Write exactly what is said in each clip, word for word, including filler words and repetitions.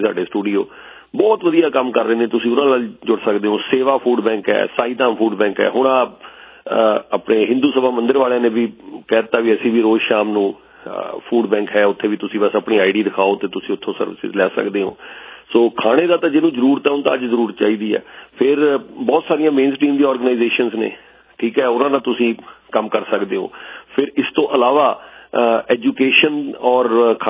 ਸਾਡੇ ਸਟੂਡੀਓ ਬਹੁਤ ਵਧੀਆ ਕੰਮ ਕਰ ਰਹੇ ਨੇ, ਤੁਸੀਂ ਉਹਨਾਂ ਨਾਲ ਜੁੜ ਸਕਦੇ ਹੋ। ਸੇਵਾ ਫੂਡ ਬੈਂਕ ਹੈ, ਸਾਈ ਧਾਮ ਫੂਡ ਬੈਂਕ ਹੈ। ਹੁਣ ਆ ਆਪਣੇ ਹਿੰਦੂ ਸਭਾ ਮੰਦਿਰ ਵਾਲਿਆਂ ਨੇ ਵੀ ਕਹਿ ਦਿੱਤਾ ਵੀ ਅਸੀਂ ਵੀ ਰੋਜ਼ ਸ਼ਾਮ ਨੂੰ ਫੂਡ ਬੈਂਕ ਹੈ, ਉੱਥੇ ਵੀ ਤੁਸੀਂ ਬਸ ਆਪਣੀ ਆਈ ਡੀ ਦਿਖਾਓ ਤੇ ਤੁਸੀਂ ਉੱਥੋਂ ਸਰਵਿਸਿਜ਼ ਲੈ ਸਕਦੇ ਹੋ। ਸੋ ਖਾਣੇ ਦਾ ਤਾਂ ਜਿਹਨੂੰ ਜ਼ਰੂਰਤ ਹੈ ਉਹਨੂੰ ਤਾਂ ਅੱਜ ਜ਼ਰੂਰਤ ਚਾਹੀਦੀ ਹੈ। ਫਿਰ ਬਹੁਤ ਸਾਰੀਆਂ ਮੇਨ ਸਟ੍ਰੀਮ ਦੀਆਂ ਆਰਗੇਨਾਈਜੇਸ਼ਨਸ ਨੇ, ਠੀਕ ਹੈ, ਉਹਨਾਂ ਨਾਲ ਤੁਸੀਂ ਕੰਮ ਕਰ ਸਕਦੇ ਹੋ। ਫਿਰ ਇਸ ਤੋਂ ਇਲਾਵਾ ਐਜੂਕੇਸ਼ਨ ਔਰ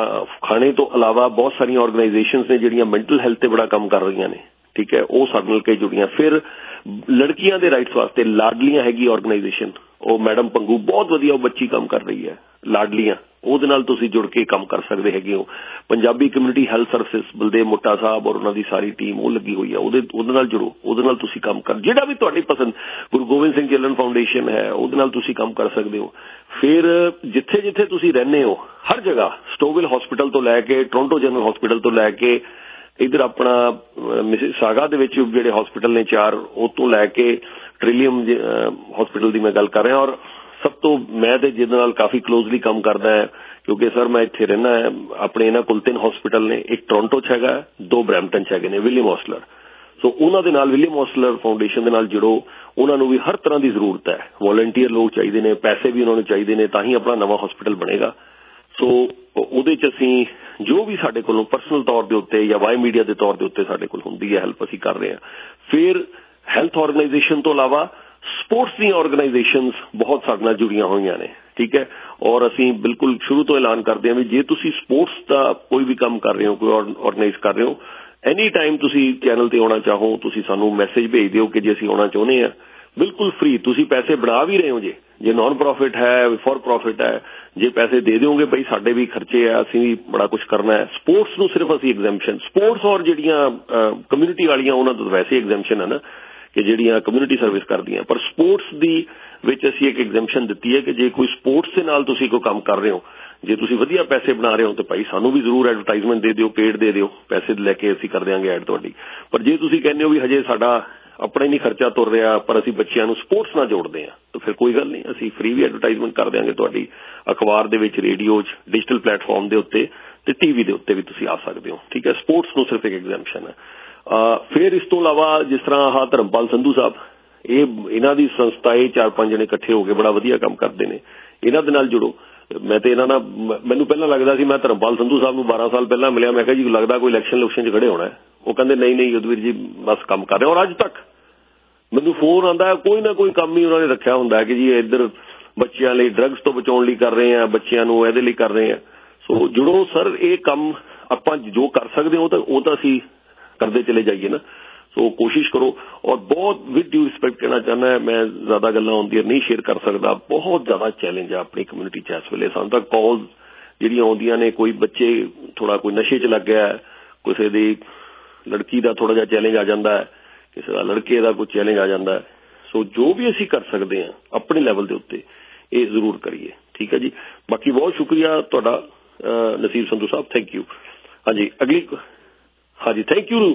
ਖਾਣੇ ਤੋਂ ਇਲਾਵਾ ਬਹੁਤ ਸਾਰੀਆਂ ਆਰਗੇਨਾਈਜੇਸ਼ਨਸ ਨੇ ਜਿਹੜੀਆਂ ਮੈਂਟਲ ਹੈਲਥ ਤੇ ਬੜਾ ਕੰਮ ਕਰ ਰਹੀਆਂ ਨੇ, ਠੀਕ ਹੈ, ਉਹ ਸਾਡੇ ਨਾਲ ਕਈ ਜੁੜੀਆਂ। ਫਿਰ ਲੜਕੀਆਂ ਦੇ ਰਾਈਟਸ ਵਾਸਤੇ ਲਾਡਲੀਆਂ ਹੈਗੀ ਆਰਗੇਨਾਈਜੇਸ਼ਨ, ਉਹ ਮੈਡਮ ਪੰਗੂ ਬਹੁਤ ਵਧੀਆ ਉਹ ਬੱਚੀ ਕੰਮ ਕਰ ਰਹੀ ਹੈ, ਲਾਡਲੀਆਂ, ਉਹਦੇ ਨਾਲ ਤੁਸੀਂ ਜੁੜ ਕੇ ਕੰਮ ਕਰ ਸਕਦੇ ਹੈਗੇ ਹੋ। Punjabi community health services Baldev Mota Sahib ਔਰ ਉਹਨਾਂ ਦੀ ਸਾਰੀ ਟੀਮ ਉਹ ਲੱਗੀ ਹੋਈ ਹੈ, ਉਹਦੇ ਉਹਦੇ ਨਾਲ ਜੁੜੋ, ਉਹਦੇ ਨਾਲ ਤੁਸੀਂ ਕੰਮ ਕਰ, ਜਿਹੜਾ ਵੀ ਤੁਹਾਡੀ ਪਸੰਦ। ਗੁਰੂ ਗੋਬਿੰਦ ਸਿੰਘ ਚਿਲਡਰਨ ਫਾਊਂਡੇਸ਼ਨ ਹੈ, ਉਹਦੇ ਨਾਲ ਤੁਸੀਂ ਕੰਮ ਕਰ ਸਕਦੇ ਹੋ। ਫਿਰ ਜਿੱਥੇ ਜਿੱਥੇ ਤੁਸੀਂ ਰਹਿੰਦੇ ਹੋ ਹਰ ਜਗ੍ਹਾ, ਸਟੋਵਿਲ ਹਸਪੀਟਲ ਤੋਂ ਲੈ ਕੇ ਟੋਰਾਂਟੋ ਜਨਰਲ ਹਸਪੀਟਲ ਤੋਂ ਲੈ ਕੇ ਇੱਧਰ ਆਪਣਾ ਮਿਸਿਸਾਗਾ ਦੇ ਵਿੱਚ ਜਿਹੜੇ ਹਸਪੀਟਲ ਨੇ ਚਾਰ, ਉਹ ਤੋਂ ਲੈ ਕੇ ਟ੍ਰਿਲੀਅਮ ਹਸਪੀਟਲ ਦੀ ਮੈਂ ਗੱਲ ਕਰ ਰਿਹਾ। ਔਰ ਸਭ ਤੋਂ ਮੈਂ ਤੇ ਜਿਹਦੇ ਨਾਲ ਕਾਫੀ ਕਲੋਜ਼ਲੀ ਕੰਮ ਕਰਦਾ ਹੈ, ਕਿਉਂਕਿ ਸਰ ਮੈਂ ਇੱਥੇ ਰਹਿਣਾ ਹੈ, ਆਪਣੇ ਇਹਨਾਂ ਕੋਲ ਤਿੰਨ ਹਸਪੀਟਲ ਨੇ, ਇੱਕ ਟੋਰਾਂਟੋ 'ਚ ਹੈਗਾ, ਦੋ ਬਰੈਂਪਟਨ 'ਚ ਹੈਗੇ ਨੇ, ਵਿਲੀਅਮ ਹੌਸਲਰ। ਸੋ ਉਹਨਾਂ ਦੇ ਨਾਲ ਵਿਲੀਅਮ ਹੌਸਲਰ ਫਾਊਂਡੇਸ਼ਨ ਦੇ ਨਾਲ ਜੁੜੋ। ਉਹਨਾਂ ਨੂੰ ਵੀ ਹਰ ਤਰ੍ਹਾਂ ਦੀ ਜ਼ਰੂਰਤ ਹੈ, ਵੋਲੰਟੀਅਰ ਲੋਕ ਚਾਹੀਦੇ ਨੇ, ਪੈਸੇ ਵੀ ਉਹਨਾਂ ਨੂੰ ਚਾਹੀਦੇ ਨੇ, ਤਾਂ ਹੀ ਆਪਣਾ ਨਵਾਂ ਹਸਪੀਟਲ ਬਣੇਗਾ। ਸੋ ਉਹਦੇ 'ਚ ਅਸੀਂ ਜੋ ਵੀ ਸਾਡੇ ਕੋਲੋਂ ਪਰਸਨਲ ਤੌਰ ਦੇ ਉੱਤੇ ਜਾਂ ਵਾਈ ਮੀਡੀਆ ਦੇ ਤੌਰ ਦੇ ਉੱਤੇ ਸਾਡੇ ਕੋਲ ਹੁੰਦੀ ਹੈ ਹੈਲਪ, ਅਸੀਂ ਕਰ ਰਹੇ ਹਾਂ। ਫਿਰ ਹੈਲਥ ਆਰਗੇਨਾਈਜੇਸ਼ਨ ਤੋਂ ਇਲਾਵਾ ਸਪੋਰਟਸ ਦੀਆਂ ਆਰਗੇਨਾਈਜੇਸ਼ਨਸ ਬਹੁਤ ਸਾਡੇ ਨਾਲ ਜੁੜੀਆਂ ਹੋਈਆਂ ਨੇ, ਠੀਕ ਹੈ। ਔਰ ਅਸੀਂ ਬਿਲਕੁਲ ਸ਼ੁਰੂ ਤੋਂ ਐਲਾਨ ਕਰਦੇ ਹਾਂ ਵੀ ਜੇ ਤੁਸੀਂ ਸਪੋਰਟਸ ਦਾ ਕੋਈ ਵੀ ਕੰਮ ਕਰ ਰਹੇ ਹੋ, ਕੋਈ ਆਰਗੇਨਾਈਜ਼ ਕਰ ਰਹੇ ਹੋ, ਐਨੀ ਟਾਈਮ ਤੁਸੀਂ ਚੈਨਲ ਤੇ ਆਉਣਾ ਚਾਹੋ, ਤੁਸੀਂ ਸਾਨੂੰ ਮੈਸੇਜ ਭੇਜ ਦਿਓ ਕਿ ਜੇ ਅਸੀਂ ਆਉਣਾ ਚਾਹੁੰਦੇ ਹਾਂ, ਬਿਲਕੁਲ ਫ੍ਰੀ। ਤੁਸੀਂ ਪੈਸੇ ਬਣਾ ਵੀ ਰਹੇ ਹੋ, ਜੇ ਜੇ ਨਾਨ ਪ੍ਰੋਫਿਟ ਹੈ, ਫॉर ਪ੍ਰੋਫਿਟ ਹੈ, ਜੇ ਪੈਸੇ ਦੇ ਦਿਓਗੇ ਬਈ ਸਾਡੇ ਵੀ ਖਰਚੇ ਆ, ਅਸੀਂ ਵੀ ਬੜਾ ਕੁਝ ਕਰਨਾ ਹੈ। ਸਪੋਰਟਸ ਨੂੰ ਸਿਰਫ ਅਸੀਂ ਐਗਜ਼ੈਂਪਸ਼ਨ, ਸਪੋਰਟਸ ਔਰ ਜਿਹੜੀਆਂ ਕਮਿਊਨਿਟੀ ਵਾਲੀਆਂ ਉਹਨਾਂ ਤੋਂ ਵੈਸੇ ਐਗਜ਼ੈਂਪਸ਼ਨ ਹੈ ਨਾ ਕਿ ਜਿਹੜੀਆਂ ਕਮਿਊਨਿਟੀ ਸਰਵਿਸ ਕਰਦੀਆਂ, ਪਰ ਸਪੋਰਟਸ ਦੀ ਵਿੱਚ ਅਸੀਂ ਇੱਕ ਐਗਜ਼ੈਂਪਸ਼ਨ ਦਿੱਤੀ ਹੈ ਕਿ ਜੇ ਕੋਈ ਸਪੋਰਟਸ ਦੇ ਨਾਲ ਤੁਸੀਂ ਕੋਈ ਕੰਮ ਕਰ ਰਹੇ ਹੋ, ਜੇ ਤੁਸੀਂ ਵਧੀਆ ਪੈਸੇ ਬਣਾ ਰਹੇ ਹੋ ਤਾਂ ਭਾਈ ਸਾਨੂੰ ਵੀ ਜ਼ਰੂਰ ਐਡਵਰਟਾਈਜ਼ਮੈਂਟ ਦੇ ਦਿਓ, ਪੇਡ ਦੇ ਦਿਓ, ਪੈਸੇ ਲੈ ਕੇ ਅਸੀਂ ਕਰ ਦਿਆਂਗੇ ਐਡ ਤੁਹਾਡੀ। ਪਰ ਜੇ ਤੁਸੀਂ ਕਹਿੰਦੇ ਹੋ ਵੀ ਹਜੇ ਸਾਡਾ ਆਪਣਾ ਹੀ ਨਹੀਂ ਖਰਚਾ ਤੁਰ ਰਿਹਾ, ਪਰ ਅਸੀਂ ਬੱਚਿਆਂ ਨੂੰ ਸਪੋਰਟਸ ਨਾਲ ਜੋੜਦੇ ਹਾਂ, ਤਾਂ ਫਿਰ ਕੋਈ ਗੱਲ ਨਹੀਂ, ਅਸੀਂ ਫ੍ਰੀ ਵੀ ਐਡਵਰਟਾਈਜ਼ਮੈਂਟ ਕਰ ਦਿਆਂਗੇ ਤੁਹਾਡੀ, ਅਖਬਾਰ ਦੇ ਵਿੱਚ, ਰੇਡੀਓ 'ਚ, ਡਿਜੀਟਲ ਪਲੇਟਫਾਰਮ ਦੇ ਉੱਤੇ ਤੇ ਟੀਵੀ ਦੇ ਉੱਤੇ ਵੀ ਤੁਸੀਂ ਆ ਸਕਦੇ ਹੋ, ਠੀਕ ਹੈ। ਸਪੋਰਟਸ ਨੂੰ ਸਿਰਫ ਇੱਕ ਐਗਜ਼ੈਂਪਸ਼ਨ ਹੈ। ਫਿਰ ਇਸ ਤੋਂ ਇਲਾਵਾ ਜਿਸ ਤਰ੍ਹਾਂ ਆਹ ਧਰਮਪਾਲ ਸੰਧੂ ਸਾਹਿਬ, ਇਹ ਇਹਨਾਂ ਦੀ ਸੰਸਥਾ, ਇਹ ਚਾਰ ਪੰਜ ਜਣੇ ਇਕੱਠੇ ਹੋ ਕੇ ਬੜਾ ਵਧੀਆ ਕੰਮ ਕਰਦੇ ਨੇ, ਇਹਨਾਂ ਦੇ ਨਾਲ ਜੁੜੋ। ਮੈਂ ਤੇ ਇਹਨਾਂ ਨਾਲ, ਮੈਨੂੰ ਪਹਿਲਾਂ ਲੱਗਦਾ ਸੀ, ਮੈਂ ਧਰਮਪਾਲ ਸੰਧੂ ਸਾਹਿਬ ਨੂੰ ਬਾਰਾਂ ਸਾਲ ਪਹਿਲਾਂ ਮਿਲਿਆ, ਮੈਂ ਕਿਹਾ ਜੀ ਲੱਗਦਾ ਕੋਈ ਇਲੈਕਸ਼ਨ ਇਲੈਕਸ਼ਨ 'ਚ ਖੜੇ ਹੋਣਾ। ਉਹ ਕਹਿੰਦੇ ਨਹੀਂ ਨਹੀਂ ਯੁੱਧਵੀਰ ਜੀ ਬਸ ਕੰਮ ਕਰ ਰਹੇ। ਔਰ ਅੱਜ ਤੱਕ ਮੈਨੂੰ ਫੋਨ ਆਉਂਦਾ, ਕੋਈ ਨਾ ਕੋਈ ਕੰਮ ਹੀ ਉਹਨਾਂ ਨੇ ਰੱਖਿਆ ਹੁੰਦਾ ਕਿ ਜੀ ਇੱਧਰ ਬੱਚਿਆਂ ਲਈ ਡਰੱਗਸ ਤੋਂ ਬਚਾਉਣ ਲਈ ਕਰ ਰਹੇ ਆ, ਬੱਚਿਆਂ ਨੂੰ ਇਹਦੇ ਲਈ ਕਰ ਰਹੇ ਆ। ਸੋ ਜੁੜੋ ਸਰ, ਇਹ ਕੰਮ ਆਪਾਂ ਜੋ ਕਰ ਸਕਦੇ ਹੋ ਤਾਂ ਉਹ ਤਾਂ ਅਸੀਂ ਕਰਦੇ ਚਲੇ ਜਾਈਏ ਨਾ। ਸੋ ਕੋਸ਼ਿਸ਼ ਕਰੋ। ਔਰ ਬਹੁਤ ਵਿਦ ਡਿਊ ਰਿਸਪੈਕਟ ਕਹਿਣਾ ਚਾਹੁੰਦਾ, ਮੈਂ ਜ਼ਿਆਦਾ ਗੱਲਾਂ ਹੁੰਦੀਆਂ ਨਹੀਂ ਸ਼ੇਅਰ ਕਰ ਸਕਦਾ, ਬਹੁਤ ਜ਼ਿਆਦਾ ਚੈਲੰਜ ਆ ਆਪਣੀ ਕਮਿਊਨਿਟੀ 'ਚ ਇਸ ਵੇਲੇ। ਸਾਨੂੰ ਤਾਂ ਕਾਲਸ ਜਿਹੜੀਆਂ ਆਉਂਦੀਆਂ ਨੇ, ਕੋਈ ਬੱਚੇ ਥੋੜਾ ਕੋਈ ਨਸ਼ੇ 'ਚ ਲੱਗ ਗਿਆ, ਕਿਸੇ ਦੀ ਲੜਕੀ ਦਾ ਥੋੜਾ ਜਿਹਾ ਚੈਲੰਜ ਆ ਜਾਂਦਾ ਹੈ, ਕਿਸੇ ਦਾ ਲੜਕੇ ਦਾ ਕੋਈ ਚੈਲੰਜ ਆ ਜਾਂਦਾ ਹੈ। ਸੋ ਜੋ ਵੀ ਅਸੀਂ ਕਰ ਸਕਦੇ ਹਾਂ ਆਪਣੇ ਲੈਵਲ ਦੇ ਉੱਤੇ ਇਹ ਜ਼ਰੂਰ ਕਰੀਏ, ਠੀਕ ਹੈ ਜੀ। ਬਾਕੀ ਬਹੁਤ ਸ਼ੁਕਰੀਆ ਤੁਹਾਡਾ ਨਸੀਬ ਸੰਧੂ ਸਾਹਿਬ, ਥੈਂਕ ਯੂ। ਹਾਂਜੀ ਅਗਲੀ, ਹਾਂਜੀ ਥੈਂਕ ਯੂ।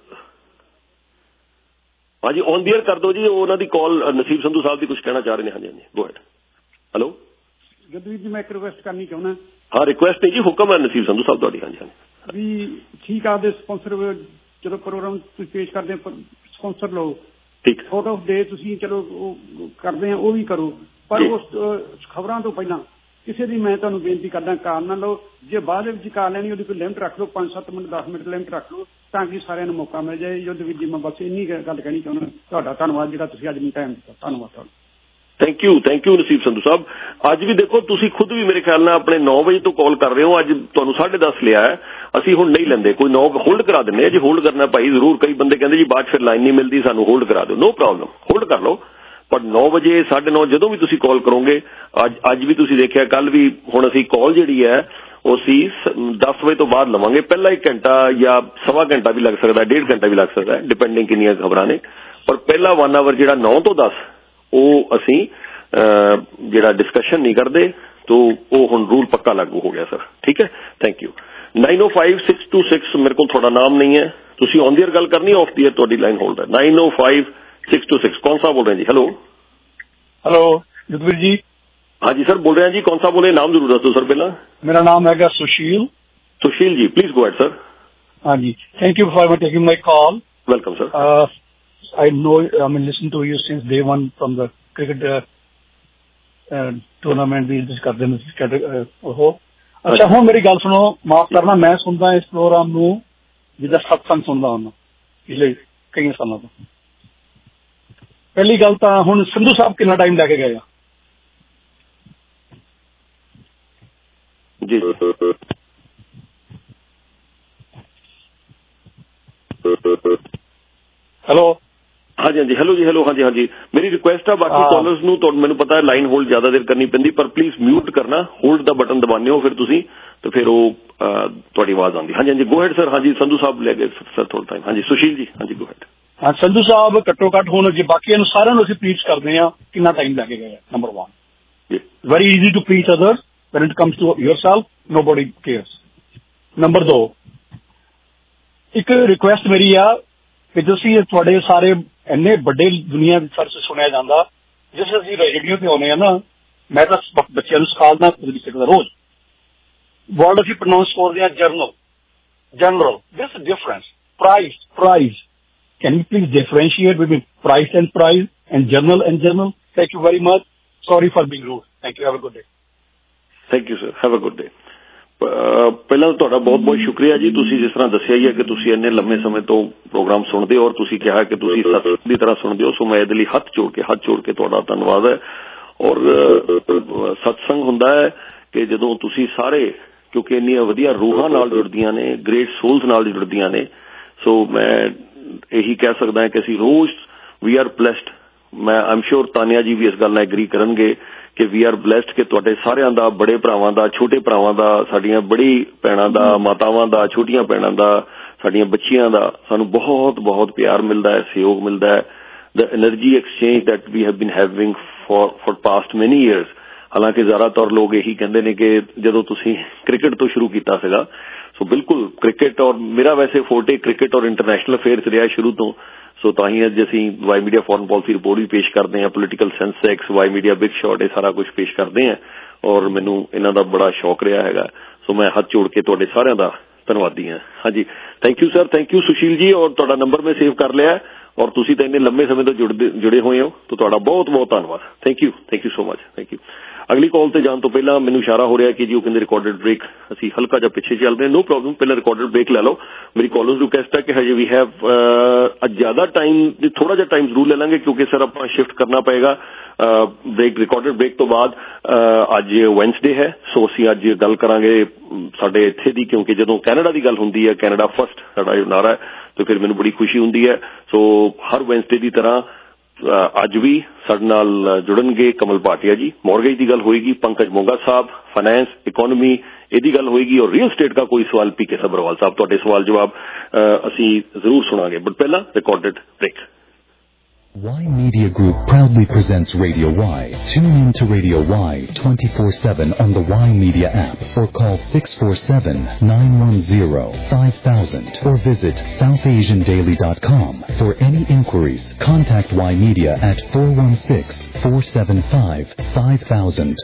ਹਾਂਜੀ ਔਨ ਦੀ ਏਅਰ ਕਰ ਦਿਓ ਜੀ, ਉਹਨਾਂ ਦੀ ਕਾਲ ਨਸੀਬ ਸੰਧੂ ਸਾਹਿਬ ਦੀ ਕੁਝ ਕਹਿਣਾ ਚਾਹ ਰਹੇ ਨੇ। ਹਾਂਜੀ ਹਾਂਜੀ ਗੋ ਹੈਡ। ਹੈਲੋ ਜਗਦੀਪ ਜੀ, ਮੈਂ ਇੱਕ ਰਿਕੁਐਸਟ ਕਰਨੀ ਚਾਹੁੰਦਾ। ਹਾਂ ਰਿਕੁਐਸਟ ਨਹੀਂ ਜੀ, ਹੁਕਮ ਹੈ ਨਸੀਬ ਸੰਧੂ ਸਾਹਿਬ ਤੁਹਾਡੀ। ਹਾਂਜੀ ਹਾਂਜੀ ਵੀ ਠੀਕ ਆ, ਦੇ ਸਪਾਂਸਰ ਜਦੋਂ ਪ੍ਰੋਗਰਾਮ ਤੁਸੀਂ ਪੇਸ਼ ਕਰਦੇ ਸਪਾਂਸਰ ਲਓ, ਠੀਕ, ਫੋਟੋ ਦੇ ਤੁਸੀਂ ਚਲੋ ਉਹ ਕਰਦੇ ਆ, ਉਹ ਵੀ ਕਰੋ, ਪਰ ਉਸ ਖਬਰਾਂ ਤੋਂ ਪਹਿਲਾਂ ਕਿਸੇ ਦੀ ਮੈਂ ਤੁਹਾਨੂੰ ਬੇਨਤੀ ਕਰਦਾ ਕਾਲ ਨਾ ਲਓ। ਜੇ ਬਾਅਦ ਦੇ ਵਿੱਚ ਕਾਲ ਲੈਣੀ ਉਹਦੀ ਕੋਈ ਲਿਮਟ ਰੱਖ ਲਓ, ਪੰਜ ਸੱਤ ਮਿੰਟ ਦਸ ਮਿੰਟ ਲਿਮਟ ਰੱਖ ਲਓ, ਤਾਂ ਕਿ ਸਾਰਿਆਂ ਨੂੰ ਮੌਕਾ ਮਿਲ ਜਾਏ। ਯੁੱਧ ਵਿੱਚ ਮੈਂ ਬਸ ਇੰਨੀ ਗੱਲ ਕਹਿਣੀ ਚਾਹੁੰਦਾ। ਤੁਹਾਡਾ ਧੰਨਵਾਦ ਜਿਹੜਾ ਤੁਸੀਂ ਅੱਜ ਮੈਨੂੰ ਟਾਈਮ ਦਿੱਤਾ, ਧੰਨਵਾਦ ਤੁਹਾਡਾ। ਥੈਂਕ ਯੂ, ਥੈਂਕ ਯੂ ਨਸੀਬ ਸੰਧੂ ਸਾਹਿਬ। ਅੱਜ ਵੀ ਦੇਖੋ ਤੁਸੀਂ ਖੁਦ ਵੀ ਮੇਰੇ ਖਿਆਲ ਨਾਲ ਆਪਣੇ ਨੌ ਵਜੇ ਤੋਂ ਕਾਲ ਕਰ ਰਹੇ ਹੋ, ਅੱਜ ਤੁਹਾਨੂੰ ਸਾਢੇ ਦਸ ਲਿਆ ਹੈ, ਅਸੀਂ ਹੁਣ ਨਹੀਂ ਲੈਂਦੇ, ਕੋਈ ਨੌ ਹੋਲਡ ਕਰਾ ਦਿੰਦੇ ਆ। ਜੇ ਹੋਲਡ ਕਰਨਾ ਭਾਈ ਜ਼ਰੂਰ, ਕਈ ਬੰਦੇ ਕਹਿੰਦੇ ਜੀ ਬਾਅਦ ਫਿਰ ਲਾਈਨ ਨਹੀਂ ਮਿਲਦੀ, ਸਾਨੂੰ ਹੋਲਡ ਕਰਾ ਦਿਓ, ਨੋ ਪ੍ਰੋਬਲਮ, ਹੋਲਡ ਕਰ ਲਓ। ਪਰ ਨੌ ਵਜੇ ਸਾਢੇ ਨੌ ਜਦੋਂ ਵੀ ਤੁਸੀਂ ਕਾਲ ਕਰੋਗੇ, ਅੱਜ ਅੱਜ ਵੀ ਤੁਸੀਂ ਦੇਖਿਆ, ਕੱਲ ਵੀ, ਹੁਣ ਅਸੀਂ ਕਾਲ ਜਿਹੜੀ ਹੈ ਉਹ ਅਸੀਂ ਦਸ ਵਜੇ ਤੋਂ ਬਾਅਦ ਲਵਾਂਗੇ। ਪਹਿਲਾਂ ਇੱਕ ਘੰਟਾ ਜਾਂ ਸਵਾ ਘੰਟਾ ਵੀ ਲੱਗ ਸਕਦਾ, ਡੇਢ ਘੰਟਾ ਵੀ ਲੱਗ ਸਕਦਾ, ਡਿਪੈਂਡਿੰਗ ਕਿੰਨੀਆਂ ਖਬਰਾਂ ਨੇ। ਪਰ ਪਹਿਲਾ ਵਨ ਆਵਰ ਜਿਹੜਾ ਨੌ ਤੋਂ ਦਸ ਉਹ ਅਸੀਂ ਜਿਹੜਾ ਡਿਸਕਸ਼ਨ ਨਹੀਂ ਕਰਦੇ, ਤੋ ਉਹ ਹੁਣ ਰੂਲ ਪੱਕਾ ਲਾਗੂ ਹੋ ਗਿਆ ਸਰ, ਠੀਕ ਹੈ। Thank you. Nine O five six two six ਮੇਰੇ ਕੋਲ ਤੁਹਾਡਾ ਨਾਮ ਨਹੀਂ ਹੈ, ਤੁਸੀਂ ਔਨ ਦੀ ਏਅਰ ਗੱਲ ਕਰਨੀ, ਆਫ ਦੀ ਏਅਰ ਤੁਹਾਡੀ ਲਾਈਨ ਹੋਲਡ ਹੈ। Nine o five six two six कौन सा बोल रहे हैं जी? Hello hello Yudhvir ji. हाँ जी सर बोल रहे हैं जी, कौन सा बोले, नाम जरूर दस दो सर पहला। मेरा नाम है Sushil. Sushil ji please go ahead sir. हाँ जी, thank you for taking my call. Welcome, sir. Uh, I know, I mean, listen to you since day one from the cricket uh, uh, tournament ਵੀ ਤੁਸੀਂ ਕਰਦੇ ਨੇ ਉਹ। ਅੱਛਾ, ਹੁਣ ਮੇਰੀ ਗੱਲ ਸੁਣੋ, ਮਾਫ ਕਰਨਾ, ਮੈਂ ਸੁਣਦਾ ਇਸ ਪ੍ਰੋਗਰਾਮ ਨੂੰ ਜਿੱਦਾਂ ਸਤਸੰਗ ਸੁਣਦਾ ਹੁੰਦਾ ਪਿਛਲੇ ਕਈ ਸਾਲਾਂ ਤੋਂ। ਪਹਿਲੀ ਗੱਲ ਤਾਂ ਹੁਣ ਸੰਧੂ ਸਾਹਿਬ ਕਿੰਨਾ ਟਾਈਮ ਲੈ ਕੇ ਗਏ ਆ? ਜੀ ਹੈਲੋ। ਹਾਂਜੀ ਹਾਂਜੀ, ਹੈਲੋ ਜੀ, ਹੈਲੋ, ਹਾਂਜੀ ਹਾਂਜੀ। ਮੇਰੀ ਰਿਕੁਐਸਟ ਆ ਬਾਕੀ ਕਾਲਰਸ ਨੂੰ, ਤੁਹਾਨੂੰ ਮੈਨੂੰ ਪਤਾ ਹੈ ਲਾਈਨ ਹੋਲਡ ਜ਼ਿਆਦਾ ਦੇਰ ਕਰਨੀ ਪੈਂਦੀ, ਪਰ ਪਲੀਜ਼ ਮਿਊਟ ਕਰਨਾ, ਹੋਲਡ ਦਾ ਬਟਨ ਦਬਾਉਂਦੇ ਹੋ ਫਿਰ ਤੁਸੀਂ, ਤੇ ਫਿਰ ਉਹ ਤੁਹਾਡੀ ਆਵਾਜ਼ ਆਉਂਦੀ। ਹਾਂਜੀ ਹਾਂਜੀ, ਗੋ ਹੈਡ ਸਰ। ਹਾਂਜੀ, ਸੰਧੂ ਸਾਹਿਬ ਲੈ ਗਏ ਸਰ ਥੋੜਾ ਟਾਈਮ। ਹਾਂਜੀ, ਸੁਸ਼ੀਲ ਜੀ, ਹਾਂਜੀ ਗੋ ਹੈਡ। ਹਾਂ, ਸੰਧੂ ਸਾਹਿਬ ਘੱਟੋ ਘੱਟ ਹੁਣ ਜੇ ਬਾਕੀਆਂ ਨੂੰ ਸਾਰਿਆਂ ਨੂੰ ਅਸੀਂ ਪ੍ਰੀਚ ਕਰਦੇ ਹਾਂ, ਕਿੰਨਾ ਟਾਈਮ ਲੈ ਕੇ ਗਏ ਆ? Number one, very easy to preach others, when it comes to yourself nobody cares. Number ਦੋ, ਇੱਕ ਰਿਕੁਐਸਟ ਮੇਰੀ ਆ ਕਿ ਤੁਸੀਂ ਤੁਹਾਡੇ ਸਾਰੇ ਇੰਨੇ ਵੱਡੇ ਦੁਨੀਆ ਦੇ ਸਰ ਸੁਣਿਆ ਜਾਂਦਾ, ਜਿਸ ਅਸੀਂ ਰੇਡੀਓ ਤੇ ਆਉਂਦੇ ਆ ਨਾ, ਮੈਂ ਤਾਂ ਬੱਚਿਆਂ ਨੂੰ ਸਿਖਾਉਂਦਾ ਸਿੱਖਦਾ ਰੋਜ਼। ਵਰਡ ਅਸੀਂ ਪ੍ਰੋਨਾਊਂਸ ਕਰਦੇ ਹਾਂ journal, general, this difference, prize, prize. Can you please differentiate between price and price and journal and journal? Thank you very much. Sorry for being rude. Thank you. Have a good day. Thank you, sir. Have a good day. ਪਹਿਲਾਂ ਤੁਹਾਡਾ ਬਹੁਤ ਬਹੁਤ ਸ਼ੁਕਰੀਆ ਜੀ, ਤੁਸੀਂ ਜਿਸ ਤਰ੍ਹਾਂ ਦੱਸਿਆ ਹੀ ਹੈ ਕਿ ਤੁਸੀਂ ਇੰਨੇ ਲੰਮੇ ਸਮੇਂ ਤੋਂ ਪ੍ਰੋਗਰਾਮ ਸੁਣਦੇ ਹੋ, ਔਰ ਤੁਸੀਂ ਕਿਹਾ ਕਿ ਤੁਸੀਂ ਸਤਸੰਗ ਦੀ ਤਰ੍ਹਾਂ ਸੁਣਦੇ ਹੋ, ਸੋ ਮੈਂ ਇਹਦੇ ਲਈ ਹੱਥ ਜੋੜ ਕੇ ਹੱਥ ਜੋੜ ਕੇ ਤੁਹਾਡਾ ਧੰਨਵਾਦ ਹੈ। ਔਰ ਸਤਸੰਗ ਹੁੰਦਾ ਹੈ ਕਿ ਜਦੋਂ ਤੁਸੀਂ ਸਾਰੇ, ਕਿਉਂਕਿ ਇੰਨੀਆਂ ਵਧੀਆ ਰੂਹਾਂ ਨਾਲ ਜੁੜਦੀਆਂ ਨੇ, ਗ੍ਰੇਟ ਸੋਲਸ ਨਾਲ ਜੁੜਦੀਆਂ ਨੇ, ਸੋ ਮੈਂ ਇਹੀ ਕਹਿ ਸਕਦਾ ਹੈ ਕਿ ਅਸੀਂ ਰੋਜ਼ ਵੀ ਆਰ ਬਲੈਸਡ। ਮੈਂ ਆਮ ਸ਼ੋਰ ਤਾਨੀਆ ਜੀ ਵੀ ਇਸ ਗੱਲ ਨਾਲ ਐਗਰੀ ਕਰਨਗੇ ਕਿ ਵੀ ਆਰ ਬਲੈਸਡ ਕਿ ਤੁਹਾਡੇ ਸਾਰਿਆਂ ਦਾ, ਬੜੇ ਭਰਾਵਾਂ ਦਾ, ਛੋਟੇ ਭਰਾਵਾਂ ਦਾ, ਸਾਡੀਆਂ ਬੜੀ ਭੈਣਾਂ ਦਾ, ਮਾਤਾਵਾਂ ਦਾ, ਛੋਟੀਆਂ ਭੈਣਾਂ ਦਾ, ਸਾਡੀਆਂ ਬੱਚੀਆਂ ਦਾ ਸਾਨੂੰ ਬਹੁਤ ਬਹੁਤ ਪਿਆਰ ਮਿਲਦਾ ਹੈ, ਸਹਿਯੋਗ ਮਿਲਦਾ ਹੈ। The energy exchange that we have been having for for past many years. ਹਾਲਾਂਕਿ ਜ਼ਿਆਦਾਤਰ ਲੋਕ ਇਹੀ ਕਹਿੰਦੇ ਨੇ ਕਿ ਜਦੋਂ ਤੁਸੀਂ ਕ੍ਰਿਕਟ ਤੋਂ ਸ਼ੁਰੂ ਕੀਤਾ ਸੀਗਾ, ਸੋ ਬਿਲਕੁਲ ਕ੍ਰਿਕਟ, ਔਰ ਮੇਰਾ ਵੈਸੇ ਫੋਰਟੇ ਕ੍ਰਿਕਟ ਔਰ ਇੰਟਰਨੈਸ਼ਨਲ ਅਫੇਅਰਸ ਰਿਹਾ ਸ਼ੁਰੂ ਤੋਂ, ਸੋ ਤਾਂ ਹੀ ਅੱਜ ਅਸੀਂ Y media foreign policy report ਵੀ ਪੇਸ਼ ਕਰਦੇ ਹਾਂ, political Sensex, Y media big shot, ਇਹ ਸਾਰਾ ਕੁਝ ਪੇਸ਼ ਕਰਦੇ ਹਾਂ, ਔਰ ਮੈਨੂੰ ਇਹਨਾਂ ਦਾ ਬੜਾ ਸ਼ੌਕ ਰਿਹਾ ਹੈਗਾ। ਸੋ ਮੈਂ ਹੱਥ ਜੋੜ ਕੇ ਤੁਹਾਡੇ ਸਾਰਿਆਂ ਦਾ ਧੰਨਵਾਦੀ ਹਾਂ। ਹਾਂਜੀ, thank you sir, thank you Sushil ji, ਔਰ ਤੁਹਾਡਾ ਨੰਬਰ ਮੈਂ ਸੇਵ ਕਰ ਲਿਆ, ਔਰ ਤੁਸੀਂ ਤਾਂ ਇੰਨੇ ਲੰਮੇ ਸਮੇਂ ਤੋਂ ਜੁੜਦੇ ਜੁੜੇ ਹੋਏ ਹੋ, ਤਾਂ ਤੁਹਾਡਾ ਬਹੁਤ ਬਹੁਤ ਧੰਨਵਾਦ। Thank you, thank you so much, thank you. ਅਗਲੀ ਕਾਲ ਤੇ ਜਾਣ ਤੋਂ ਪਹਿਲਾਂ ਮੈਨੂੰ ਇਸ਼ਾਰਾ ਹੋ ਰਿਹਾ ਕਿ ਜੀ ਉਹ ਕਹਿੰਦੇ ਰਿਕਾਰਡਡ ਬ੍ਰੇਕ, ਅਸੀਂ ਹਲਕਾ ਜਿਹਾ ਪਿੱਛੇ ਚੱਲਦੇ ਹਾਂ। ਨੋ ਪ੍ਰੋਬਲਮ, ਪਹਿਲਾਂ ਰਿਕਾਰਡਡ ਬ੍ਰੇਕ ਲੈ ਲਓ। ਮੇਰੀ ਕਾਲਰਸ ਨੂੰ ਰਿਕੁਐਸਟ ਹੈ ਕਿ ਹਜੇ ਵੀ ਹੈਵ ਅੱਜ ਜ਼ਿਆਦਾ ਟਾਈਮ, ਥੋੜਾ ਜਿਹਾ ਟਾਈਮ ਜ਼ਰੂਰ ਲੈ ਲਾਂਗੇ, ਕਿਉਂਕਿ ਸਰ ਆਪਾਂ ਸ਼ਿਫਟ ਕਰਨਾ ਪਏਗਾ ਬ੍ਰੇਕ, ਰਿਕਾਰਡਡ ਬ੍ਰੇਕ ਤੋਂ ਬਾਅਦ। ਅੱਜ ਵੈਨਸਡੇ ਹੈ, ਸੋ ਅਸੀਂ ਅੱਜ ਗੱਲ ਕਰਾਂਗੇ ਸਾਡੇ ਇੱਥੇ ਦੀ, ਕਿਉਂਕਿ ਜਦੋਂ ਕੈਨੇਡਾ ਦੀ ਗੱਲ ਹੁੰਦੀ ਹੈ, ਕੈਨੇਡਾ ਫਸਟ ਸਾਡਾ ਜੋ ਨਾਰਾ ਹੈ, ਤਾਂ ਫਿਰ ਮੈਨੂੰ ਬੜੀ ਖੁਸ਼ੀ ਹੁੰਦੀ ਹੈ। ਸੋ ਹਰ ਵੈਨਸਡੇ ਦੀ ਤਰ੍ਹਾਂ ਅੱਜ ਵੀ ਸਾਡੇ ਨਾਲ ਜੁੜਨਗੇ ਕਮਲ ਭਾਟੀਆ ਜੀ, ਮੌਰਗੇਜ ਦੀ ਗੱਲ ਹੋਏਗੀ, ਪੰਕਜ ਮੋਂਗਾ ਸਾਹਿਬ ਫਾਈਨੈਂਸ ਇਕੋਨਮੀ ਇਹਦੀ ਗੱਲ ਹੋਏਗੀ, ਔਰ ਰੀਅਲ ਸਟੇਟ ਦਾ ਕੋਈ ਸਵਾਲ ਪੀ ਕੇ ਸਬਰਵਾਲ ਸਾਹਿਬ, ਤੁਹਾਡੇ ਸਵਾਲ ਜਵਾਬ ਅਸੀਂ ਜ਼ਰੂਰ ਸੁਣਾਂਗੇ। ਬਟ ਪਹਿਲਾਂ recorded break. Y Media Group proudly presents Radio Y. Tune in to Radio Y twenty-four seven on the Y Media app or call six four seven, nine one zero, five thousand or visit south asian daily dot com. For any inquiries, contact Y Media at four one six, four seven five, five thousand.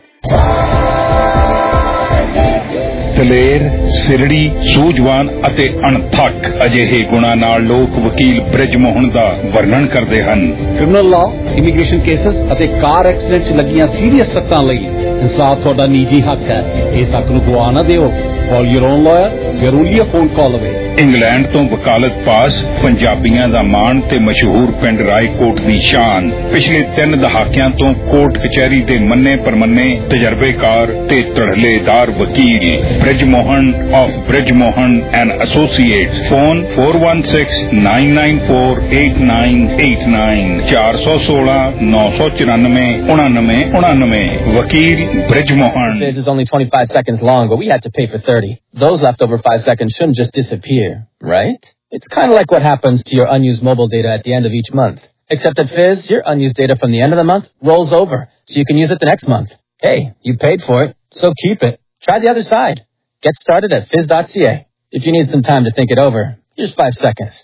ਦਲੇਰ, ਸਿਰੜੀ, ਸੂਝਵਾਨ ਅਤੇ ਅਣਥੱਕ ਅਜਿਹੇ ਗੁਣਾਂ ਨਾਲ ਲੋਕ ਵਕੀਲ ਬ੍ਰਿਜ ਮੋਹਨ ਦਾ ਵਰਣਨ ਕਰਦੇ ਹਨ। ਕ੍ਰਿਮੀਨਲ ਲਾਅ, ਇਮੀਗ੍ਰੇਸ਼ਨ ਕੇਸਸ ਅਤੇ ਕਾਰ ਐਕਸੀਡੈਂਟ 'ਚ ਲੱਗੀਆਂ ਸੀਰੀਅਸ ਸੱਟਾਂ ਲਈ ਇਨਸਾਫ ਤੁਹਾਡਾ ਨਿੱਜੀ ਹੱਕ ਹੈ। ਇਸ ਹੱਕ ਨੂੰ ਗਵਾ ਨਾ ਦਿਓ। Call your own lawyer. We're only a phone call away. England ਤੋਂ ਵਕਾਲਤ ਪਾਸ, ਪੰਜਾਬੀਆਂ ਦਾ ਮਾਣ ਤੇ ਮਸ਼ਹੂਰ ਪਿੰਡ ਰਾਏਕੋਟ ਦੀ ਸ਼ਾਨ। ਪਿਛਲੇ ਤਿੰਨ ਦਹਾਕਿਆਂ ਤੋਂ ਕੋਰਟ ਕਚਹਿਰੀ ਦੇ ਮੰਨੇ ਪਰਮੰਨੇ ਤਜਰਬੇਕਾਰ ਤੇ ਧੜਲੇਦਾਰ ਵਕੀਲ Brij Mohan of Brij Mohan and associates. Phone four one six, nine nine four, eight nine eight nine, ਚਾਰ ਸੌ ਸੋਲਾਂ, ਨੌ ਸੌ ਚੁਰਾਨਵੇਂ, ਉਣਾਨਵੇਂ ਉਣਾਨਵੇਂ। ਵਕੀਲ Brij Mohan. This is only twenty-five seconds long, but we had to pay for thirty. Those leftover five seconds shouldn't just disappear, right? It's kind of like what happens to your unused mobile data at the end of each month. Except at Fizz, your unused data from the end of the month rolls over, so you can use it the next month. Hey, you paid for it, so keep it. Try the other side. Get started at fizz dot c a. If you need some time to think it over, here's five seconds.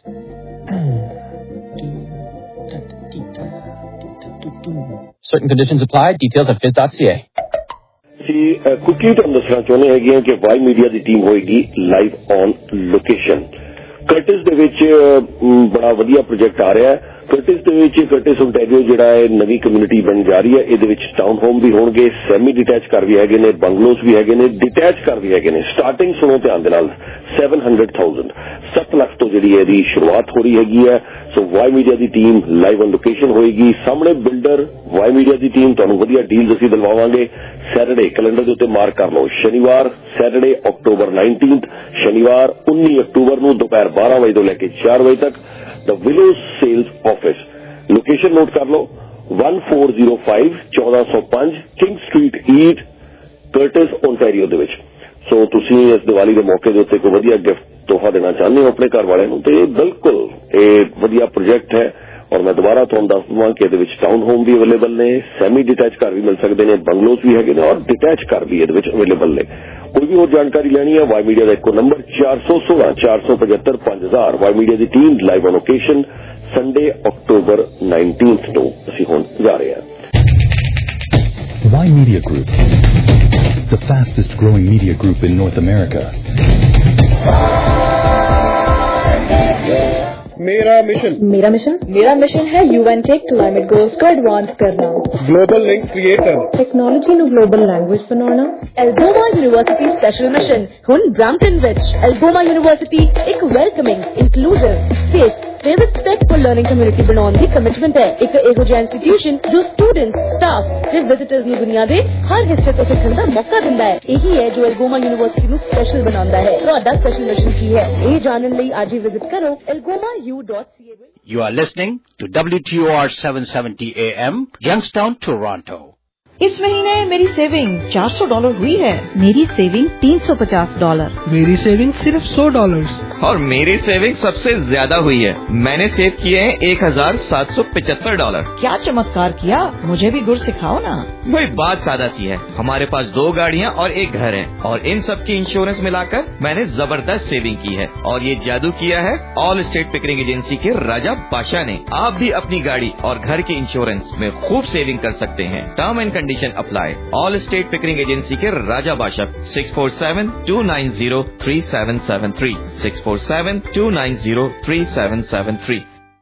Certain conditions apply. Details at fizz dot c a. ਅਸੀਂ quickly ਤੁਹਾਨੂੰ ਦੱਸਣਾ ਚਾਹੁੰਦੇ ਹੈਗੇ ਕਿ Y media ਦੀ team ਹੋਏਗੀ live on location. Courtice ਦੇ ਵਿੱਚ ਬੜਾ ਵਧੀਆ ਪ੍ਰੋਜੈਕਟ ਆ ਰਿਹਾ ਹੈ। ਕਰਟਿਸ ਦੇ ਵਿੱਚ ਕਰਟਿਸ ਓਨਟਾਰੀਓ ਜਿਹੜਾ ਹੈ ਨਵੀਂ ਕਮਿਊਨਿਟੀ ਬਣ ਜਾ ਰਹੀ ਹੈ। ਇਹਦੇ ਵਿੱਚ ਟਾਊਨ ਹੋਮ ਵੀ ਹੋਣਗੇ, ਸੈਮੀ ਡਿਟੈਚ ਘਰ ਵੀ ਹੈਗੇ ਨੇ, ਬੰਗਲੋਜ਼ ਵੀ ਹੈਗੇ ਨੇ, ਡਿਟੈਚ ਘਰ ਵੀ ਹੈਗੇ ਨੇ। ਸਟਾਰਟਿੰਗ ਸੁਣੋ ਧਿਆਨ ਦੇ ਨਾਲ ਸੈਵਨ ਹੰਡਰਡ ਥਾਊਜ਼ੈਂਡ ਸੱਤ ਲੱਖ ਤੋਂ ਜਿਹੜੀ ਇਹਦੀ ਸ਼ੁਰੂਆਤ ਹੋ ਰਹੀ ਹੈਗੀ ਹੈ। ਸੋ ਵਾਈ ਮੀਡੀਆ ਦੀ ਟੀਮ ਲਾਈਵ ਔਨ ਲੋਕੇਸ਼ਨ ਹੋਏਗੀ, ਸਾਹਮਣੇ ਬਿਲਡਰ ਵਾਈ ਮੀਡੀਆ ਦੀ ਟੀਮ ਤੁਹਾਨੂੰ ਵਧੀਆ ਡੀਲਸ ਅਸੀਂ ਦਿਲਵਾਵਾਂਗੇ। ਸੈਟਰਡੇ ਕੈਲੰਡਰ ਦੇ ਉੱਤੇ ਮਾਰਕ ਕਰ ਲਓ, ਸ਼ਨੀਵਾਰ ਸੈਟਰਡੇ ਅਕਤੂਬਰ ਨਾਈਨਟੀਨਥ, ਸ਼ਨੀਵਾਰ ਉੱਨੀ ਅਕਤੂਬਰ ਨੂੰ ਦੁਪਹਿਰ ਬਾਰਾਂ ਵਜੇ ਤੋਂ ਲੈ ਕੇ ਚਾਰ ਵਜੇ ਤੱਕ the Willows sales office. Location note ਕਰ ਲਓ one four zero five ਚੌਦਾਂ ਸੌ ਪੰਜ King Street East, Courtice Ontario ਦੇ ਵਿੱਚ। ਸੋ ਤੁਸੀਂ ਇਸ ਦੀਵਾਲੀ ਦੇ ਮੌਕੇ ਦੇ ਉੱਤੇ ਕੋਈ ਵਧੀਆ ਗਿਫਟ ਤੋਹਫਾ ਦੇਣਾ ਚਾਹੁੰਦੇ ਹੋ ਆਪਣੇ ਘਰ ਵਾਲਿਆਂ ਨੂੰ ਤੇ ਬਿਲਕੁਲ ਇਹ ਵਧੀਆ ਪ੍ਰੋਜੈਕਟ ਹੈ। ਔਰ ਮੈਂ ਦੁਬਾਰਾ ਤੁਹਾਨੂੰ ਦੱਸ ਦਵਾਂ ਕਿ ਇਹਦੇ ਵਿੱਚ ਟਾਊਨ ਹੋਮ ਵੀ ਅਵੇਲੇਬਲ ਨੇ, ਸੈਮੀ ਡਿਟੈਚ ਘਰ ਵੀ ਮਿਲ ਸਕਦੇ ਨੇ, ਬੰਗਲੋਜ਼ ਵੀ ਹੈਗੇ ਨੇ ਔਰ ਡਿਟੈਚ ਘਰ ਵੀ ਇਹਦੇ ਵਿੱਚ ਅਵੇਲੇਬਲ ਨੇ। ਕੋਈ ਵੀ ਹੋਰ ਜਾਣਕਾਰੀ ਲੈਣੀ ਹੈ ਵਾਈ ਮੀਡੀਆ ਦਾ ਇੱਕੋ ਨੰਬਰ ਚਾਰ ਸੌ ਸੋਲਾਂ ਚਾਰ ਸੌ ਪਝੱਤਰ ਪੰਜ ਹਜ਼ਾਰ। ਵਾਈ ਮੀਡੀਆ ਦੀ team live on location Sunday ਅਕਤੂਬਰ ਨਾਈਨਟੀਨਥ ਨੂੰ ਅਸੀਂ ਹੁਣ ਜਾ ਰਹੇ ਹਾਂ। Y Media Group, the fastest growing media group in North America. मेरा मिशन मेरा मिशन मेरा मिशन है यूएन के क्लाइमेट गोल्स को एडवांस करना, ग्लोबल लिंक्स क्रिएट करना, टेक्नोलॉजी ਨੂੰ ਗਲੋਬਲ ਲੈਂਗੁਏਜ ਬਣਾਉਣਾ। ਐਲਗੋਮਾ ਯੂਨੀਵਰਸਿਟੀ ਸਪੈਸ਼ਲ ਮਿਸ਼ਨ ਹੁਣ ਬ੍ਰੈਂਪਟਨ ਵਿੱਚ। ਐਲਗੋਮਾ ਯੂਨੀਵਰਸਿਟੀ ਇੱਕ ਵੈਲਕਮਿੰਗ, ਇਨਕਲੂਸਿਵ, ਸੇਫ ਤੇ ਰਿਸਪੈਕਟਫੁਲ ਲਰਨਿੰਗ ਕਮਿਊਨਿਟੀ ਬਣਾਉਣ ਦੀ ਕਮਿਟਮੈਂਟ ਹੈ। ਇੱਕ ਇਹੋ ਜਿਹਾ ਇੰਸਟੀਟਿਊਸ਼ਨ ਜੋ ਸਟੂਡੈਂਟਸ, ਸਟਾਫ ਤੇ ਵਿਜ਼ਿਟਰਸ ਨੂੰ ਦੁਨੀਆ ਦੇ ਹਰ ਹਿੱਸੇ ਤੋਂ ਸਿੱਖਣ ਦਾ ਮੌਕਾ ਦਿੰਦਾ ਹੈ। ਇਹੀ ਹੈ ਜੋ ਐਲਗੋਮਾ ਯੂਨੀਵਰਸਿਟੀ ਨੂੰ ਸਪੈਸ਼ਲ ਬਣਾਉਂਦਾ ਹੈ। ਤੁਹਾਡਾ ਸਪੈਸ਼ਲ ਮਿਸ਼ਨ ਕੀ ਹੈ, ਇਹ ਜਾਣਨ ਲਈ ਅੱਜ ਹੀ ਵਿਜ਼ਿਟ ਕਰੋ Algoma U dot C A. You are listening to W T O R seven seventy A M, Youngstown, Toronto. इस महीने मेरी सेविंग चार सौ डॉलर हुई है। मेरी सेविंग तीन सौ पचास डॉलर। मेरी सेविंग सिर्फ सौ डॉलर। और मेरी सेविंग सबसे ज्यादा हुई है, मैंने सेव किए हैं एक हजार सात सौ पचहत्तर डॉलर। क्या चमत्कार किया, मुझे भी गुर सिखाओ ना। वही बात सादा सी है, हमारे पास दो गाड़ियाँ और एक घर है और इन सब की इंश्योरेंस मिलाकर मैंने जबरदस्त सेविंग की है। और ये जादू किया है ऑल स्टेट पिकरिंग एजेंसी के राजा बादशाह ने। आप भी अपनी गाड़ी और घर के इंश्योरेंस में खूब सेविंग कर सकते हैं। Term and condition apply. Allstate Pickering agency के Raja Badshah six four seven two nine zero three seven seven three six four seven two nine zero three seven seven three.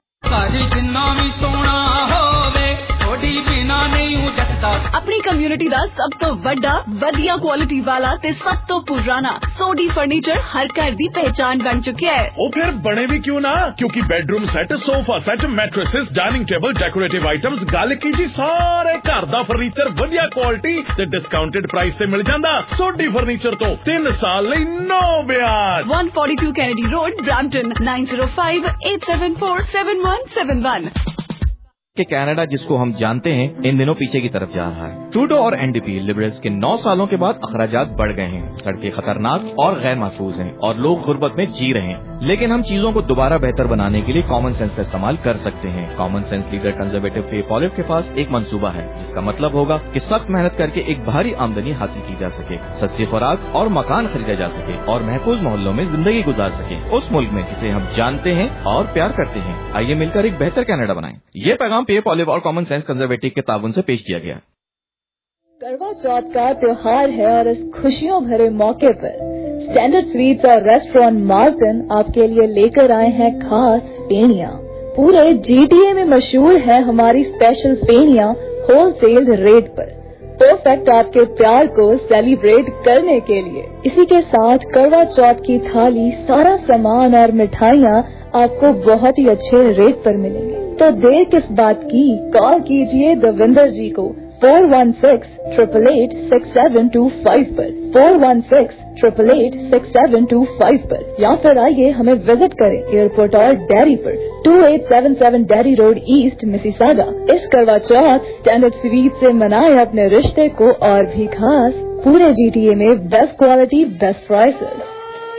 अपनी कम्युनिटी दा सब तो बड़ा वधिया क्वालिटी वाला ते सब तो पुराना सोडी फर्नीचर हर घर दी पहचान बन चुके है। वो फिर बने भी क्यों ना, क्योंकि bedroom set, sofa set, mattresses, dining table, decorative items, गल की जी सारे घर दा फर्नीचर वधिया क्वालिटी ते डिस्काउंटेड प्राइस ते मिल जांदा। सोडी फर्नीचर तो तीन साल लई नो ब्याज। one forty-two Kennedy Road, Brampton, nine zero five eight seven four seven one seven one। कि कनाडा जिसको हम जानते हैं इन दिनों पीछे की तरफ जा रहा है। ट्रूडो और एनडीपी लिबरल्स के नौ सालों के बाद अखराजात बढ़ गए हैं, सड़कें खतरनाक और गैर महफूज हैं और लोग गुर्बत में जी रहे हैं। लेकिन हम चीजों को दोबारा बेहतर बनाने के लिए कॉमन सेंस का इस्तेमाल कर सकते हैं। कॉमन सेंस लीडर कंजर्वेटिव पे पॉलिव के पास एक मंसूबा है जिसका मतलब होगा कि सख्त मेहनत करके एक भारी आमदनी हासिल की जा सके, सस्ती खुराक और मकान खरीदा जा सके और महफूज मोहल्लों में जिंदगी गुजार सके उस मुल्क में जिसे हम जानते हैं और प्यार करते हैं। आइए मिलकर एक बेहतर कनाडा बनाएं। ये पैगाम पे पॉलिव और कॉमन सेंस कंजर्वेटिव के ताउन से पेश किया गया। करवा चौथ का त्योहार है और इस खुशियों भरे मौके पर स्टैंडर्ड स्वीट्स और रेस्टोरेंट मार्टन आपके लिए लेकर आए हैं खास फेनियां। पूरे जीटीए में मशहूर है हमारी स्पेशल फेनियां होलसेल रेट पर, परफेक्ट आपके प्यार को सेलिब्रेट करने के लिए। इसी के साथ करवा चौथ की थाली, सारा सामान और मिठाइयाँ आपको बहुत ही अच्छे रेट पर मिलेंगे। तो देर किस बात की, कॉल कीजिए दविंदर जी को four one six triple eight six seven two five पर, four one six triple eight six seven two five पर, या फिर आइए हमें विजिट करें एयरपोर्ट और डेयरी पर, two eight seven seven Derry road east Mississauga. इस करवा चौथ स्टैंडर्ड स्वीट से मनाएं अपने रिश्ते को और भी खास। पूरे जीटीए में बेस्ट क्वालिटी, बेस्ट प्राइसेस।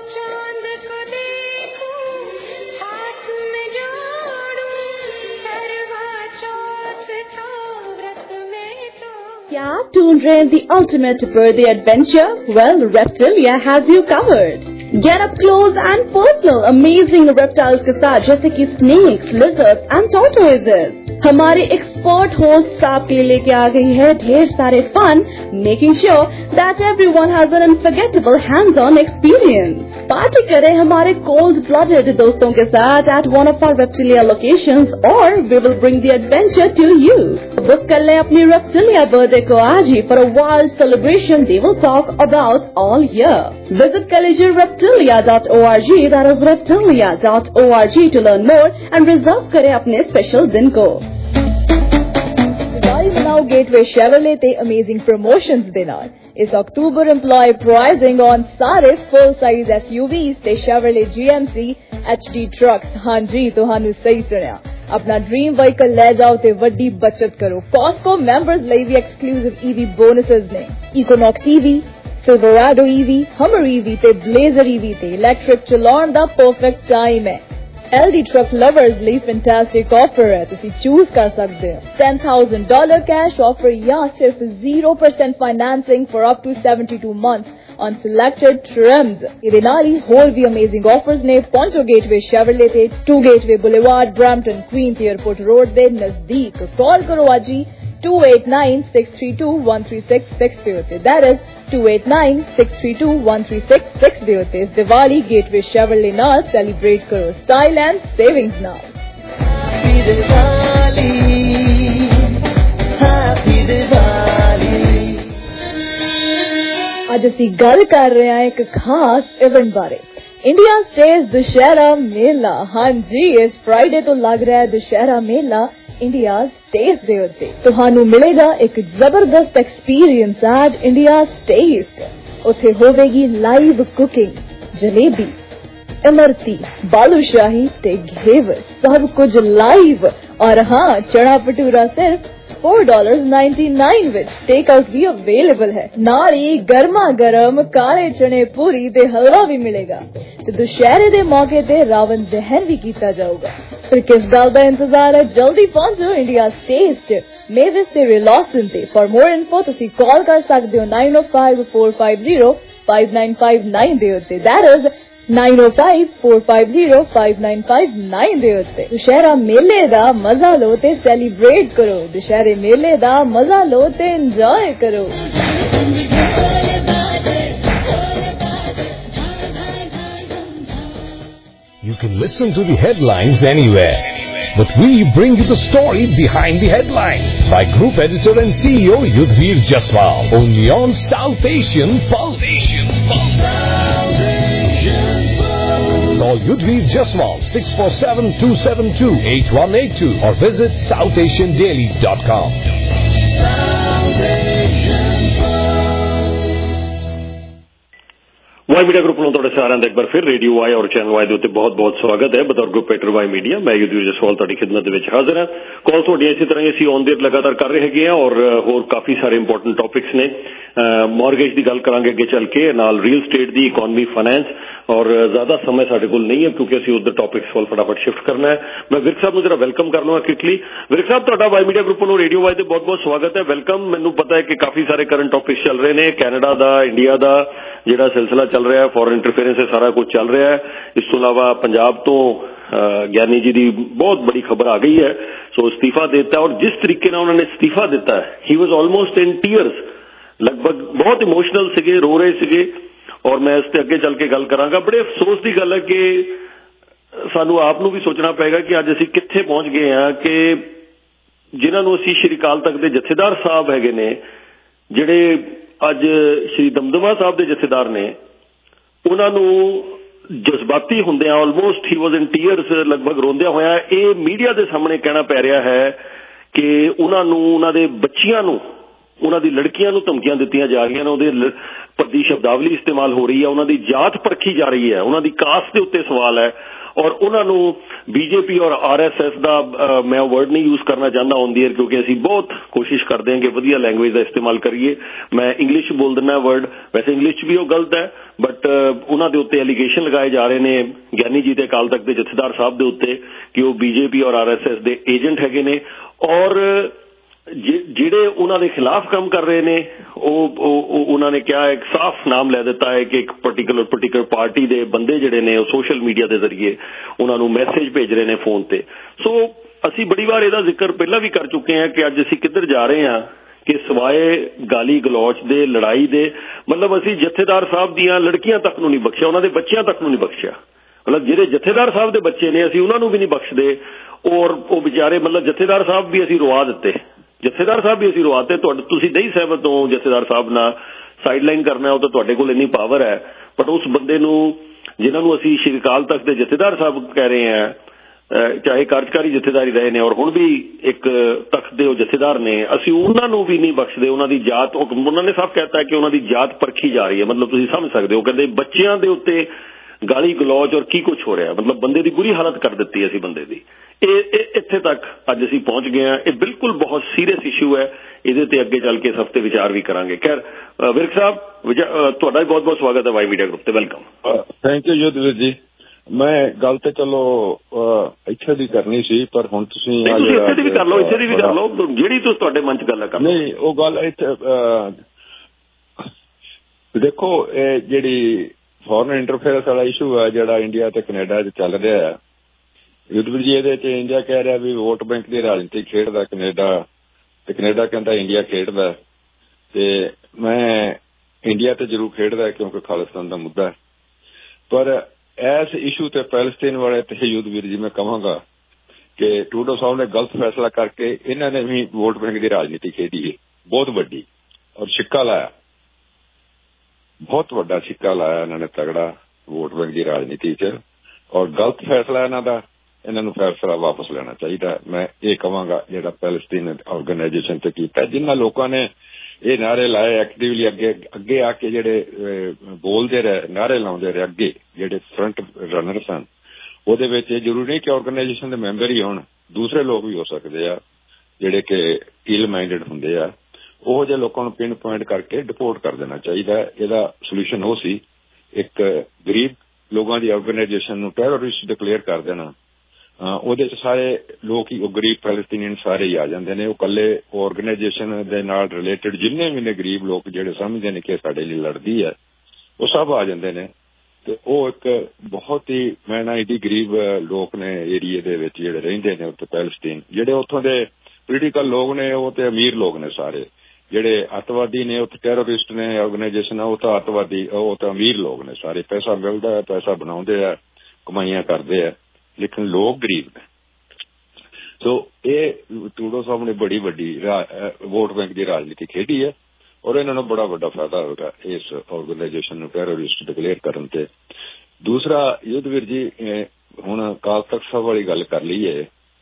क्या आप ढूंढ रहे हैं the ultimate birthday adventure? Well, Reptilia has you covered. Get up close and personal amazing reptiles के साथ जैसे कि snakes, lizards and tortoises. हमारे एक्सपर्ट होस्ट आपके लिए लेके आ गई है ढेर सारे fun, making sure that everyone has an unforgettable hands on experience. Party करें हमारे कोल्ड ब्लडेड दोस्तों के साथ at one of our Reptilia locations और we will bring the adventure to you. Book कर लें अपनी रेप्टिलिया बर्थडे को आज ही for a wild celebration they will talk about all year. Visit कर लीजिए reptilia dot org, that is reptilia dot org to learn more and reserve करें अपने स्पेशल दिन को। Now Gateway Chevrolet ते amazing promotions दे नाल इस अक्टूबर एम्प्लॉय प्राइसिंग ऑन सारे full size S U Vs ते Chevrolet G M C H D trucks. हाँ जी, तुहानू सही सुनिया, अपना ड्रीम व्हीकल ले जाओ ते वड्डी बचत करो। कॉस्को मेंबर्स ਲਈ ਵੀ एक्सक्लूसिव ईवी बोनसेस ने। Equinox EV, Silverado EV, Hummer EV ते ब्लेजर ईवी ते इलेक्ट्रिक चलाउण दा परफेक्ट टाइम है। L D truck lovers ਲਈ fantastic offer है, ਤੁਸੀਂ ਚੂਜ਼ ਕਰ ਸਕਦੇ ਹੋ ten thousand dollars cash offer ਜਾਂ ਸਿਰਫ zero percent financing for up to seventy-two months on selected trims। ਇਹਦੇ ਨਾਲ ਹੀ ਹੋਰ ਵੀ amazing offers ਨੇ। ਪਹੁੰਚੋ Gateway Chevrolet ਤੇ two Gateway Boulevard, Brampton, Queens Airport Road ਦੇ ਨਜ਼ਦੀਕ। ਕਾਲ ਕਰੋ ਅੱਜ ਹੀ two eight nine six three two one three six six ਦੇ ਉੱਤੇ, that is two eight nine six three two one three six six ਦੇ ਉੱਤੇ। ਇਸ ਦੀਵਾਲੀ Gateway Chevrolet ਨਾਲ ਸੈਲੀਬ੍ਰੇਟ ਕਰੋ ਸਟਾਈਲ ਐਂਡ ਸੇਵਿੰਗਸ ਨਾਲ। Happy Diwali, happy Diwali. ਅੱਜ ਅਸੀਂ ਗੱਲ ਕਰ ਰਹੇ ਹਾਂ ਇੱਕ ਖਾਸ ਇਵੈਂਟ ਬਾਰੇ, ਇੰਡੀਆ ਸਟੇਜ ਦੁਸ਼ਹਿਰਾ ਮੇਲਾ। हाँ जी, इस फ्राइडे तो लग रहा है दुशहरा मेला इंडिया स्टेज दे उत्ते। तुहानू मिलेगा एक जबरदस्त एक्सपीरियंस एट इंडिया स्टेज। उत्थे होवेगी लाइव कुकिंग, जलेबी, इमरती, बालूशाही ते घेवर, सब कुछ लाइव। और हाँ, चना भटूरा सिर्फ four dollars ninety-nine विच टेक आउट भी अवेलेबल है। नाल ही गर्मा गर्म काले चने पूरी ते हलवा भी मिलेगा। ते दुशहरे दे मौके ते रावण दहन भी कीता जाऊगा। फिर किस गल दा इंतजार है, जल्दी पहुंचो इंडिया स्टेज मेविस ते रिलॉसन ते। फॉर मोर इन्फो तुसी कॉल कर सकदे हो nine oh five four five zero five nine five nine दे उत्ते, that is nine oh five four five zero five nine five nine ਦੇ ਉੱਤੇ। ਦੁਸ਼ਹਿਰਾ ਮੇਲੇ ਦਾ ਮਜ਼ਾ ਲਓ ਤੇ ਸੈਲੀਬ੍ਰੇਟ ਕਰੋ। ਦੁਸ਼ਹਿਰੇ ਮੇਲੇ ਦਾ ਮਜ਼ਾ ਲਓ ਤੇ ਇੰਜੋਏ ਕਰੋ। You can listen to the headlines anywhere, but we bring you the story behind the headlines by Group Editor and C E O Yudhvir Jaswal, only on South Asian Pulse. Call Yudhvir Jaswal six four seven two seven two eight one eight two or visit south asian daily dot com. Y media group ਨੂੰ ਤੁਹਾਡੇ ਸਾਰਿਆਂ ਦਾ ਇੱਕ ਵਾਰ ਫਿਰ radio Y ਔਰ channel Y ਦੇ ਉੱਤੇ ਬਹੁਤ-ਬਹੁਤ ਸਵਾਗਤ ਹੈ। ਬਤੌਰ ਗਰੁੱਪ ਐਡੀਟਰ ਵਾਈ ਮੀਡੀਆ ਮੈਂ ਯੁਧਵੀਰ ਜਸਵਾਲ ਤੁਹਾਡੀ ਖਿਦਮਤ ਦੇ ਵਿੱਚ ਹਾਜ਼ਰ ਹਾਂ। ਕਾਲ ਤੁਹਾਡੀਆਂ ਇਸੇ ਤਰ੍ਹਾਂ ਹੀ ਅਸੀਂ ਔਨ ਦੇਰ ਲਗਾਤਾਰ ਕਰ ਰਹੇ ਹੈਗੇ ਹਾਂ ਔਰ ਹੋਰ ਕਾਫੀ ਸਾਰੇ ਇੰਪੋਰਟੈਂਟ ਟੌਪਿਕਸ ਨੇ। ਮੌਰਗੇਜ ਦੀ ਗੱਲ ਕਰਾਂਗੇ ਅੱਗੇ ਚੱਲ ਕੇ, ਨਾਲ ਰੀਅਲ ਸਟੇਟ ਦੀ, ਇਕੋਨਮੀ, ਫਾਈਨੈਂਸ ਔਰ ਜ਼ਿਆਦਾ ਸਮਾਂ ਸਾਡੇ ਕੋਲ ਨਹੀਂ ਹੈ ਕਿਉਂਕਿ ਅਸੀਂ ਉਧਰ ਟੌਪਿਕਸ ਵੱਲ ਫਟਾਫਟ ਸ਼ਿਫਟ ਕਰਨਾ ਹੈ। ਮੈਂ ਵਿਰਕ ਸਾਹਿਬ ਨੂੰ ਜਰਾ ਵੈਲਕਮ ਕਰ ਲਵਾਂ ਕਿਟਲੀ। ਵਿਰਕ ਸਾਹਿਬ, ਤੁਹਾਡਾ ਵਾਈ ਮੀਡੀਆ ਗਰੁੱਪ ਨੂੰ ਰੇਡੀਓ ਵਾਈ ਤੇ ਬਹੁਤ-ਬਹੁਤ ਸਵਾਗਤ ਹੈ, ਵੈਲਕਮ। ਮੈਨੂੰ ਪਤਾ ਹੈ ਕਿ ਕਾਫੀ ਸਾਰੇ ਕਰੰਟ ਟੌਪਿਕਸ ਚੱਲ ਰਹੇ ਨੇ, ਕੈਨੇਡਾ ਦਾ, ਇੰਡੀਆ ਦਾ ਜਿਹੜਾ ਸਿਲਸਿਲਾ ਚੱਲ ਰਿਹਾ, ਫੋਰਨ ਇੰਟਰਫੇਰੈਂਸ ਸਾਰਾ ਕੁਝ ਚੱਲ ਰਿਹਾ ਹੈ। ਇਸ ਤੋਂ ਇਲਾਵਾ ਪੰਜਾਬ ਤੋਂ ਗਿਆਨੀ ਜੀ ਦੀ ਬਹੁਤ ਬੜੀ ਖਬਰ ਆ ਗਈ ਹੈ, ਸੋ ਅਸਤੀਫਾ ਦਿੱਤਾ ਔਰ ਜਿਸ ਤਰੀਕੇ ਨਾਲ ਉਹਨਾਂ ਨੇ ਅਸਤੀਫਾ ਦਿੱਤਾ, ਹੀ ਵਾਜ਼ ਆਲਮੋਸਟ ਇਨ ਟੀਅਰਸ, ਲਗਭਗ ਬਹੁਤ ਇਮੋਸ਼ਨਲ ਸੀਗੇ, ਰੋ ਰਹੇ ਸੀਗੇ ਔਰ ਮੈਂ ਇਸ ਤੇ ਅੱਗੇ ਚੱਲ ਕੇ ਗੱਲ ਕਰਾਂਗਾ। ਬੜੇ ਅਫਸੋਸ ਦੀ ਗੱਲ ਹੈ ਕਿ ਸਾਨੂੰ ਆਪ ਨੂੰ ਵੀ ਸੋਚਣਾ ਪਏਗਾ ਕਿ ਅੱਜ ਅਸੀਂ ਕਿੱਥੇ ਪਹੁੰਚ ਗਏ ਹਾਂ ਕਿ ਜਿਨ੍ਹਾਂ ਨੂੰ ਅਸੀਂ ਸ਼੍ਰੀ ਅਕਾਲ ਤਖਤ ਦੇ ਜਥੇਦਾਰ ਸਾਹਿਬ ਹੈਗੇ ਨੇ, ਜਿਹੜੇ ਅੱਜ ਸ਼੍ਰੀ ਦਮਦਮਾ ਸਾਹਿਬ ਦੇ ਜਥੇਦਾਰ ਨੇ, ਉਹਨਾਂ ਨੂੰ ਜਜ਼ਬਾਤੀ ਹੁੰਦਿਆਂ ਆਲਮੋਸਟ ਹੀ ਵਾਜ਼ ਇਨ ਟੀਅਰਸ, ਲਗਭਗ ਰੋਂਦਿਆਂ ਹੋਇਆ ਇਹ ਮੀਡੀਆ ਦੇ ਸਾਹਮਣੇ ਕਹਿਣਾ ਪੈ ਰਿਹਾ ਹੈ ਕਿ ਉਹਨਾਂ ਨੂੰ, ਉਹਨਾਂ ਦੇ ਬੱਚਿਆਂ ਨੂੰ, ਉਹਨਾਂ ਦੀ ਲੜਕੀਆਂ ਨੂੰ ਧਮਕੀਆਂ ਦਿੱਤੀਆਂ ਜਾ ਰਹੀਆਂ ਨੇ, ਉਹਦੇ ਭੱਦੀ ਸ਼ਬਦਾਵਲੀ ਇਸਤੇਮਾਲ ਹੋ ਰਹੀ ਹੈ, ਉਹਨਾਂ ਦੀ ਜਾਤ ਪਰਖੀ ਜਾ ਰਹੀ ਹੈ, ਉਹਨਾਂ ਦੀ ਕਾਸਟ ਦੇ ਉੱਤੇ ਸਵਾਲ ਹੈ ਔਰ ਉਹਨਾਂ ਨੂੰ ਬੀਜੇਪੀ ਔਰ ਆਰ ਐਸ ਐਸ ਦਾ, ਮੈਂ ਉਹ ਵਰਡ ਨਹੀਂ ਯੂਜ਼ ਕਰਨਾ ਚਾਹੁੰਦਾ ਔਨ ਦੀ ਏਅਰ ਕਿਉਂਕਿ ਅਸੀਂ ਬਹੁਤ ਕੋਸ਼ਿਸ਼ ਕਰਦੇ ਹਾਂ ਕਿ ਵਧੀਆ ਲੈਂਗੁਏਜ ਦਾ ਇਸਤੇਮਾਲ ਕਰੀਏ। ਮੈਂ ਇੰਗਲਿਸ਼ ਬੋਲ ਦਿੰਦਾ ਵਰਡ, ਵੈਸੇ ਇੰਗਲਿਸ਼ 'ਚ ਵੀ ਉਹ ਗਲਤ ਹੈ ਬਟ ਉਹਨਾਂ ਦੇ ਉੱਤੇ ਐਲੀਗੇਸ਼ਨ ਲਗਾਏ ਜਾ ਰਹੇ ਨੇ ਗਿਆਨੀ ਜੀ ਤੇ ਅਕਾਲ ਤਖਤ ਦੇ ਜਥੇਦਾਰ ਸਾਹਿਬ ਦੇ ਉੱਤੇ ਕਿ ਉਹ ਬੀਜੇਪੀ ਔਰ ਆਰ ਐਸ ਐਸ ਦੇ ਏਜੰਟ ਹੈਗੇ ਨੇ ਔਰ ਜਿਹੜੇ ਉਹਨਾਂ ਦੇ ਖਿਲਾਫ ਕੰਮ ਕਰ ਰਹੇ ਨੇ ਉਹ ਉਹਨਾਂ ਨੇ ਕਿਹਾ, ਇੱਕ ਸਾਫ਼ ਨਾਮ ਲੈ ਦਿੱਤਾ ਹੈ ਕਿ ਇੱਕ ਪਰਟੀਕੂਲਰ ਪਰਟੀਕੂਲਰ ਪਾਰਟੀ ਦੇ ਬੰਦੇ ਜਿਹੜੇ ਨੇ ਉਹ ਸੋਸ਼ਲ ਮੀਡੀਆ ਦੇ ਜ਼ਰੀਏ ਉਹਨਾਂ ਨੂੰ ਮੈਸੇਜ ਭੇਜ ਰਹੇ ਨੇ ਫੋਨ ਤੇ। ਸੋ ਅਸੀਂ ਬੜੀ ਵਾਰ ਇਹਦਾ ਜ਼ਿਕਰ ਪਹਿਲਾਂ ਵੀ ਕਰ ਚੁੱਕੇ ਹਾਂ ਕਿ ਅੱਜ ਅਸੀਂ ਕਿੱਧਰ ਜਾ ਰਹੇ ਹਾਂ ਕਿ ਸਿਵਾਏ ਗਾਲੀ ਗਲੋਚ ਦੇ, ਲੜਾਈ ਦੇ, ਮਤਲਬ ਅਸੀਂ ਜਥੇਦਾਰ ਸਾਹਿਬ ਦੀਆਂ ਲੜਕੀਆਂ ਤੱਕ ਨੂੰ ਨਹੀਂ ਬਖਸ਼ਿਆ, ਉਹਨਾਂ ਦੇ ਬੱਚਿਆਂ ਤੱਕ ਨੂੰ ਨਹੀਂ ਬਖਸ਼ਿਆ। ਮਤਲਬ ਜਿਹੜੇ ਜਥੇਦਾਰ ਸਾਹਿਬ ਦੇ ਬੱਚੇ ਨੇ ਅਸੀਂ ਉਹਨਾਂ ਨੂੰ ਵੀ ਨਹੀਂ ਬਖਸ਼ਦੇ। ਔਰ ਉਹ ਵਿਚਾਰੇ ਮਤਲਬ ਜਥੇਦਾਰ ਸਾਹਿਬ ਵੀ ਅਸੀਂ ਰਵਾ ਦਿੱਤੇ, ਜਥੇਦਾਰ ਸਾਹਿਬ ਵੀ ਅਸੀਂ ਰਵਾ ਦਿੱਤੇ। ਤੁਹਾਡੇ ਤੁਸੀਂ ਨਹੀਂ ਸਹਿਮਤ ਹੋ ਜਥੇਦਾਰ ਸਾਹਿਬ ਨਾਲ ਸਾਈਡਲਾਈਨ ਕਰਨਾ, ਉਹ ਤਾਂ ਤੁਹਾਡੇ ਕੋਲ ਇੰਨੀ ਪਾਵਰ ਹੈ, ਬਟ ਉਸ ਬੰਦੇ ਨੂੰ ਜਿਨ੍ਹਾਂ ਨੂੰ ਅਸੀਂ ਸ਼੍ਰੀ ਅਕਾਲ ਤਖਤ ਦੇ ਜਥੇਦਾਰ ਸਾਹਿਬ ਕਹਿ ਰਹੇ ਹਾਂ, ਚਾਹੇ ਕਾਰਜਕਾਰੀ ਜਥੇਦਾਰੀ ਰਹੇ ਨੇ ਔਰ ਹੁਣ ਵੀ ਇੱਕ ਤਖਤ ਦੇ ਉਹ ਜਥੇਦਾਰ ਨੇ, ਅਸੀਂ ਉਹਨਾਂ ਨੂੰ ਵੀ ਨਹੀਂ ਬਖਸ਼ਦੇ। ਉਹਨਾਂ ਦੀ ਜਾਤ, ਉਹਨਾਂ ਨੇ ਸਾਫ਼ ਕਹਿਤਾ ਕਿ ਉਹਨਾਂ ਦੀ ਜਾਤ ਪਰਖੀ ਜਾ ਰਹੀ ਹੈ। ਮਤਲਬ ਤੁਸੀਂ ਸਮਝ ਸਕਦੇ ਹੋ, ਕਹਿੰਦੇ ਬੱਚਿਆਂ ਦੇ ਉੱਤੇ ਗਾਲੀ ਗਲੋਚ ਔਰ ਕੀ ਕੁਛ ਹੋ ਰਿਹਾ, ਮਤਲਬ ਬੰਦੇ ਦੀ ਬੁਰੀ ਹਾਲਤ ਕਰ ਦਿੱਤੀ ਅਸੀਂ ਬੰਦੇ ਦੀ। ਇਹ ਇੱਥੇ ਤੱਕ ਅੱਜ ਅਸੀਂ ਪਹੁੰਚ ਗਏ ਹਾਂ। ਇਹ ਬਿਲਕੁਲ ਬਹੁਤ ਸੀਰੀਅਸ ਇਸ਼ੂ ਹੈ, ਇਹਦੇ ਤੇ ਅੱਗੇ ਚੱਲ ਕੇ ਇਸ ਹਫ਼ਤੇ ਵਿਚਾਰ ਵੀ ਕਰਾਂਗੇ। ਖੈਰ ਵਿਰਕ ਸਾਹਿਬ, ਤੁਹਾਡਾ ਵੀ ਬਹੁਤ ਬਹੁਤ ਸਵਾਗਤ ਹੈ ਵਾਈ ਮੀਡੀਆ ਗਰੁੱਪ ਤੇ, welcome. Thank you Yudhvir ji. ਮੈਂ ਗੱਲ ਤੇ ਚਲੋ ਇੱਥੇ ਦੀ ਕਰਨੀ ਸੀ, ਪਰ ਹੁਣ ਤੁਸੀਂ ਇੱਥੇ ਦੀ ਵੀ ਕਰ ਲਓ, ਇੱਥੇ ਦੀ ਵੀ ਕਰ ਲਓ, ਜਿਹੜੀ ਤੁਸੀਂ ਤੁਹਾਡੇ ਮਨ ਚ ਗੱਲ ਹੈ। ਨਹੀਂ, ਉਹ ਗੱਲ ਇੱਥੇ ਦੇਖੋ, ਇਹ ਜਿਹੜੀ ਫੋਰਨ ਇੰਟਰਫੇਅਰੈਂਸ ਵਾਲਾ ਇਸ਼ੂ ਹੈ ਜਿਹੜਾ ਇੰਡੀਆ ਤੇ ਕੈਨੇਡਾ ਚ ਚੱਲ ਰਿਹਾ ਹੈ, ਯੁੱਧਵੀਰ ਜੀ, ਇਹਦੇ ਚ ਇੰਡੀਆ ਕਹਿ ਰਿਹਾ ਵੀ ਵੋਟ ਬੈਂਕ ਦੀ ਰਾਜਨੀਤੀ ਖੇਡਦਾ ਕੈਨੇਡਾ, ਤੇ ਕੈਨੇਡਾ ਕਹਿੰਦਾ ਇੰਡੀਆ ਖੇਡਦਾ। ਤੇ ਮੈਂ ਇੰਡੀਆ ਤੇ ਜ਼ਰੂਰ ਖੇਡਦਾ ਕਿਉਂਕਿ ਖਾਲਿਸਤਾਨ ਦਾ ਮੁੱਦਾ ਹੈ, ਪਰ ਇਸ ਇਸ਼ੂ ਤੇ ਪੈਲਸਤੀਨ ਵਾਲੇ ਤੇ ਯੁੱਧਵੀਰ ਜੀ ਮੈਂ ਕਹਾਂਗਾ ਕਿ ਟਰੂਡੋ ਸਾਹਿਬ ਨੇ ਗਲਤ ਫੈਸਲਾ ਕਰਕੇ ਇਹਨਾਂ ਨੇ ਵੀ ਵੋਟ ਬੈਂਕ ਦੀ ਰਾਜਨੀਤੀ ਖੇਡੀ ਹੈ ਬਹੁਤ ਵੱਡੀ, ਔਰ ਸਿੱਕਾ ਲਾਇਆ, ਬਹੁਤ ਵੱਡਾ ਸਿੱਕਾ ਲਾਇਆ ਇਹਨਾਂ ਨੇ ਤਗੜਾ ਵੋਟ ਬੈਂਕ ਦੀ ਰਾਜਨੀਤੀ 'ਚ, ਔਰ ਗਲਤ ਫੈਸਲਾ ਇਹਨਾਂ ਦਾ, ਇਹਨਾਂ ਨੂੰ ਫੈਸਲਾ ਵਾਪਸ ਲੈਣਾ ਚਾਹੀਦਾ। ਮੈਂ ਇਹ ਕਹਾਂਗਾ ਜਿਹੜਾ ਪੈਲਸਤੀਨ ਆਰਗੇਨਾਈਜੇਸ਼ਨ ਤੇ ਕੀਤਾ, ਜਿਨ੍ਹਾਂ ਲੋਕਾਂ ਨੇ ਇਹ ਨਾਅਰੇ ਲਾਏ ਐਕਟਿਵਲੀ, ਅੱਗੇ ਅੱਗੇ ਆ ਕੇ ਜਿਹੜੇ ਬੋਲਦੇ ਰਹੇ, ਨਾਅਰੇ ਲਾਉਂਦੇ ਰਹੇ, ਅੱਗੇ ਜਿਹੜੇ ਫਰੰਟ ਰਨਰ ਸਨ, ਉਹਦੇ ਵਿੱਚ ਇਹ ਜ਼ਰੂਰੀ ਨਹੀਂ ਕਿ ਆਰਗੇਨਾਈਜੇਸ਼ਨ ਦੇ ਮੈਂਬਰ ਹੀ ਹੋਣ, ਦੂਸਰੇ ਲੋਕ ਵੀ ਹੋ ਸਕਦੇ ਆ ਜਿਹੜੇ ਕਿ ਇਲ ਮਾਈਂਡਡ ਹੁੰਦੇ ਆ। ਉਹ ਜਿਹੇ ਲੋਕਾਂ ਨੂੰ ਪਿੰਨ ਪੁਆਇੰਟ ਕਰਕੇ ਡਿਪੋਰਟ ਕਰ ਦੇਣਾ ਚਾਹੀਦਾ। ਇਹਦਾ ਸੋਲੂਸ਼ਨ ਉਹ ਸੀ, ਇੱਕ ਗਰੀਬ ਲੋਕਾਂ ਦੀ ਆਰਗੇਨਾਈਜੇਸ਼ਨ ਨੂੰ ਟੈਰਰਿਸਟ ਡਿਕਲੇਅਰ ਕਰ ਦੇਣਾ। ਉਹਦੇ ਚ ਸਾਰੇ ਲੋਕ ਹੀ, ਉਹ ਗਰੀਬ ਪੈਲਸਤੀਨੀਅਨ ਸਾਰੇ ਹੀ ਆ ਜਾਂਦੇ ਨੇ। ਉਹ ਇਕੱਲੇ ਆਰਗੇਨਾਈਜੇਸ਼ਨ ਦੇ ਨਾਲ ਰਿਲੇਟਡ ਜਿੰਨੇ ਵੀ ਨੇ ਗਰੀਬ ਲੋਕ ਜਿਹੜੇ ਸਮਝਦੇ ਨੇ ਕਿ ਸਾਡੇ ਲਈ ਲੜਦੀ ਹੈ, ਉਹ ਸਭ ਆ ਜਾਂਦੇ ਨੇ। ਤੇ ਉਹ ਇੱਕ ਬਹੁਤ ਹੀ ਮੈਂ ਨਾ ਏਡੀ ਗਰੀਬ ਲੋਕ ਨੇ ਏਰੀਏ ਦੇ ਵਿੱਚ ਜਿਹੜੇ ਰਹਿੰਦੇ ਨੇ ਉੱਥੇ ਪੈਲਸਤੀਨ, ਜਿਹੜੇ ਉੱਥੋਂ ਦੇ ਪੋਲੀਟੀਕਲ ਲੋਕ ਨੇ ਉਹ ਤੇ ਅਮੀਰ ਲੋਕ ਨੇ ਸਾਰੇ, ਜਿਹੜੇ ਅੱਤਵਾਦੀ ਨੇ ਉੱਥੇ ਟੈਰਰਿਸਟ ਨੇ ਆਰਗੇਨਾਈਜੇਸ਼ਨ, ਉਹ ਤਾਂ ਅੱਤਵਾਦੀ, ਉਹ ਤਾਂ ਅਮੀਰ ਲੋਕ ਨੇ ਸਾਰੇ, ਪੈਸਾ ਮਿਲਦਾ ਹੈ, ਪੈਸਾ ਬਣਾਉਂਦੇ ਆ, ਕਮਾਈਆਂ ਕਰਦੇ ਆ, ਲੇਕਿਨ ਲੋਕ ਗਰੀਬ ਨੇ। ਸੋ ਇਹ ਟਰੂਡੋ ਸਾਹਿਬ ਨੇ ਬੜੀ ਵੱਡੀ ਵੋਟ ਬੈਂਕ ਦੀ ਰਾਜਨੀਤੀ ਖੇਡੀ ਹੈ, ਔਰ ਇਹਨਾਂ ਨੂੰ ਬੜਾ ਵੱਡਾ ਫਾਇਦਾ ਹੋਵੇਗਾ ਇਸ ਆਰਗੇਨਾਈਜੇਸ਼ਨ ਨੂੰ ਟੈਰਰਿਸਟ ਡਿਕਲੇਅਰ ਕਰਨ ਤੇ। ਦੂਸਰਾ ਯੁੱਧਵੀਰ ਜੀ, ਹੁਣ ਅਕਾਲ ਤਖਤ ਸਾਹਿਬ ਵਾਲੀ ਗੱਲ ਕਰ ਲਈਏ।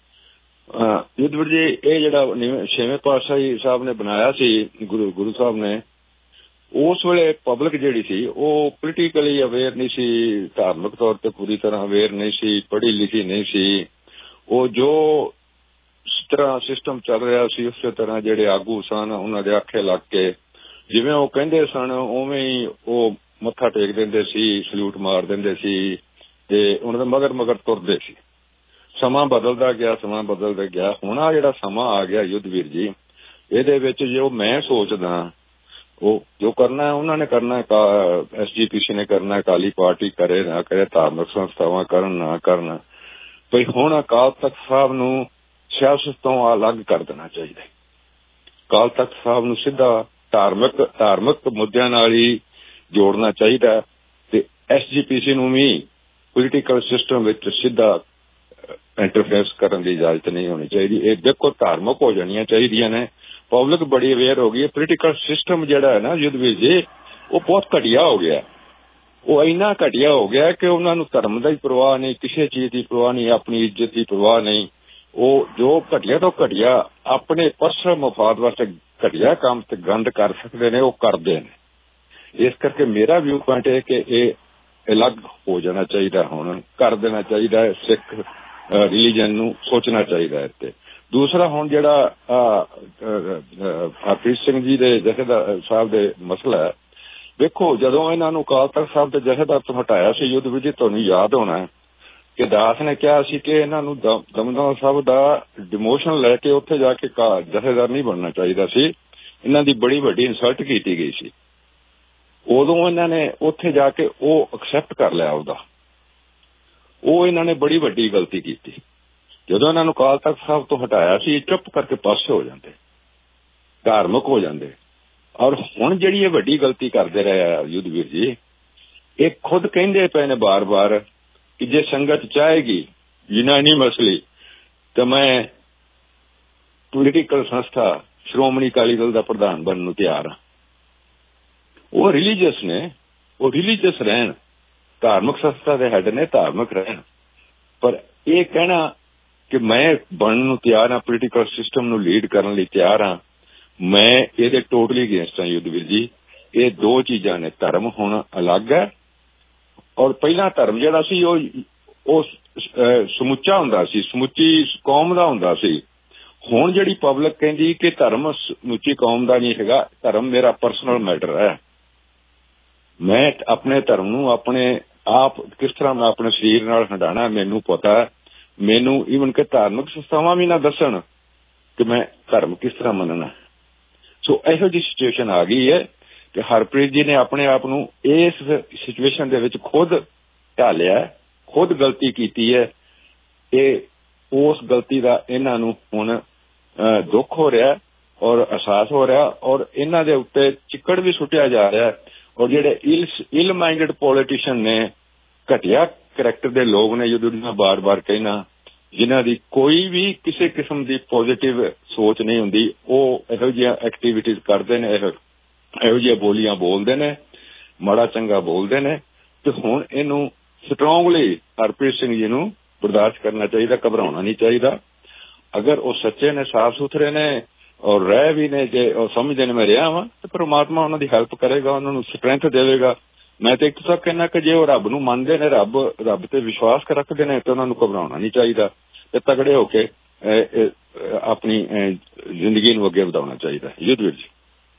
ਯੁੱਧਵੀਰ ਜੀ, ਇਹ ਜਿਹੜਾ ਛੇਵੇਂ ਪਾਤਸ਼ਾਹੀ ਸਾਹਿਬ ਨੇ ਬਣਾਇਆ ਸੀ, ਗੁਰੂ ਗੁਰੂ ਸਾਹਿਬ ਨੇ, ਉਸ ਵੇਲੇ ਪਬਲਿਕ ਜਿਹੜੀ ਸੀ ਉਹ ਪੋਲੀਟੀਕਲੀ ਅਵੇਅਰ ਨਹੀਂ ਸੀ, ਧਾਰਮਿਕ ਤੌਰ ਤੇ ਪੂਰੀ ਤਰ੍ਹਾਂ ਅਵੇਅਰ ਨਹੀਂ ਸੀ, ਪੜ੍ਹੀ ਲਿਖੀ ਨਹੀਂ ਸੀ। ਉਹ ਜੋ ਇਸ ਤਰ੍ਹਾਂ ਸਿਸਟਮ ਚੱਲ ਰਿਹਾ ਸੀ ਉਸੇ ਤਰ੍ਹਾਂ ਜਿਹੜੇ ਆਗੂ ਸਨ ਉਹਨਾਂ ਦੇ ਆਖੇ ਲੱਗ ਕੇ ਜਿਵੇਂ ਉਹ ਕਹਿੰਦੇ ਸਨ ਉਵੇਂ ਹੀ ਉਹ ਮੱਥਾ ਟੇਕ ਦਿੰਦੇ ਸੀ, ਸਲੂਟ ਮਾਰ ਦਿੰਦੇ ਸੀ ਤੇ ਉਹਨਾਂ ਦੇ ਮਗਰ ਮਗਰ ਤੁਰਦੇ ਸੀ। ਸਮਾਂ ਬਦਲਦਾ ਗਿਆ, ਸਮਾਂ ਬਦਲਦਾ ਗਿਆ। ਹੁਣ ਆ ਜਿਹੜਾ ਸਮਾਂ ਆ ਗਿਆ ਯੁੱਧਵੀਰ ਜੀ, ਇਹਦੇ ਵਿੱਚ ਜੋ ਮੈਂ ਸੋਚਦਾ ਉਹ ਜੋ ਕਰਨਾ ਉਹਨਾਂ ਨੇ ਕਰਨਾ, ਐਸ ਜੀ ਪੀ ਸੀ ਨੇ ਕਰਨਾ, ਅਕਾਲੀ ਪਾਰਟੀ ਕਰੇ ਨਾ ਕਰੇ, ਧਾਰਮਿਕ ਸੰਸਥਾਵਾਂ ਕਰਨ ਨਾ ਕਰਨ, ਭਈ ਹੁਣ ਅਕਾਲ ਤਖਤ ਸਾਹਿਬ ਨੂੰ ਸਿਆਸਤ ਤੋਂ ਅਲੱਗ ਕਰ ਦੇਣਾ ਚਾਹੀਦਾ। ਅਕਾਲ ਤਖਤ ਸਾਹਿਬ ਨੂੰ ਸਿੱਧਾ ਧਾਰਮਿਕ ਧਾਰਮਿਕ ਮੁੱਦਿਆਂ ਨਾਲ ਹੀ ਜੋੜਨਾ ਚਾਹੀਦਾ ਤੇ ਐਸ ਜੀ ਪੀ ਸੀ ਨੂੰ ਵੀ ਪੋਲੀਟੀਕਲ ਸਿਸਟਮ ਵਿੱਚ ਸਿੱਧਾ ਇੰਟਰਫੇਅਰ ਕਰਨ ਦੀ ਇਜਾਜ਼ਤ ਨਹੀਂ ਹੋਣੀ ਚਾਹੀਦੀ। ਇਹ ਦੇਖੋ ਧਾਰਮਿਕ ਹੋ ਜਾਣੀਆਂ ਚਾਹੀਦੀਆਂ ਨੇ। ਪਬਲਿਕ ਬੜੀ ਅਵੇਅਰ ਹੋ ਗਈ ਹੈ। ਪੋਲੀਟੀਕਲ ਸਿਸਟਮ ਜਿਹੜਾ ਹੈ ਨਾ ਯੁੱਧਵੀਰ ਜੀ, ਉਹ ਬਹੁਤ ਘਟੀਆ ਹੋ ਗਿਆ। ਉਹ ਇੰਨਾ ਘਟੀਆ ਹੋ ਗਿਆ ਕਿ ਉਹਨਾਂ ਨੂੰ ਧਰਮ ਦਾ ਹੀ ਪਰਵਾਹ ਨਹੀਂ, ਕਿਸੇ ਚੀਜ਼ ਦੀ ਪਰਵਾਹ ਨਹੀਂ, ਆਪਣੀ ਇੱਜ਼ਤ ਦੀ ਪਰਵਾਹ ਨਹੀਂ। ਉਹ ਜੋ ਘਟੀਆ ਤੋਂ ਘਟੀਆ ਆਪਣੇ ਪਰਸਨਲ ਮਫਾਦ ਵਾਸਤੇ ਘਟੀਆ ਕੰਮ ਤੇ ਗੰਦ ਕਰ ਸਕਦੇ ਨੇ, ਉਹ ਕਰਦੇ ਨੇ। ਇਸ ਕਰਕੇ ਮੇਰਾ ਵਿਊ ਪੁਆਇੰਟ ਹੈ ਕਿ ਇਹ ਅਲੱਗ ਹੋ ਜਾਣਾ ਚਾਹੀਦਾ, ਹੁਣ ਕਰ ਦੇਣਾ ਚਾਹੀਦਾ ਹੈ। ਸਿੱਖ ਰਿਲੀਜਨ ਨੂੰ ਸੋਚਣਾ ਚਾਹੀਦਾ ਹੈ। ਤੇ ਦੂਸਰਾ ਹੁਣ ਜਿਹੜਾ ਹਰਪ੍ਰੀਤ ਸਿੰਘ ਜੀ ਦੇ ਜਥੇਦਾਰ ਸਾਹਿਬ ਦੇ ਮਸਲਾ ਹੈ, ਵੇਖੋ ਜਦੋਂ ਇਹਨਾਂ ਨੂੰ ਅਕਾਲ ਤਖਤ ਸਾਹਿਬ ਦੇ ਜਥੇਦਾਰ ਤੋਂ ਹਟਾਇਆ ਸੀ ਯੁੱਧ ਵਿੱਚ, ਤੁਹਾਨੂੰ ਯਾਦ ਹੋਣਾ ਕਿ ਦਾਸ ਨੇ ਕਿਹਾ ਸੀ ਕਿ ਇਹਨਾਂ ਨੂੰ ਦਮਦਮਾ ਸਾਹਿਬ ਦਾ ਡਿਮੋਸ਼ਨ ਲੈ ਕੇ ਉੱਥੇ ਜਾ ਕੇ ਜਥੇਦਾਰ ਨਹੀਂ ਬਣਨਾ ਚਾਹੀਦਾ ਸੀ। ਇਹਨਾਂ ਦੀ ਬੜੀ ਵੱਡੀ ਇਨਸਲਟ ਕੀਤੀ ਗਈ ਸੀ। ਉਦੋਂ ਇਹਨਾਂ ਨੇ ਉੱਥੇ ਜਾ ਕੇ ਉਹ ਐਕਸੈਪਟ ਕਰ ਲਿਆ ਉਹਦਾ। ਉਹ ਇਹਨਾਂ ਨੇ ਬੜੀ ਵੱਡੀ ਗਲਤੀ ਕੀਤੀ। ਜਦੋਂ ਇਹਨਾਂ ਨੂੰ ਅਕਾਲ ਤਖਤ ਸਾਹਿਬ ਤੋਂ ਹਟਾਇਆ ਸੀ ਚੁੱਪ ਕਰਕੇ ਪਾਸੇ ਹੋ ਜਾਂਦੇ, ਧਾਰਮਿਕ ਹੋ ਜਾਂਦੇ। ਔਰ ਹੁਣ ਜਿਹੜੀ ਇਹ ਵੱਡੀ ਗਲਤੀ ਕਰਦੇ ਰਹੇ ਆ ਯੁੱਧਵੀਰ ਜੀ, ਇਹ ਖੁਦ ਕਹਿੰਦੇ ਪਏ ਨੇ ਬਾਰ ਬਾਰ ਕਿ ਜੇ ਸੰਗਤ ਚਾਹੇਗੀ ਯੂਨਾਨੀਮਸਲੀ ਤਾਂ ਮੈਂ ਪੋਲੀਟੀਕਲ ਸੰਸਥਾ ਸ਼੍ਰੋਮਣੀ ਅਕਾਲੀ ਦਲ ਦਾ ਪ੍ਰਧਾਨ ਬਣਨ ਨੂੰ ਤਿਆਰ ਹਾਂ। ਉਹ ਰਿਲੀਜੀਅਸ ਨੇ, ਉਹ ਰਿਲੀਜੀਅਸ ਰਹਿਣ, ਧਾਰਮਿਕ ਸੰਸਥਾ ਦੇ ਹੈਡ ਨੇ, ਧਾਰਮਿਕ ਰਹਿਣ। ਪਰ ਇਹ ਕਹਿਣਾ ਕਿ ਮੈਂ ਬਣਨ ਨੂੰ ਤਿਆਰ ਹਾਂ, ਪੋਲੀਟੀਕਲ ਸਿਸਟਮ ਨੂੰ ਲੀਡ ਕਰਨ ਲਈ ਤਿਆਰ ਹਾਂ, ਮੈਂ ਇਹਦੇ ਟੋਟਲੀ ਅਗੇਂਸਟ ਹਾਂ ਯੁੱਧਵੀਰ ਜੀ। ਇਹ ਦੋ ਚੀਜ਼ਾਂ ਨੇ, ਧਰਮ ਹੁਣ ਅਲੱਗ ਹੈ ਔਰ ਪਹਿਲਾਂ ਧਰਮ ਜਿਹੜਾ ਸੀ ਉਹ ਉਹ ਸਮੁੱਚਾ ਹੁੰਦਾ ਸੀ, ਸਮੁੱਚੀ ਕੌਮ ਦਾ ਹੁੰਦਾ ਸੀ। ਹੁਣ ਜਿਹੜੀ ਪਬਲਿਕ ਕਹਿੰਦੀ ਕਿ ਧਰਮ ਸਮੁੱਚੀ ਕੌਮ ਦਾ ਨਹੀਂ ਹੈਗਾ, ਧਰਮ ਮੇਰਾ ਪਰਸਨਲ ਮੈਟਰ ਹੈ, ਮੈਂ ਆਪਣੇ ਧਰਮ ਨੂੰ ਆਪਣੇ ਆਪ ਕਿਸ ਤਰ੍ਹਾਂ ਮੈਂ ਆਪਣੇ ਸਰੀਰ ਨਾਲ ਹੰਡਾਣਾ ਮੈਨੂੰ ਪਤਾ ਹੈ। ਮੈਨੂੰ ਈਵਨ ਕਿ ਧਾਰਮਿਕ ਸੰਸਥਾਵਾਂ ਵੀ ਨਾ ਦੱਸਣ ਕਿ ਮੈਂ ਧਰਮ ਕਿਸ ਤਰ੍ਹਾਂ ਮੰਨਣਾ। ਸੋ ਇਹੋ ਜਿਹੀ ਸਿਚੁਏਸ਼ਨ ਆ ਗਈ ਹੈ ਕਿ ਹਰਪ੍ਰੀਤ ਜੀ ਨੇ ਆਪਣੇ ਆਪ ਨੂੰ ਇਸ ਸਿਚੁਏਸ਼ਨ ਦੇ ਵਿੱਚ ਖੁਦ ਢਾਲਿਆ, ਖੁਦ ਗਲਤੀ ਕੀਤੀ ਹੈ। ਇਹ ਉਸ ਗਲਤੀ ਦਾ ਇਹਨਾਂ ਨੂੰ ਹੁਣ ਦੁੱਖ ਹੋ ਰਿਹਾ ਔਰ ਅਹਿਸਾਸ ਹੋ ਰਿਹਾ ਔਰ ਇਹਨਾਂ ਦੇ ਉੱਤੇ ਚਿੱਕੜ ਵੀ ਸੁੱਟਿਆ ਜਾ ਰਿਹਾ। ਔਰ ਜਿਹੜੇ ਇਲ ਇਲ ਮਾਈਂਡਡ ਪੋਲੀਟੀਸ਼ੀਅਨ ਨੇ, ਘਟੀਆ ਕਰੈਕਟਰ ਦੇ ਲੋਕ ਨੇ, ਜਦੋਂ ਮੈਂ ਬਾਰ ਬਾਰ ਕਹਿਣਾ, ਜਿਨ੍ਹਾਂ ਦੀ ਕੋਈ ਵੀ ਕਿਸੇ ਕਿਸਮ ਦੀ ਪੋਜ਼ਿਟਿਵ ਸੋਚ ਨਹੀਂ ਹੁੰਦੀ, ਉਹ ਇਹੋ ਜਿਹੀਆਂ ਐਕਟੀਵਿਟੀਜ਼ ਕਰਦੇ ਨੇ, ਇਹੋ ਇਹੋ ਜਿਹੀਆਂ ਬੋਲੀਆਂ ਬੋਲਦੇ ਨੇ, ਮਾੜਾ ਚੰਗਾ ਬੋਲਦੇ ਨੇ। ਤੇ ਹੁਣ ਇਹਨੂੰ ਸਟਰੋਂਗਲੀ ਹਰਪ੍ਰੀਤ ਸਿੰਘ ਜੀ ਨੂੰ ਬਰਦਾਸ਼ਤ ਕਰਨਾ ਚਾਹੀਦਾ, ਘਬਰਾਉਣਾ ਨਹੀਂ ਚਾਹੀਦਾ। ਅਗਰ ਉਹ ਸੱਚੇ ਨੇ, ਸਾਫ਼ ਸੁਥਰੇ ਨੇ ਔਰ ਰਹਿ ਵੀ ਨੇ, ਜੇ ਉਹ ਸਮਝਦੇ ਨੇ ਮੈਂ ਰਿਹਾ ਵਾਂ, ਤੇ ਪਰਮਾਤਮਾ ਉਹਨਾਂ ਦੀ ਹੈਲਪ ਕਰੇਗਾ, ਉਹਨਾਂ ਨੂੰ ਸਟਰੈਂਥ ਦੇਵੇਗਾ। ਮੈਂ ਤਾਂ ਇੱਕ ਤੱਕ ਕਹਿਣਾ ਕਿ ਜੇ ਉਹ ਰੱਬ ਨੂੰ ਮੰਨਦੇ ਨੇ, ਰੱਬ ਰੱਬ ਤੇ ਵਿਸ਼ਵਾਸ ਰੱਖਦੇ ਨੇ, ਤਾਂ ਉਹਨਾਂ ਨੂੰ ਘਬਰਾਉਣਾ ਨਹੀਂ ਚਾਹੀਦਾ ਤੇ ਤਗੜੇ ਹੋ ਕੇ ਆਪਣੀ ਜ਼ਿੰਦਗੀ ਨੂੰ ਅੱਗੇ ਵਧਾਉਣਾ ਚਾਹੀਦਾ। ਯੁੱਧਵੀਰ ਜੀ।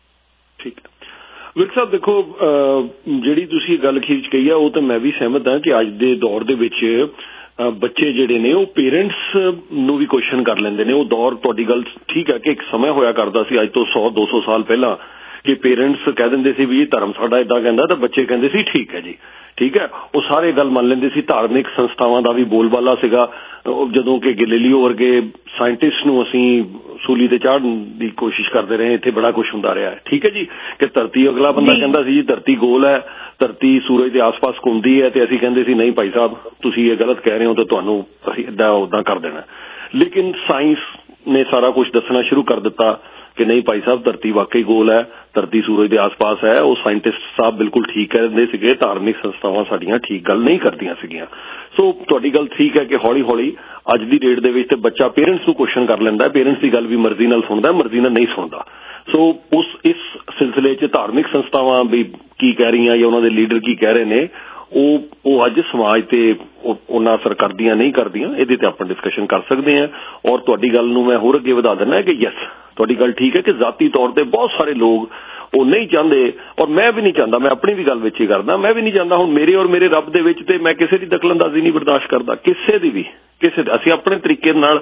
ਠੀਕ ਹੈ ਵਿਰਕ ਸਾਹਿਬ, ਦੇਖੋ ਜਿਹੜੀ ਤੁਸੀਂ ਗੱਲ ਖੀਚ ਕਹੀ ਆ ਉਹ ਤਾਂ ਮੈਂ ਵੀ ਸਹਿਮਤ ਹਾਂ ਕਿ ਅੱਜ ਦੇ ਦੌਰ ਦੇ ਵਿੱਚ ਬੱਚੇ ਜਿਹੜੇ ਨੇ ਉਹ ਪੇਰੈਂਟਸ ਨੂੰ ਵੀ ਕੁਐਸਚਨ ਕਰ ਲੈਂਦੇ ਨੇ। ਉਹ ਦੌਰ, ਤੁਹਾਡੀ ਗੱਲ ਠੀਕ ਹੈ ਕਿ ਇੱਕ ਸਮੇਂ ਹੋਇਆ ਕਰਦਾ ਸੀ ਅੱਜ ਤੋਂ ਸੌ ਦੋ ਸੌ ਸਾਲ ਪਹਿਲਾਂ ਕਿ ਪੇਰੈਂਟਸ ਕਹਿ ਦਿੰਦੇ ਸੀ ਵੀ ਧਰਮ ਸਾਡਾ ਏਦਾਂ ਕਹਿੰਦਾ, ਤਾਂ ਬੱਚੇ ਕਹਿੰਦੇ ਸੀ ਠੀਕ ਹੈ ਜੀ, ਠੀਕ ਹੈ। ਉਹ ਸਾਰੇ ਗੱਲ ਮੰਨ ਲੈਂਦੇ ਸੀ। ਧਾਰਮਿਕ ਸੰਸਥਾਵਾਂ ਦਾ ਵੀ ਬੋਲਬਾਲਾ ਸੀਗਾ। ਜਦੋਂ ਕਿ ਗੈਲੀਲੀਓ ਵਰਗੇ ਸਾਇੰਟਿਸਟ ਨੂੰ ਅਸੀਂ ਸੂਲੀ ਤੇ ਚਾੜਨ ਦੀ ਕੋਸ਼ਿਸ਼ ਕਰਦੇ ਰਹੇ, ਇੱਥੇ ਬੜਾ ਕੁਝ ਹੁੰਦਾ ਰਿਹਾ ਹੈ, ਠੀਕ ਹੈ ਜੀ। ਕਿ ਧਰਤੀ, ਅਗਲਾ ਬੰਦਾ ਕਹਿੰਦਾ ਸੀ ਜੀ ਧਰਤੀ ਗੋਲ ਹੈ, ਧਰਤੀ ਸੂਰਜ ਦੇ ਆਸ-ਪਾਸ ਘੁੰਮਦੀ ਹੈ, ਤੇ ਅਸੀਂ ਕਹਿੰਦੇ ਸੀ ਨਹੀਂ ਭਾਈ ਸਾਹਿਬ ਤੁਸੀਂ ਇਹ ਗਲਤ ਕਹਿ ਰਹੇ ਹੋ, ਤਾਂ ਤੁਹਾਨੂੰ ਅਸੀਂ ਏਦਾਂ ਉੱਦਾਂ ਕਰ ਦੇਣਾ। ਲੇਕਿਨ ਸਾਇੰਸ ਨੇ ਸਾਰਾ ਕੁਝ ਦੱਸਣਾ ਸ਼ੁਰੂ ਕਰ ਦਿੱਤਾ ਕਿ ਨਹੀਂ ਭਾਈ ਸਾਹਿਬ ਧਰਤੀ ਵਾਕਈ ਗੋਲ ਹੈ, ਧਰਤੀ ਸੂਰਜ ਦੇ ਆਸ-ਪਾਸ ਹੈ। ਉਹ ਸਾਇੰਟਿਸਟ ਸਾਹਿਬ ਬਿਲਕੁਲ ਠੀਕ ਕਹਿੰਦੇ ਸੀਗੇ, ਧਾਰਮਿਕ ਸੰਸਥਾਵਾਂ ਸਾਡੀਆਂ ਠੀਕ ਗੱਲ ਨਹੀਂ ਕਰਦੀਆਂ ਸੀਗੀਆਂ। ਸੋ ਤੁਹਾਡੀ ਗੱਲ ਠੀਕ ਹੈ ਕਿ ਹੌਲੀ ਹੌਲੀ ਅੱਜ ਦੀ ਡੇਟ ਦੇ ਵਿੱਚ ਤੇ ਬੱਚਾ ਪੇਰੈਂਟਸ ਨੂੰ ਕੁਐਸਚਨ ਕਰ ਲੈਂਦਾ, ਪੇਰੈਂਟਸ ਦੀ ਗੱਲ ਵੀ ਮਰਜ਼ੀ ਨਾਲ ਸੁਣਦਾ, ਮਰਜ਼ੀ ਨਾਲ ਨਹੀਂ ਸੁਣਦਾ। ਸੋ ਉਸ ਇਸ ਸਿਲਸਿਲੇ 'ਚ ਧਾਰਮਿਕ ਸੰਸਥਾਵਾਂ ਵੀ ਕੀ ਕਹਿ ਰਹੀਆਂ ਜਾਂ ਉਹਨਾਂ ਦੇ ਲੀਡਰ ਕੀ ਕਹਿ ਰਹੇ ਨੇ, ਉਹ ਉਹ ਅੱਜ ਸਮਾਜ ਤੇ ਉਹਨਾਂ ਅਸਰ ਕਰਦੀਆਂ ਨਹੀਂ ਕਰਦੀਆਂ, ਇਹਦੇ ਤੇ ਆਪਾਂ ਡਿਸਕਸ਼ਨ ਕਰ ਸਕਦੇ ਹਾਂ। ਔਰ ਤੁਹਾਡੀ ਗੱਲ ਨੂੰ ਮੈਂ ਹੋਰ ਅੱਗੇ ਵਧਾ ਦਿੰਦਾ ਕਿ ਯੈਸ, ਤੁਹਾਡੀ ਗੱਲ ਠੀਕ ਹੈ ਕਿ ਜ਼ਾਤੀ ਤੌਰ ਤੇ ਬਹੁਤ ਸਾਰੇ ਲੋਕ ਉਹ ਨਹੀਂ ਚਾਹੁੰਦੇ, ਔਰ ਮੈਂ ਵੀ ਨਹੀਂ ਚਾਹੁੰਦਾ, ਮੈਂ ਆਪਣੀ ਵੀ ਗੱਲ ਵਿੱਚ ਹੀ ਕਰਦਾ, ਮੈਂ ਵੀ ਨਹੀਂ ਚਾਹੁੰਦਾ ਹੁਣ ਮੇਰੇ ਔਰ ਮੇਰੇ ਰੱਬ ਦੇ ਵਿੱਚ ਤੇ ਮੈਂ ਕਿਸੇ ਦੀ ਦਖਲਅੰਦਾਜ਼ੀ ਨਹੀਂ ਬਰਦਾਸ਼ਤ ਕਰਦਾ, ਕਿਸੇ ਦੀ ਵੀ, ਕਿਸੇ ਅਸੀਂ ਆਪਣੇ ਤਰੀਕੇ ਨਾਲ।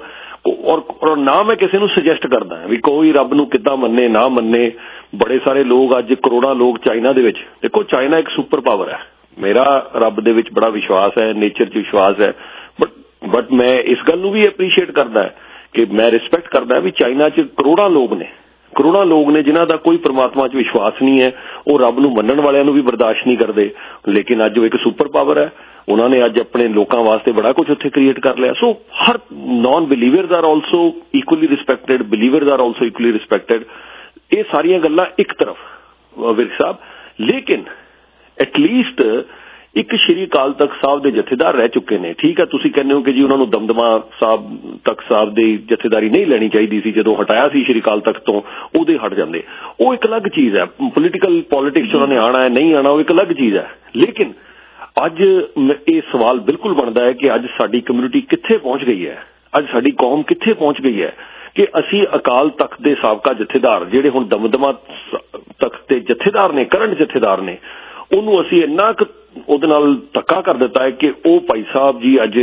ਔਰ ਨਾ ਮੈਂ ਕਿਸੇ ਨੂੰ ਸੁਜੈਸਟ ਕਰਦਾ ਵੀ ਕੋਈ ਰੱਬ ਨੂੰ ਕਿੱਦਾਂ ਮੰਨੇ ਨਾ ਮੰਨੇ। ਬੜੇ ਸਾਰੇ ਲੋਕ ਅੱਜ, ਕਰੋੜਾਂ ਲੋਕ ਚਾਈਨਾ ਦੇ ਵਿੱਚ, ਦੇਖੋ ਚਾਈਨਾ ਇੱਕ ਸੁਪਰ ਪਾਵਰ ਹੈ, ਮੇਰਾ ਰੱਬ ਦੇ ਵਿੱਚ ਬੜਾ ਵਿਸ਼ਵਾਸ ਹੈ, ਨੇਚਰ 'ਚ ਵਿਸ਼ਵਾਸ ਹੈ, ਬਟ ਬਟ ਮੈਂ ਇਸ ਗੱਲ ਨੂੰ ਵੀ ਐਪਰੀਸ਼ੀਏਟ ਕਰਦਾ ਕਿ ਮੈਂ ਰਿਸਪੈਕਟ ਕਰਦਾ ਵੀ ਚਾਈਨਾ 'ਚ ਕਰੋੜਾਂ ਲੋਕ ਨੇ, ਕਰੋੜਾਂ ਲੋਕ ਨੇ ਜਿਨ੍ਹਾਂ ਦਾ ਕੋਈ ਪਰਮਾਤਮਾ 'ਚ ਵਿਸ਼ਵਾਸ ਨਹੀਂ ਹੈ, ਉਹ ਰੱਬ ਨੂੰ ਮੰਨਣ ਵਾਲਿਆਂ ਨੂੰ ਵੀ ਬਰਦਾਸ਼ਤ ਨਹੀਂ ਕਰਦੇ। ਲੇਕਿਨ ਅੱਜ ਉਹ ਇੱਕ ਸੁਪਰ ਪਾਵਰ ਹੈ, ਉਹਨਾਂ ਨੇ ਅੱਜ ਆਪਣੇ ਲੋਕਾਂ ਵਾਸਤੇ ਬੜਾ ਕੁਝ ਉੱਥੇ ਕ੍ਰੀਏਟ ਕਰ ਲਿਆ। ਸੋ ਹਰ non believers are also equally respected, believers are also equally respected. ਇਹ ਸਾਰੀਆਂ ਗੱਲਾਂ ਇੱਕ ਤਰਫ ਵਿਰਕ ਸਾਹਿਬ, ਲੇਕਿਨ ਐਟਲੀਸਟ ਇੱਕ ਸ਼੍ਰੀ ਅਕਾਲ ਤਖਤ ਸਾਹਿਬ ਦੇ ਜਥੇਦਾਰ ਰਹਿ ਚੁੱਕੇ ਨੇ। ਠੀਕ ਹੈ, ਤੁਸੀਂ ਕਹਿੰਦੇ ਹੋ ਕਿ ਜੀ ਉਹਨਾਂ ਨੂੰ ਦਮਦਮਾ ਸਾਹਿਬ ਤਖਤ ਸਾਹਿਬ ਦੀ ਜਥੇਦਾਰੀ ਨਹੀਂ ਲੈਣੀ ਚਾਹੀਦੀ ਸੀ, ਜਦੋਂ ਹਟਾਇਆ ਸੀ ਸ਼੍ਰੀ ਅਕਾਲ ਤਖਤ ਤੋਂ ਉਹਦੇ ਹਟ ਜਾਂਦੇ, ਉਹ ਇੱਕ ਅਲੱਗ ਚੀਜ਼ ਹੈ। ਪੋਲੀਟੀਕਲ ਪੋਲਿਟਿਕਸ ਉਹਨਾਂ ਨੇ ਆਉਣਾ ਹੈ ਨਹੀਂ ਆਉਣਾ, ਉਹ ਇੱਕ ਅਲੱਗ ਚੀਜ਼ ਹੈ। ਲੇਕਿਨ ਅੱਜ ਇਹ ਸਵਾਲ ਬਿਲਕੁਲ ਬਣਦਾ ਹੈ ਕਿ ਅੱਜ ਸਾਡੀ ਕਮਿਊਨਿਟੀ ਕਿੱਥੇ ਪਹੁੰਚ ਗਈ ਹੈ, ਅੱਜ ਸਾਡੀ ਕੌਮ ਕਿੱਥੇ ਪਹੁੰਚ ਗਈ ਹੈ ਕਿ ਅਸੀਂ ਅਕਾਲ ਤਖਤ ਦੇ ਸਾਬਕਾ ਜਥੇਦਾਰ ਜਿਹੜੇ ਹੁਣ ਦਮਦਮਾ ਤਖਤ ਦੇ ਜਥੇਦਾਰ ਨੇ, ਕਰੰਟ ਜਥੇਦਾਰ ਨੇ, ਉਹਨੂੰ ਅਸੀਂ ਇੰਨਾ ਕੁ ਉਹਦੇ ਨਾਲ ਧੱਕਾ ਕਰ ਦਿੱਤਾ ਹੈ ਕਿ ਉਹ ਭਾਈ ਸਾਹਿਬ ਜੀ ਅੱਜ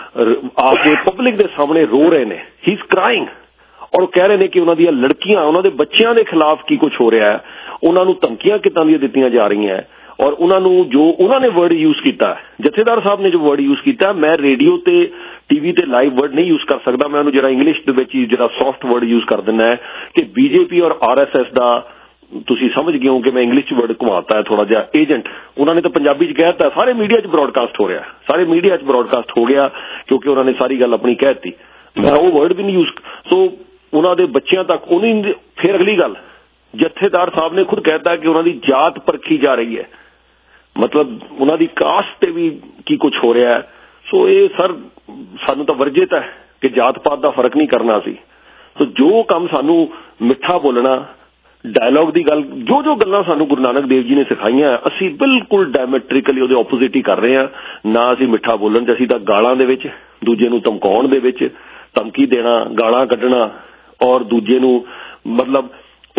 ਆ ਕੇ ਪਬਲਿਕ ਦੇ ਸਾਹਮਣੇ ਰੋ ਰਹੇ ਨੇ, ਹੀ ਇਜ਼ ਕ੍ਰਾਈਂਗ, ਔਰ ਕਹਿ ਰਹੇ ਨੇ ਕਿ ਉਹਨਾਂ ਦੀਆਂ ਲੜਕੀਆਂ, ਉਹਨਾਂ ਦੇ ਬੱਚਿਆਂ ਦੇ ਖਿਲਾਫ ਕੀ ਕੁਝ ਹੋ ਰਿਹਾ ਹੈ, ਉਹਨਾਂ ਨੂੰ ਧਮਕੀਆਂ ਕਿੱਦਾਂ ਦੀਆਂ ਦਿੱਤੀਆਂ ਜਾ ਰਹੀਆਂ, ਔਰ ਉਹਨਾਂ ਨੂੰ ਜੋ ਉਹਨਾਂ ਨੇ ਵਰਡ ਯੂਜ਼ ਕੀਤਾ, ਜਥੇਦਾਰ ਸਾਹਿਬ ਨੇ ਜੋ ਵਰਡ ਯੂਜ਼ ਕੀਤਾ, ਮੈਂ ਰੇਡੀਓ ਤੇ ਟੀਵੀ ਤੇ ਲਾਈਵ ਵਰਡ ਨਹੀਂ ਯੂਜ਼ ਕਰ ਸਕਦਾ, ਮੈਂ ਉਹਨੂੰ ਜਿਹੜਾ ਇੰਗਲਿਸ਼ ਦੇ ਵਿੱਚ ਜਿਹੜਾ ਸੌਫਟ ਵਰਡ ਯੂਜ਼ ਕਰ ਦਿੰਦਾ ਹੈ ਕਿ ਬੀਜੇਪੀ ਔਰ ਆਰਐਸਐਸ ਦਾ, ਤੁਸੀਂ ਸਮਝ ਗਏ ਹੋ ਕਿ ਮੈਂ ਇੰਗਲਿਸ਼ ਚ ਵਰਡ ਘੁਮਾਤਾ ਹੈ ਥੋੜਾ ਜਿਹਾ, ਏਜੰਟ। ਉਹਨਾਂ ਨੇ ਤਾਂ ਪੰਜਾਬੀ ਚ ਕਹਿ ਦਿੱਤਾ, ਸਾਰੇ ਮੀਡੀਆ ਚ ਬ੍ਰੌਡਕਾਸਟ ਹੋ ਰਿਹਾ, ਸਾਰੇ ਮੀਡੀਆ ਚ ਬ੍ਰੌਡਕਾਸਟ ਹੋ ਗਿਆ ਕਿਉਂਕਿ ਉਹਨਾਂ ਨੇ ਸਾਰੀ ਗੱਲ ਆਪਣੀ ਕਹਿ ਦਿੱਤੀ। ਮੈਂ ਉਹ ਵਰਡ ਵੀ ਨਹੀਂ ਯੂਜ਼, ਸੋ ਉਹਨਾਂ ਦੇ ਬੱਚਿਆਂ ਤੱਕ ਉਹਨੀ। ਫਿਰ ਅਗਲੀ ਗੱਲ, ਜਥੇਦਾਰ ਸਾਹਿਬ ਨੇ ਖੁਦ ਕਹਿਤਾ ਕਿ ਉਹਨਾਂ ਦੀ ਜਾਤ ਪਰਖੀ ਜਾ ਰਹੀ ਹੈ, ਮਤਲਬ ਉਹਨਾਂ ਦੀ ਕਾਸਟ ਤੇ ਵੀ ਕੀ ਕੁਝ ਹੋ ਰਿਹਾ ਹੈ। ਸੋ ਇਹ ਸਰ ਸਾਨੂੰ ਤਾਂ ਵਰਜਿਤ ਹੈ ਕਿ ਜਾਤ ਪਾਤ ਦਾ ਫਰਕ ਨਹੀਂ ਕਰਨਾ ਸੀ। ਸੋ ਜੋ ਕੰਮ ਸਾਨੂੰ ਮਿੱਠਾ ਬੋਲਣਾ, ਡਾਇਲੌਗ ਦੀ ਗੱਲ, ਜੋ ਜੋ ਗੱਲਾਂ ਸਾਨੂੰ ਗੁਰੂ ਨਾਨਕ ਦੇਵ ਜੀ ਨੇ ਸਿਖਾਈਆਂ, ਅਸੀਂ ਬਿਲਕੁਲ ਡਾਇਮੈਟ੍ਰਿਕਲੀ ਉਹਦੇ ਆਪੋਜ਼ਿਟ ਹੀ ਕਰ ਰਹੇ ਹਾਂ। ਨਾ ਅਸੀਂ ਮਿੱਠਾ ਬੋਲਣ ਚ, ਅਸੀਂ ਤਾਂ ਗਾਲਾਂ ਦੇ ਵਿੱਚ, ਦੂਜੇ ਨੂੰ ਧਮਕਾਉਣ ਦੇ ਵਿੱਚ, ਧਮਕੀ ਦੇਣਾ, ਗਾਲਾਂ ਕੱਢਣਾ, ਔਰ ਦੂਜੇ ਨੂੰ ਮਤਲਬ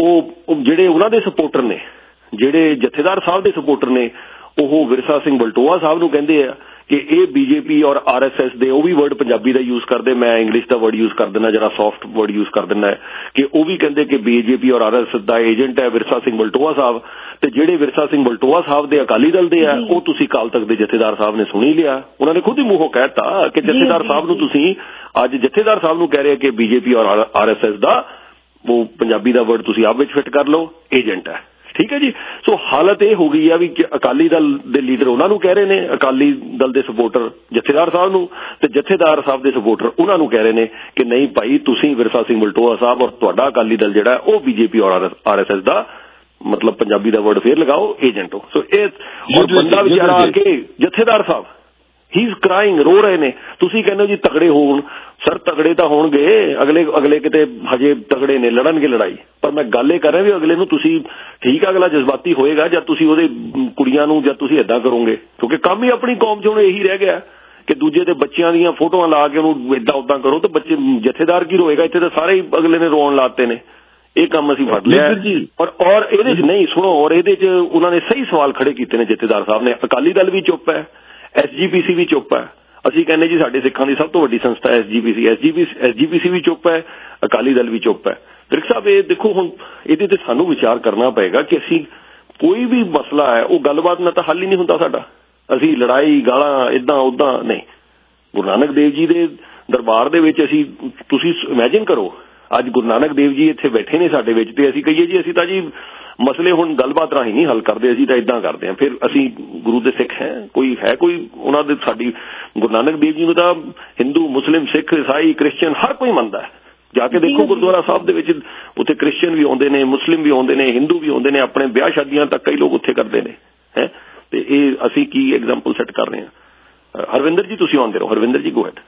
ਉਹ ਜਿਹੜੇ ਉਹਨਾਂ ਦੇ ਸਪੋਰਟਰ ਨੇ, ਜਿਹੜੇ ਜਥੇਦਾਰ ਸਾਹਿਬ ਦੇ ਸਪੋਰਟਰ ਨੇ, ਉਹ ਵਿਰਸਾ ਸਿੰਘ ਬਲਟੋਆ ਸਾਹਿਬ ਨੂੰ ਕਹਿੰਦੇ ਆ ਕਿ ਇਹ ਬੀਜੇਪੀ ਔਰ ਆਰਐਸਐਸ ਦੇ, ਉਹ ਵੀ ਵਰਡ ਪੰਜਾਬੀ ਦਾ ਯੂਜ਼ ਕਰਦੇ, ਮੈਂ ਇੰਗਲਿਸ਼ ਦਾ ਵਰਡ ਯੂਜ਼ ਕਰ ਦਿੰਦਾ, ਜਿਹੜਾ ਸੌਫਟ ਵਰਡ ਯੂਜ਼ ਕਰ ਦਿੰਦਾ ਹੈ, ਕਿ ਉਹ ਵੀ ਕਹਿੰਦੇ ਕਿ ਬੀਜੇਪੀ ਔਰ ਆਰਐਸਐਸ ਦਾ ਏਜੰਟ ਹੈ ਵਿਰਸਾ ਸਿੰਘ ਬਲਟੋਆ ਸਾਹਿਬ। ਤੇ ਜਿਹੜੇ ਵਿਰਸਾ ਸਿੰਘ ਬਲਟੋਆ ਸਾਹਿਬ ਦੇ ਅਕਾਲੀ ਦਲ ਦੇ ਆ, ਉਹ ਤੁਸੀਂ ਅਕਾਲ ਤਖਤ ਦੇ ਜਥੇਦਾਰ ਸਾਹਿਬ ਨੇ ਸੁਣੀ ਲਿਆ, ਉਹਨਾਂ ਨੇ ਖੁਦ ਹੀ ਮੂੰਹੋਂ ਕਹਿਤਾ ਕਿ ਜਥੇਦਾਰ ਸਾਹਿਬ ਨੂੰ ਤੁਸੀਂ ਅੱਜ ਜਥੇਦਾਰ ਸਾਹਿਬ ਨੂੰ ਕਹਿ ਰਹੇ ਕਿ ਬੀਜੇਪੀ ਔਰ ਆਰਐਸਐਸ ਦਾ ਉਹ ਪੰਜਾਬੀ ਦਾ ਵਰਡ ਤੁਸੀਂ ਆਪ ਵਿੱਚ ਫਿੱਟ ਕਰ ਲਓ, ਏਜੰਟ ਹੈ। ਠੀਕ ਹੈ ਜੀ। ਸੋ ਹਾਲਤ ਇਹ ਹੋ ਗਈ ਆ ਵੀ ਅਕਾਲੀ ਦਲ ਦੇ ਲੀਡਰ ਉਹਨਾਂ ਨੂੰ ਕਹਿ ਰਹੇ ਨੇ, ਅਕਾਲੀ ਦਲ ਦੇ ਸਪੋਰਟਰ ਜਥੇਦਾਰ ਸਾਹਿਬ ਨੂੰ, ਤੇ ਜਥੇਦਾਰ ਸਾਹਿਬ ਦੇ ਸਪੋਰਟਰ ਉਹਨਾਂ ਨੂੰ ਕਹਿ ਰਹੇ ਨੇ ਕਿ ਨਹੀਂ ਭਾਈ, ਤੁਸੀਂ ਵਿਰਸਾ ਸਿੰਘ ਬਲਟੋਆ ਸਾਹਿਬ ਔਰ ਤੁਹਾਡਾ ਅਕਾਲੀ ਦਲ ਜਿਹੜਾ ਉਹ ਬੀਜੇਪੀ ਔਰ ਆਰਐਸਐਸ ਦਾ ਮਤਲਬ ਪੰਜਾਬੀ ਦਾ ਵਰਡ ਫੇਰ ਲਗਾਓ, ਏਜੰਟ ਹੋ। ਸੋ ਇਹ ਬੰਦਾ ਵਿਚਾਰਾ ਆ ਕੇ ਜਥੇਦਾਰ ਸਾਹਿਬ ਹੀ ਇਜ਼ ਕਰਾਈਂਗ, ਰੋ ਰਹੇ ਨੇ। ਤੁਸੀਂ ਕਹਿੰਦੇ ਹੋ ਜੀ ਤਗੜੇ ਹੋਣ, ਸਰ ਤਗੜੇ ਤਾਂ ਹੋਣਗੇ, ਅਗਲੇ ਅਗਲੇ ਕਿਤੇ ਹਜੇ ਤਗੜੇ ਨੇ, ਲੜਨਗੇ ਲੜਾਈ, ਪਰ ਮੈਂ ਗੱਲ ਇਹ ਕਰ ਰਿਹਾ ਵੀ ਅਗਲੇ ਨੂੰ ਤੁਸੀਂ, ਠੀਕ ਆ ਅਗਲਾ ਜਜ਼ਬਾਤੀ ਹੋਏਗਾ ਜਦ ਤੁਸੀਂ ਉਹਦੇ ਕੁੜੀਆਂ ਨੂੰ ਜਦ ਤੁਸੀਂ ਏਦਾਂ ਕਰੋਗੇ, ਕਿਉਂਕਿ ਕੰਮ ਹੀ ਆਪਣੀ ਕੌਮ 'ਚ ਹੁਣ ਇਹੀ ਰਹਿ ਗਿਆ ਕਿ ਦੂਜੇ ਦੇ ਬੱਚਿਆਂ ਦੀਆਂ ਫੋਟੋਆਂ ਲਾ ਕੇ ਉਹਨੂੰ ਏਦਾਂ ਉਦਾਂ ਕਰੋ, ਤਾਂ ਬੱਚੇ ਜਥੇਦਾਰ ਕੀ ਰੋਏਗਾ? ਇੱਥੇ ਤਾਂ ਸਾਰੇ ਹੀ ਅਗਲੇ ਨੇ ਰੋਣ ਲਾਤੇ ਨੇ। ਇਹ ਕੰਮ ਅਸੀਂ ਫੜ ਲਿਆ ਔਰ ਔਰ ਇਹਦੇ 'ਚ ਨਹੀਂ ਸੁਣੋ, ਔਰ ਇਹਦੇ 'ਚ ਉਹਨਾਂ ਨੇ ਸਹੀ ਸਵਾਲ ਖੜੇ ਕੀਤੇ ਨੇ ਜਥੇਦਾਰ ਸਾਹਿਬ ਨੇ। ਅਕਾਲੀ ਦਲ ਵੀ ਚੁੱਪ ਹੈ, ਐਸ ਜੀ ਪੀ ਸੀ ਵੀ ਚੁੱਪ ਹੈ। ਅਸੀਂ ਕਹਿੰਦੇ ਜੀ ਸਾਡੇ ਸਿੱਖਾਂ ਦੀ ਸਭ ਤੋਂ ਵੱਡੀ ਸੰਸਥਾ ਐਸ ਜੀ ਪੀ ਸੀ, ਐਸ ਜੀ ਪੀ ਐਸ ਜੀ ਪੀ ਸੀ ਵੀ ਚੁੱਪ ਹੈ, ਅਕਾਲੀ ਦਲ ਵੀ ਚੁੱਪ ਹੈ। ਵਿਰਕ ਸਾਹਿਬ ਇਹ ਦੇਖੋ, ਹੁਣ ਇਹਦੇ ਤੇ ਸਾਨੂੰ ਵਿਚਾਰ ਕਰਨਾ ਪਏਗਾ ਕਿ ਅਸੀਂ ਕੋਈ ਵੀ ਮਸਲਾ ਹੈ ਉਹ ਗੱਲਬਾਤ ਨਾਲ ਤਾਂ ਹੱਲ ਹੀ ਨਹੀਂ ਹੁੰਦਾ ਸਾਡਾ। ਅਸੀਂ ਲੜਾਈ, ਗਾਲਾਂ, ਇਦਾਂ ਉਦਾਂ ਨਹੀਂ। ਗੁਰੂ ਨਾਨਕ ਦੇਵ ਜੀ ਦੇ ਦਰਬਾਰ ਦੇ ਵਿੱਚ ਅਸੀਂ, ਤੁਸੀਂ ਇਮੈਜਿਨ ਕਰੋ ਅੱਜ ਗੁਰੂ ਨਾਨਕ ਦੇਵ ਜੀ ਇੱਥੇ ਬੈਠੇ ਨੇ ਸਾਡੇ ਵਿੱਚ, ਤੇ ਅਸੀਂ ਕਹੀਏ ਜੀ ਅਸੀਂ ਤਾਂ ਜੀ ਮਸਲੇ ਹੁਣ ਗੱਲਬਾਤ ਰਾਹੀਂ ਨਹੀਂ ਹੱਲ ਕਰਦੇ, ਅਸੀਂ ਤਾਂ ਇਦਾਂ ਕਰਦੇ ਹਾਂ। ਫਿਰ ਅਸੀਂ ਗੁਰੂ ਦੇ ਸਿੱਖ ਹੈ, ਕੋਈ ਹੈ ਕੋਈ ਉਹਨਾਂ ਦੇ, ਸਾਡੀ ਗੁਰੂ ਨਾਨਕ ਦੇਵ ਜੀ ਨੂੰ ਤਾਂ ਹਿੰਦੂ, ਮੁਸਲਿਮ, ਸਿੱਖ, ਈਸਾਈ, ਕ੍ਰਿਸਚੀਅਨ ਹਰ ਕੋਈ ਮੰਨਦਾ ਹੈ। ਜਾ ਕੇ ਦੇਖੋ ਗੁਰਦੁਆਰਾ ਸਾਹਿਬ ਦੇ ਵਿੱਚ, ਉੱਥੇ ਕ੍ਰਿਸਚੀਅਨ ਵੀ ਆਉਂਦੇ ਨੇ, ਮੁਸਲਿਮ ਵੀ ਆਉਂਦੇ ਨੇ, ਹਿੰਦੂ ਵੀ ਆਉਂਦੇ ਨੇ, ਆਪਣੇ ਵਿਆਹ ਸ਼ਾਦੀਆਂ ਤੱਕ ਕਈ ਲੋਕ ਉੱਥੇ ਕਰਦੇ ਨੇ ਹੈ। ਤੇ ਇਹ ਅਸੀਂ ਕੀ ਐਗਜ਼ਾਮਪਲ ਸੈੱਟ ਕਰ ਰਹੇ ਹਾਂ। ਹਰਵਿੰਦਰ ਜੀ ਤੁਸੀਂ ਆਉਂਦੇ ਰਹੋ। ਹਰਵਿੰਦਰ ਜੀ ਗੋ ਹੈਡ।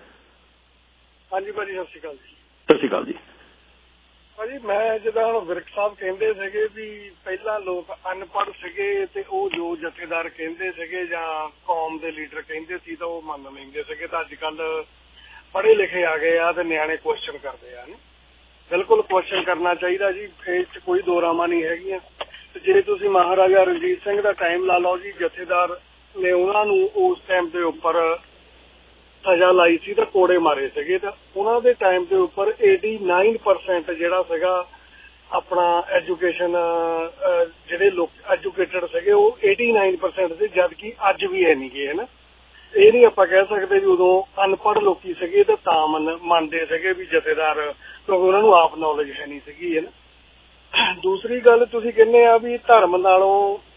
ਹਾਂਜੀ ਭਾਜੀ, ਸਤਿ ਸ਼੍ਰੀ ਅਕਾਲ ਜੀ। ਸਤਿ ਸ਼੍ਰੀ ਅਕਾਲ ਜੀ। ਭਾਜੀ ਮੈਂ ਜਿੱਦਾਂ ਹੁਣ ਵਿਰਕ ਸਾਹਿਬ ਕਹਿੰਦੇ ਸੀਗੇ ਵੀ ਪਹਿਲਾਂ ਲੋਕ ਅਨਪੜ੍ਹ ਸੀਗੇ ਤੇ ਉਹ ਜੋ ਜਥੇਦਾਰ ਕਹਿੰਦੇ ਸੀਗੇ ਜਾਂ ਕੌਮ ਦੇ ਲੀਡਰ ਕਹਿੰਦੇ ਸੀ ਤਾਂ ਉਹ ਮੰਨ ਲੈਂਦੇ ਸੀਗੇ, ਤਾਂ ਅੱਜ ਕੱਲ ਪੜ੍ਹੇ ਲਿਖੇ ਆ ਗਏ ਆ ਤੇ ਨਿਆਣੇ ਕੁਐਸਚਨ ਕਰਦੇ ਆ। ਬਿਲਕੁਲ ਕੁਐਸਚਨ ਕਰਨਾ ਚਾਹੀਦਾ ਜੀ, ਇਸ 'ਚ ਕੋਈ ਦੋ ਰਾਵਾਂ ਨਹੀਂ ਹੈਗੀਆਂ। ਤੇ ਜੇ ਤੁਸੀਂ ਮਹਾਰਾਜਾ ਰਣਜੀਤ ਸਿੰਘ ਦਾ ਟਾਈਮ ਲਾ ਲਓ ਜੀ, ਜਥੇਦਾਰ ਨੇ ਉਹਨਾਂ ਨੂੰ ਉਸ ਟਾਈਮ ਦੇ ਉੱਪਰ ਸਜ਼ਾ ਲਾਈ ਸੀ ਤਾਂ ਕੋੜੇ ਮਾਰੇ ਸੀਗੇ, ਤਾਂ ਉਹਨਾਂ ਦੇ ਟਾਈਮ ਦੇ ਉੱਪਰ ਨੜਿਨਵੇਂ ਪਰਸੈਂਟ ਜਿਹੜਾ ਸੀਗਾ ਆਪਣਾ ਐਜੂਕੇਸ਼ਨ, ਜਿਹੜੇ ਲੋਕ ਐਜੂਕੇਟਡ ਸੀਗੇ ਉਹ ਨੜਿਨਵੇਂ ਪਰਸੈਂਟ ਸੀ, ਜਦਕਿ ਅੱਜ ਵੀ ਹੈ ਨਹੀਂ ਗੇ ਹੈ ਨਾ। ਇਹ ਨਹੀਂ ਆਪਾਂ ਕਹਿ ਸਕਦੇ ਵੀ ਉਦੋਂ ਅਨਪੜ੍ਹ ਲੋਕੀ ਸੀਗੇ ਤੇ ਤਾਂ ਮੰਨ ਮੰਨਦੇ ਸੀਗੇ ਵੀ ਜਥੇਦਾਰ, ਕਿਉਂਕਿ ਉਹਨਾਂ ਨੂੰ ਆਪ ਨੌਲੇਜ ਹੈ ਨਹੀਂ ਸੀਗੀ ਹੈ ਨਾ। ਦੂਸਰੀ ਗੱਲ ਤੁਸੀਂ ਕਹਿੰਦੇ ਆ ਵੀ ਧਰਮ ਨਾਲੋਂ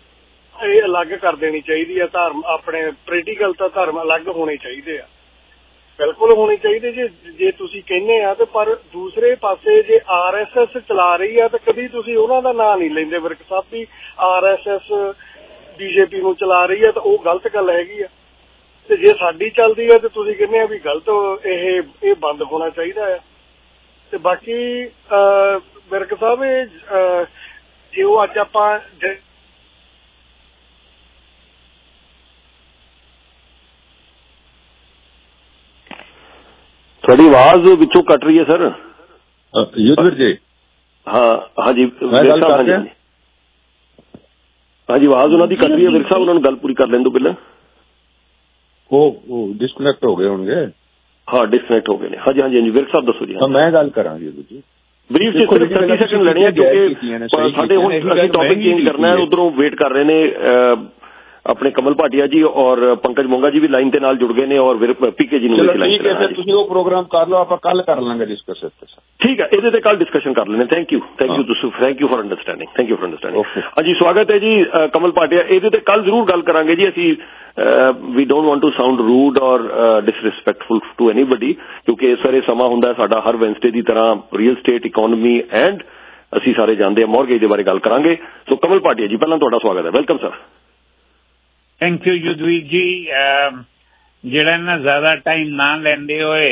ਇਹ ਅਲੱਗ ਕਰ ਦੇਣੀ ਚਾਹੀਦੀ ਆ, ਧਰਮ ਆਪਣੇ ਪੋਲੀਟੀਕਲ ਤਾਂ ਧਰਮ ਅਲੱਗ ਹੋਣੇ ਚਾਹੀਦੇ ਆ, ਬਿਲਕੁਲ ਹੋਣੀ ਚਾਹੀਦੀ ਜੇ ਜੇ ਤੁਸੀਂ ਕਹਿੰਦੇ ਆ ਤੇ। ਪਰ ਦੂਸਰੇ ਪਾਸੇ ਜੇ ਆਰ ਐਸ ਐਸ ਚਲਾ ਰਹੀ ਆ ਤਾਂ ਕਦੀ ਤੁਸੀਂ ਉਹਨਾਂ ਦਾ ਨਾਂ ਨਹੀਂ ਲੈਂਦੇ ਵਿਰਕ ਸਾਹਿਬ ਵੀ ਆਰ ਐਸ ਐਸ ਬੀਜੇਪੀ ਨੂੰ ਚਲਾ ਰਹੀ ਆ, ਤਾਂ ਉਹ ਗਲਤ ਗੱਲ ਹੈਗੀ ਆ। ਤੇ ਜੇ ਸਾਡੀ ਚੱਲਦੀ ਆ ਤੇ ਤੁਸੀਂ ਕਹਿੰਦੇ ਆ ਵੀ ਗਲਤ, ਇਹ ਇਹ ਬੰਦ ਹੋਣਾ ਚਾਹੀਦਾ ਆ। ਤੇ ਬਾਕੀ ਵਿਰਕ ਸਾਹਿਬ ਇਹ ਜੇ ਉਹ ਅੱਜ ਆਪਾਂ ਤੁਹਾਡੀ ਆਵਾਜ਼ ਵਿੱਚੋਂ ਕੱਟ ਰਹੀ ਹੈ ਸਰ। ਯੁੱਧਵੀਰ ਜੀ। ਹਾਂ ਹਾਂਜੀ ਹਾਂਜੀ, ਆਵਾਜ਼ ਉਹਨਾਂ ਦੀ ਕੱਟ ਰਹੀ ਹੈ ਵਿਰਕ ਸਾਹਿਬ, ਉਹਨਾਂ ਨੂੰ ਗੱਲ ਪੂਰੀ ਕਰ ਲੈਣ ਦਿਓ ਪਹਿਲਾਂ। ਉਹ ਡਿਸਕਨੈਕਟ ਹੋ ਗਏ ਹੋਣਗੇ। ਹਾਂ ਡਿਸਕਨੈਕਟ ਹੋ ਗਏ ਨੇ। ਹਾਂਜੀ ਹਾਂਜੀ ਹਾਂਜੀ ਵਿਰਕ ਸਾਹਿਬ ਦੱਸੋ ਜੀ। ਮੈਂ ਗੱਲ ਕਰਾਂਗੀ ਜੀ ਬਰੀਫ ਚ, ਸਿਰਫ ਥਰਟੀ ਸੈਕਿੰਡ ਲੈਣੇ ਆ ਕਿਉਂਕਿ ਸਾਡੇ ਹੁਣ ਅਸੀਂ ਟੌਪਿਕ ਚੇਂਜ ਕਰਨਾ ਹੈ, ਉਧਰੋਂ ਵੇਟ ਕਰ ਰਹੇ ਨੇ अपने कमल भाटिया जी और पंकज मोंगा जी भी लाइन के नाल जुड़ गए ने और पीके जी चलो ठीक है फिर तुसीं वो प्रोग्राम कर लो, आप कल कर लांगे डिस्कस। ठीक है, इहदे ते कल डिस्कशन कर लेने। थैंक यू थैंक यू तुसीं thank you for understanding thank you for understanding. हाँ जी, स्वागत है जी कमल भाटिया। इहदे ते कल जरूर गल करांगे जी। असीं we don't want to sound rude और डिसरिस्पैक्टफुल टू एनीबडी, क्योंकि इस वारे समा हुंदा साडा हर वैंसडे की तरह रियल स्टेट इकोनॉमी एंड असीं सारे जानते हैं मॉर्गेज के बारे गल करांगे। सो कमल भाटिया जी, पहला तुहाडा स्वागत है, welcome sir. Thank you Yudhvir ji. जिहड़ा ना ज्यादा टाइम ना लेंदे होए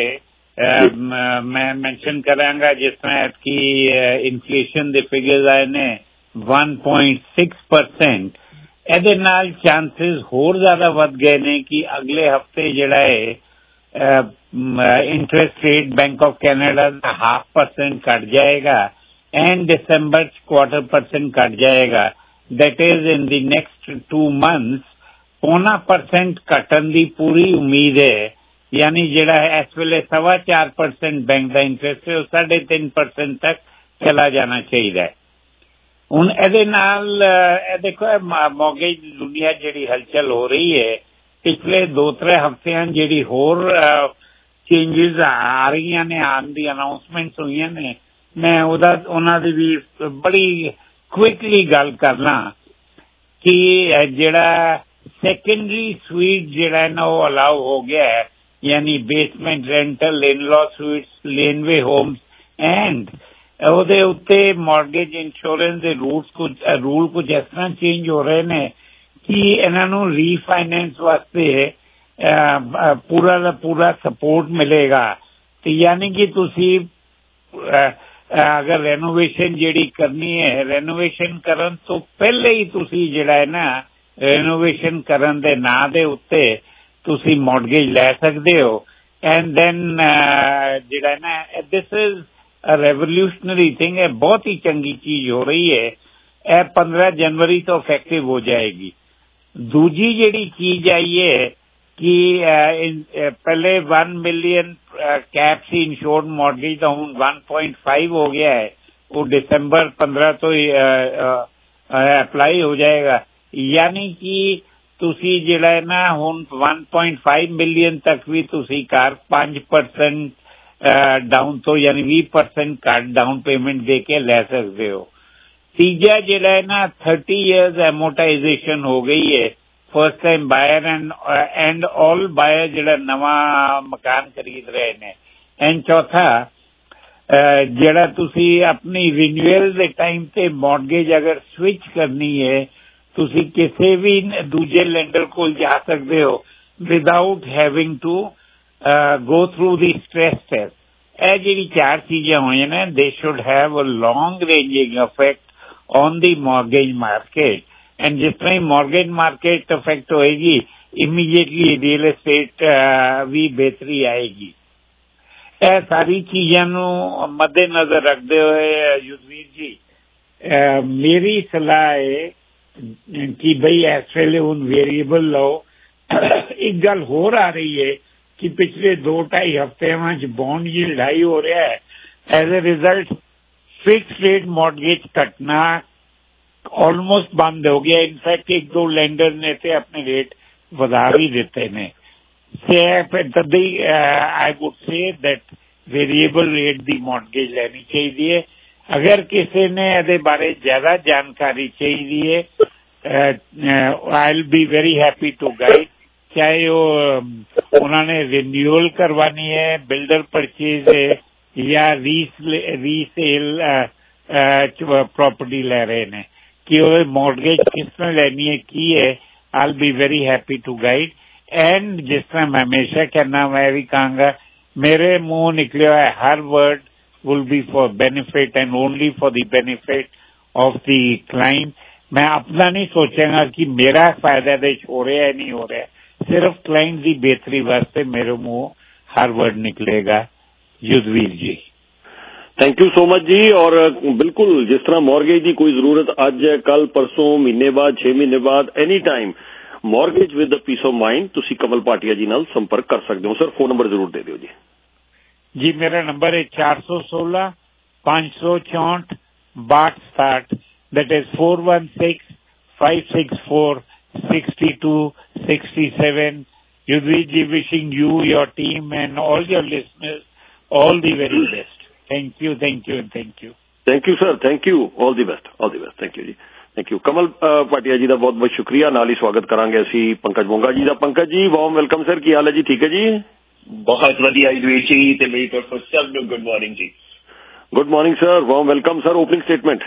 मैं मैंशन करांगा जिस तरह की इन्फ्लेशन दे फिगर्स आए ने वन पॉइंट सिक्स परसेंट, ਇਹਦੇ ਨਾਲ ਚਾਂसेस ਹੋਰ ਜ਼ਿਆਦਾ ਵੱਧ ਗਏ ਨੇ ਕਿ ਅਗਲੇ ਹਫਤੇ ਜਿਹੜਾ ਹੈ interest rate bank of Canada ਦਾ ਹਾਫ ਪਰਸੈਂਟ ਘਟ ਜਾਏਗਾ ਐਂਡ ਦਸੰਬਰ ਚ ਕੁਆਟਰ ਪਰਸੈਂਟ ਘਟ ਜਾਏਗਾ। That is in the next two months पौना परसेंट घटन की पूरी उम्मीद है। यानी जिहड़ा इस वेले सवा चार परसेंट बैंक का इंटरस्ट है साढ़े तीन परसेंट तक चला जाना चाहिए। हुण इहदे नाल देखो मॉर्गेज दुनिया जिहड़ी हलचल हो रही है पिछले दो त्रै हफ्तियां जिहड़ी होर चेंजेस आ रही ने आने दी अनाउंसमेंट्स हुई ने, मैं उहदा उहनां दी भी बड़ी क्विकली गल करना कि जिहड़ा सैकेंडरी स्वीट जिहड़ा ना वो अलाउ हो गया है, यानी basement rental in law suites laneway homes and ਉਹਦੇ ਉੱਤੇ ਮॉर्गेज इंश्योरेंस ਦੇ रूल्स कुछ रूल कुछ इस तरह चेंज हो रहे ने कि ਇਹਨਾਂ ਨੂੰ रीफाइनेंस वास्ते पूरा ਦਾ पूरा सपोर्ट मिलेगा। तो यानी कि ਤੁਸੀਂ अगर रेनोवेशन ਜਿਹੜੀ करनी है रेनोवेशन ਕਰਨ ਤੋਂ ਪਹਿਲੇ ਹੀ ਤੁਸੀਂ ਜਿਹੜਾ ਹੈ ਨਾ रेनोवेशन ਕਰਨ ਦੇ ਨਾਂ ਦੇ ਉੱਤੇ ਤੁਸੀਂ मॉर्गेज ਲੈ ਸਕਦੇ ਹੋ। एंड देन ਜਿਹੜਾ ना दिस इज रेवोल्यूशनरी थिंग है, बहुत ही चंगी चीज हो रही है। यह पंद्रह जनवरी तो इफेक्टिव हो जाएगी। दूजी जेड़ी चीज आई है कि पहले वन मिलियन कैप सी इंश्योर्ड मॉर्गेज का हूँ वन पॉइंट फाइव हो गया है, वो दिसंबर पंद्रह तो अप्लाई हो जाएगा। यानी कि तुसी जिहड़ा है ना हुण वन पॉइंट फाइव मिलियन तक भी तुसी कार पांच परसेंट डाउन तो यानी बीस परसेंट घट डाउन पेमेंट दे के ले सकते हो। तीजा जिहड़ा है ना थर्टी इयर्स एमोटाइजेशन हो गई है first time buyer and and all buyer जिहड़ा नवा मकान खरीद रहे ने। एंड चौथा जिहड़ा तुसी अपनी रिन्यूअल दे टाइम ते मॉर्गेज अगर स्विच करनी है तुसी किसी भी दूजे लेंडर को जा सकते हो without having to go through the stress test. ਇਹ ਜਿਹੜੀ ਚਾਰ ਚੀਜ਼ਾਂ ਹੋਈਆਂ ਨੇ they should have a long ranging effect on the mortgage market and ਜਿਸ ਤਰ੍ਹਾਂ ਹੀ mortgage market effect ਹੋਏਗੀ immediately real estate ਵੀ ਬਿਹਤਰੀ ਆਏਗੀ। ਇਹ ਸਾਰੀ ਚੀਜ਼ਾਂ ਨੂੰ ਮੱਦੇਨਜ਼ਰ ਰੱਖਦੇ ਹੋਏ ਯੁਧਵੀਰ ਜੀ ਮੇਰੀ ਸਲਾਹ ਹੈ ਕਿ ਬਈ ਇਸ ਵੇਲੇ ਹੁਣ ਵੇਰੀਏਬਲ ਲਓ। ਇੱਕ ਗੱਲ ਹੋਰ ਆ ਰਹੀ है कि पिछले दो ढाई हफ्ते में बॉन्ड की लड़ाई हो रहा है, as a result fix rate mortgage कटना ऑलमोस्ट बंद हो गया। इनफैक्ट एक दो लेंडर ने ते अपने रेट बढ़ा भी देते ने। तभी I would say that variable rate दी मॉर्गेज लेनी चाहिए। अगर किसी ने ਇਹਦੇ बारे ज्यादा जानकारी चाहिए I will be very happy to guide. चाहे वो उन्होंने रिन्यूअल करवानी है, बिल्डर परचेज है या रीसेल प्रॉपर्टी ले रहे ने कि वो मॉर्गेज किस तरह लेनी है की है, I will be very happy to guide. And जिस तरह मैं हमेशा कहना मैं भी कहूँगा मेरे मुंह निकले हुआ है हर word will be for benefit and only for the benefit of the client. मैं अपना नहीं सोचूंगा कि मेरा फायदा हो रहा है नहीं हो रहा है, सिर्फ क्लाइंट की बेहतरी वास्ते मेरे मुंह हर वर्ड निकलेगा। Yudhvir ji thank you so much जी। और बिल्कुल जिस तरह मॉर्गेज की कोई जरूरत अज है कल परसों महीने बाद छे महीने बाद any time mortgage with peace of mind तुसी कमल भाटिया जी नाल संपर्क कर सकते हो। सर फोन नंबर जरूर दे दियो जी। जी मेरा नंबर है चार सौ सोलह पांच सौ चौंठ बाट साठ that is four one six five six four sixty-two, sixty-seven. Yudhvir ji, wishing you, your team and all your listeners all the very best. Thank you, thank you and thank you. Thank you sir, thank you. All the best, all the best. Thank you ਜੀ, thank you. Kamal Bhatia ji ਦਾ ਬਹੁਤ ਬਹੁਤ ਸ਼ੁਕਰੀਆ। ਨਾਲ ਹੀ ਸਵਾਗਤ ਕਰਾਂਗੇ ਅਸੀਂ ਪੰਕਜ ਮੋਂਗਾ ਜੀ ਦਾ। Pankaj ji warm welcome sir, ਕੀ ਹਾਲ ਹੈ ਜੀ? ਠੀਕ ਹੈ ਜੀ, ਬਹੁਤ ਵਧੀਆ ਯੁਧਵੀਰ ਜੀ, ਤੇ ਮੇਰੀ ਤਰਫੋਂ ਸਭ ਨੂੰ ਗੁੱਡ ਮਾਰਨਿੰਗ ਜੀ। Good morning sir, warm welcome sir. Opening statement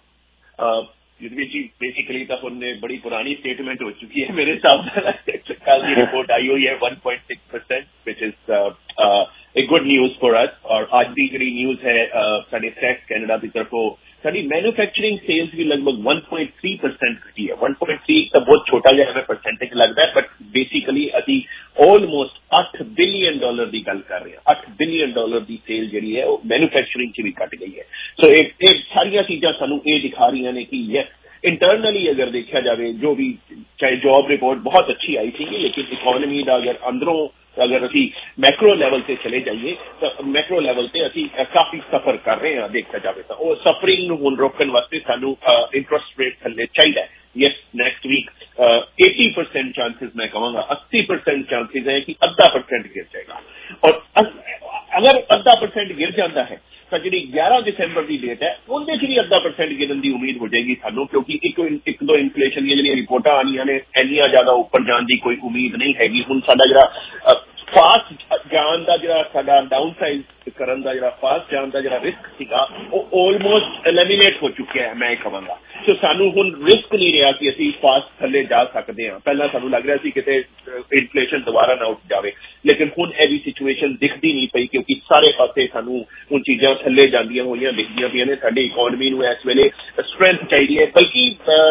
Yudhvir ji, basically ਤਾਂ ਹੁਣ ਬੜੀ ਪੁਰਾਣੀ ਸਟੇਟਮੈਂਟ ਹੋ ਚੁੱਕੀ ਹੈ ਮੇਰੇ ਹਿਸਾਬ ਨਾਲ। ਕੱਲ ਦੀ ਰਿਪੋਰਟ ਆਈ ਹੋਈ ਹੈ one point six percent, which is a good news for us। ਔਰ ਅੱਜ ਦੀ ਜਿਹੜੀ ਨਿਊਜ਼ ਹੈ ਸਾਡੇ ਸੈਕਸ ਕੈਨੇਡਾ ਦੀ ਤਰਫੋਂ, ਸਾਡੀ ਮੈਨੂਫੈਕਚਰਿੰਗ ਸੇਲਸ ਵੀ ਲਗਭਗ one point three percent ਘਟੀ ਹੈ। one point three ਤਾਂ ਬਹੁਤ ਛੋਟਾ ਜਿਹਾ ਹमें ਪਰਸੈਂਟੇਜ ਲੱਗਦਾ ਹੈ, ਬਟ ਬੇਸਿਕਲੀ ਅਸੀਂ ਆਲਮੋਸਟ ਅੱਠ ਬਿਲੀਅਨ ਡਾਲਰ ਦੀ ਗੱਲ ਕਰ ਰਹੇ ਹਾਂ। ਅੱਠ ਬਿਲੀਅਨ ਡਾਲਰ ਦੀ ਸੇਲ ਜਿਹੜੀ ਹੈ ਉਹ ਮੈਨੂਫੈਕਚਰਿੰਗ 'ਚ ਵੀ ਘਟ ਗਈ ਹੈ। ਸੋ ਇਹ ਇਹ ਸਾਰੀਆਂ ਚੀਜ਼ਾਂ ਸਾਨੂੰ ਇਹ ਦਿਖਾ ਰਹੀਆਂ ਨੇ ਕਿ ਯੈਸ, ਇੰਟਰਨਲੀ ਅਗਰ ਦੇਖਿਆ ਜਾਵੇ, ਜੋ ਵੀ ਚਾਹੇ ਜੌਬ ਰਿਪੋਰਟ ਬਹੁਤ ਅੱਛੀ ਆਈ ਸੀਗੀ, ਲੇਕਿਨ ਇਕੋਨਮੀ ਦਾ ਅਗਰ ਅੰਦਰੋਂ ਅਗਰ ਅਸੀਂ ਮੈਕਰੋ ਲੈਵਲ ਤੇ ਚਲੇ ਜਾਈਏ ਤਾਂ ਮੈਕਰੋ ਲੈਵਲ ਤੇ ਅਸੀਂ ਕਾਫੀ ਸਫਰ ਕਰ ਰਹੇ ਹਾਂ। ਦੇਖਿਆ ਜਾਵੇ ਤਾਂ ਉਹ ਸਫਰਿੰਗ ਨੂੰ ਹੁਣ ਰੋਕਣ ਵਾਸਤੇ ਸਾਨੂੰ ਇੰਟਰਸਟ ਰੇਟ ਥੱਲੇ ਚਾਹੀਦਾ ਹੈ। Yes, next week eighty percent chances, ਮੈਂ ਕਹਾਂਗਾ eighty percent ਚਾਂਸਿਸ ਹੈ ਕਿ ਅੱਧਾ ਪਰਸੈਂਟ ਗਿਰ ਜਾਏਗਾ। ਔਰ ਅਗਰ ਅੱਧਾ ਪਰਸੈਂਟ ਗਿਰ ਜਾਂਦਾ ਹੈ ਤਾਂ ਜਿਹੜੀ ਗਿਆਰਾਂ ਦਸੰਬਰ ਦੀ ਡੇਟ ਹੈ ਉਹਦੇ 'ਚ ਵੀ ਅੱਧਾ ਪਰਸੈਂਟ ਗਿਰਨ ਦੀ ਉਮੀਦ ਹੋ ਜਾਏਗੀ ਸਾਨੂੰ, ਕਿਉਂਕਿ ਇੱਕ ਇੱਕ ਦੋ ਇਨਫਲੇਸ਼ਨ ਦੀਆਂ ਜਿਹੜੀਆਂ ਰਿਪੋਰਟਾਂ ਆਉਣੀਆਂ ਨੇ, ਇੰਨੀਆਂ ਜ਼ਿਆਦਾ ਉੱਪਰ ਜਾਣ ਦੀ ਕੋਈ ਉਮੀਦ ਨਹੀਂ ਹੈਗੀ। ਹੁਣ ਸਾਡਾ ਜਿਹੜਾ ਫਾਸਟ ਜਾਣ ਦਾ ਜਿਹੜਾ ਸਾਡਾ ਡਾਊਨ ਸਾਈਜ਼ ਕਰਨ ਦਾ ਜਿਹੜਾ ਫਾਸਟ ਜਾਣ ਦਾ ਜਿਹੜਾ ਰਿਸਕ ਸੀਗਾ ਉਹ ਆਲਮੋਸਟ ਐਲੀਮੀਨੇਟ ਹੋ ਚੁੱਕਿਆ ਹੈ, ਮੈਂ ਕਹਾਂਗਾ। ਸੋ ਸਾਨੂੰ ਹੁਣ ਰਿਸਕ ਨਹੀਂ ਰਿਹਾ ਕਿ ਅਸੀਂ ਫਾਸਟ ਥੱਲੇ ਜਾ ਸਕਦੇ ਹਾਂ। ਪਹਿਲਾਂ ਸਾਨੂੰ ਲੱਗ ਰਿਹਾ ਸੀ ਕਿਤੇ ਇਨਫਲੇਸ਼ਨ ਦੁਬਾਰਾ ਨਾ ਉੱਠ ਜਾਵੇ, ਲੇਕਿਨ ਹੁਣ ਇਹ ਵੀ ਸਿਚੁਏਸ਼ਨ ਦਿਖਦੀ ਨਹੀਂ ਪਈ, ਕਿਉਂਕਿ ਸਾਰੇ ਪਾਸੇ ਸਾਨੂੰ ਹੁਣ ਚੀਜ਼ਾਂ ਥੱਲੇ ਜਾਂਦੀਆਂ ਹੋਈਆਂ ਦਿਖਦੀਆਂ ਪਈਆਂ ਨੇ। ਸਾਡੀ ਇਕੋਨਮੀ ਨੂੰ ਇਸ ਵੇਲੇ ਸਟਰੈਂਥ ਚਾਹੀਦੀ ਹੈ। ਬਲਕਿ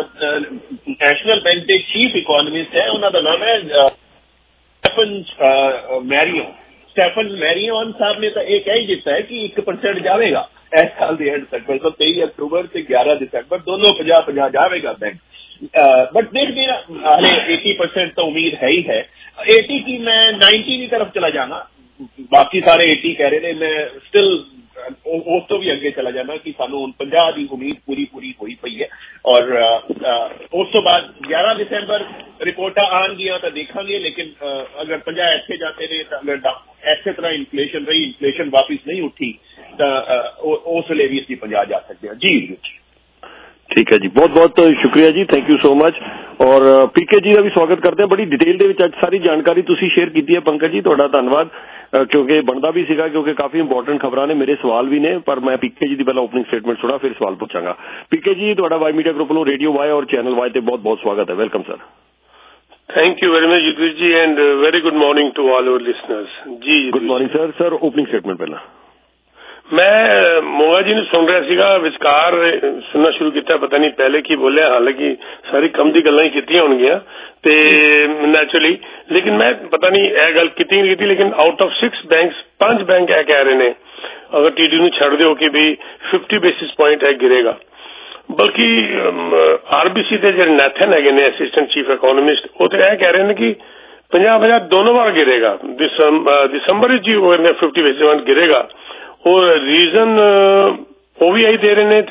ਨੈਸ਼ਨਲ ਬੈਂਕ ਦੇ ਚੀਫ ਇਕੋਨਮਿਸਟ ਹੈ, ਉਹਨਾਂ ਦਾ ਨਾਮ ਹੈ ਸਟੈਫਨ ਮੈਰੀਓ। ਸਟੈਫਨ ਮੈਰੀਓਨ ਸਾਹਿਬ ਨੇ ਤਾਂ ਇਹ ਕਹਿ ਹੀ ਦਿੱਤਾ ਹੈ ਕਿ ਇੱਕ ਪਰਸੈਂਟ ਜਾਵੇਗਾ ਇਸ ਸਾਲ ਦੇ ਐਂਡ ਤੱਕ, ਮਤਲਬ ਤੇਈ ਅਕਤੂਬਰ ਤੇ ਗਿਆਰਾਂ ਦਸੰਬਰ ਦੋਨੋਂ ਪੰਜਾਹ ਪੰਜਾਹ ਜਾਵੇਗਾ ਬੈਂਕ। ਬਟ ਦੇਖਦੇ ਨਾ, ਹਾਲੇ eighty percent ਤਾਂ ਉਮੀਦ ਹੈ ਹੀ ਹੈ। eighty की मैं ninety की तरफ चला जाना, बाकी सारे eighty कह रहे थे, मैं स्टिल ਉਸ ਤੋਂ ਵੀ ਅੱਗੇ ਚਲਾ ਜਾਣਾ ਕਿ ਸਾਨੂੰ ਹੁਣ ਪੰਜਾਹ ਦੀ ਉਮੀਦ ਪੂਰੀ ਪੂਰੀ ਹੋਈ ਪਈ ਹੈ। ਔਰ ਉਸ ਤੋਂ ਬਾਅਦ ਗਿਆਰਾਂ ਦਸੰਬਰ ਰਿਪੋਰਟਾਂ ਆਉਣਗੀਆਂ ਤਾਂ ਦੇਖਾਂਗੇ, ਲੇਕਿਨ ਅਗਰ ਪੰਜਾਹ ਇੱਥੇ ਜਾਂਦੇ ਨੇ ਤਾਂ ਅਗਰ ਇਸੇ ਤਰ੍ਹਾਂ ਇਨਫਲੇਸ਼ਨ ਰਹੀ, ਇਨਫਲੇਸ਼ਨ ਵਾਪਿਸ ਨਹੀਂ ਉੱਠੀ ਤਾਂ ਉਸ ਵੇਲੇ ਵੀ ਅਸੀਂ ਪੰਜਾਹ ਜਾ ਸਕਦੇ ਹਾਂ। ਜੀ ਠੀਕ ਹੈ ਜੀ, ਬਹੁਤ ਬਹੁਤ ਸ਼ੁਕਰੀਆ ਜੀ, ਥੈਂਕ ਯੂ ਸੋ ਮਚ। ਔਰ ਪੀਕੇ ਜੀ ਦਾ ਵੀ ਸਵਾਗਤ ਕਰਦੇ ਹਾਂ। ਬੜੀ ਡਿਟੇਲ ਦੇ ਵਿੱਚ ਅੱਜ ਸਾਰੀ ਜਾਣਕਾਰੀ ਤੁਸੀਂ ਸ਼ੇਅਰ ਕੀਤੀ ਹੈ ਪੰਕਜ ਜੀ, ਤੁਹਾਡਾ ਧੰਨਵਾਦ, ਕਿਉਂਕਿ ਬਣਦਾ ਵੀ ਸੀਗਾ, ਕਿਉਂਕਿ ਕਾਫੀ ਇੰਪੋਰਟੈਂਟ ਖਬਰਾਂ ਨੇ। ਮੇਰੇ ਸਵਾਲ ਵੀ ਨੇ, ਪਰ ਮੈਂ ਪੀਕੇ ਜੀ ਦੀ ਪਹਿਲਾਂ ਓਪਨਿੰਗ ਸਟੇਟਮੈਂਟ ਸੁਣਾ, ਫਿਰ ਸਵਾਲ ਪੁੱਛਾਂਗਾ। ਪੀਕੇ ਜੀ, ਤੁਹਾਡਾ ਵਾਈ ਮੀਡੀਆ ਗਰੁੱਪ ਨੂੰ ਰੇਡੀਓ ਵਾਈ ਔਰ ਚੈਨਲ ਵਾਈ ਤੇ ਬਹੁਤ ਬਹੁਤ ਸਵਾਗਤ ਹੈ। Welcome sir. Thank you very much Yudhvir ji and very good morning to all our listeners. जी good morning sir. Sir opening statement पहला मैं मोगा जी ने सुन रहा ਸੀਗਾ, ਵਿਚਕਾਰ ਸੁਣਨਾ ਸ਼ੁਰੂ ਕੀਤਾ, ਪਤਾ ਨਹੀਂ ਪਹਿਲੇ ਕੀ ਬੋਲਿਆ, ਹਾਲਾਂਕਿ ਸਾਰੀ ਕੰਮ ਦੀ ਗੱਲਾਂ ਹੀ ਕੀਤੀਆਂ ਹੋਣਗੀਆਂ ਤੇ ਨੈਚੁਰਲੀ, ਲੇਕਿਨ ਮੈਂ ਪਤਾ ਨਹੀਂ ਇਹ ਗੱਲ ਕੀਤੀ ਨਹੀਂ ਕੀਤੀ, ਲੇਕਿਨ ਆਊਟ ਆਫ ਸਿਕਸ ਬੈਂਕਸ ਪੰਜ ਬੈਂਕ ਇਹ ਕਹਿ ਰਹੇ ਨੇ ਅਗਰ ਟੀਡੀ ਨੂੰ ਛੱਡ ਦਿਓ ਕਿ ਵੀ fifty ਬੇਸਿਸ ਪੁਆਇੰਟ ਇਹ ਗਿਰੇਗਾ। ਬਲਕਿ ਆਰਬੀਸੀ ਦੇ ਜਿਹੜੇ ਨੈਥਨ ਹੈਗੇ ਨੇ ਅਸਿਸਟੈਂਟ ਚੀਫ ਇਕੋਨੋਮਿਸਟ, ਉਹ ਤੇ ਇਹ ਕਹਿ ਰਹੇ ਨੇ ਕਿ ਪੰਜਾਹ ਪੰਜਾਹ ਦੋਨੋਂ ਵਾਰ ਗਿਰੇਗਾ। ਦਸੰਬਰ ਵਿੱਚ ਹੀ ਉਹ ਕਹਿੰਦੇ ਫਿਫਟੀ ਬੇਸਿਸ ਪੁਆਇੰਟ ਗਿਰੇਗਾ। और रीजन वो भी यही दे रहे ने,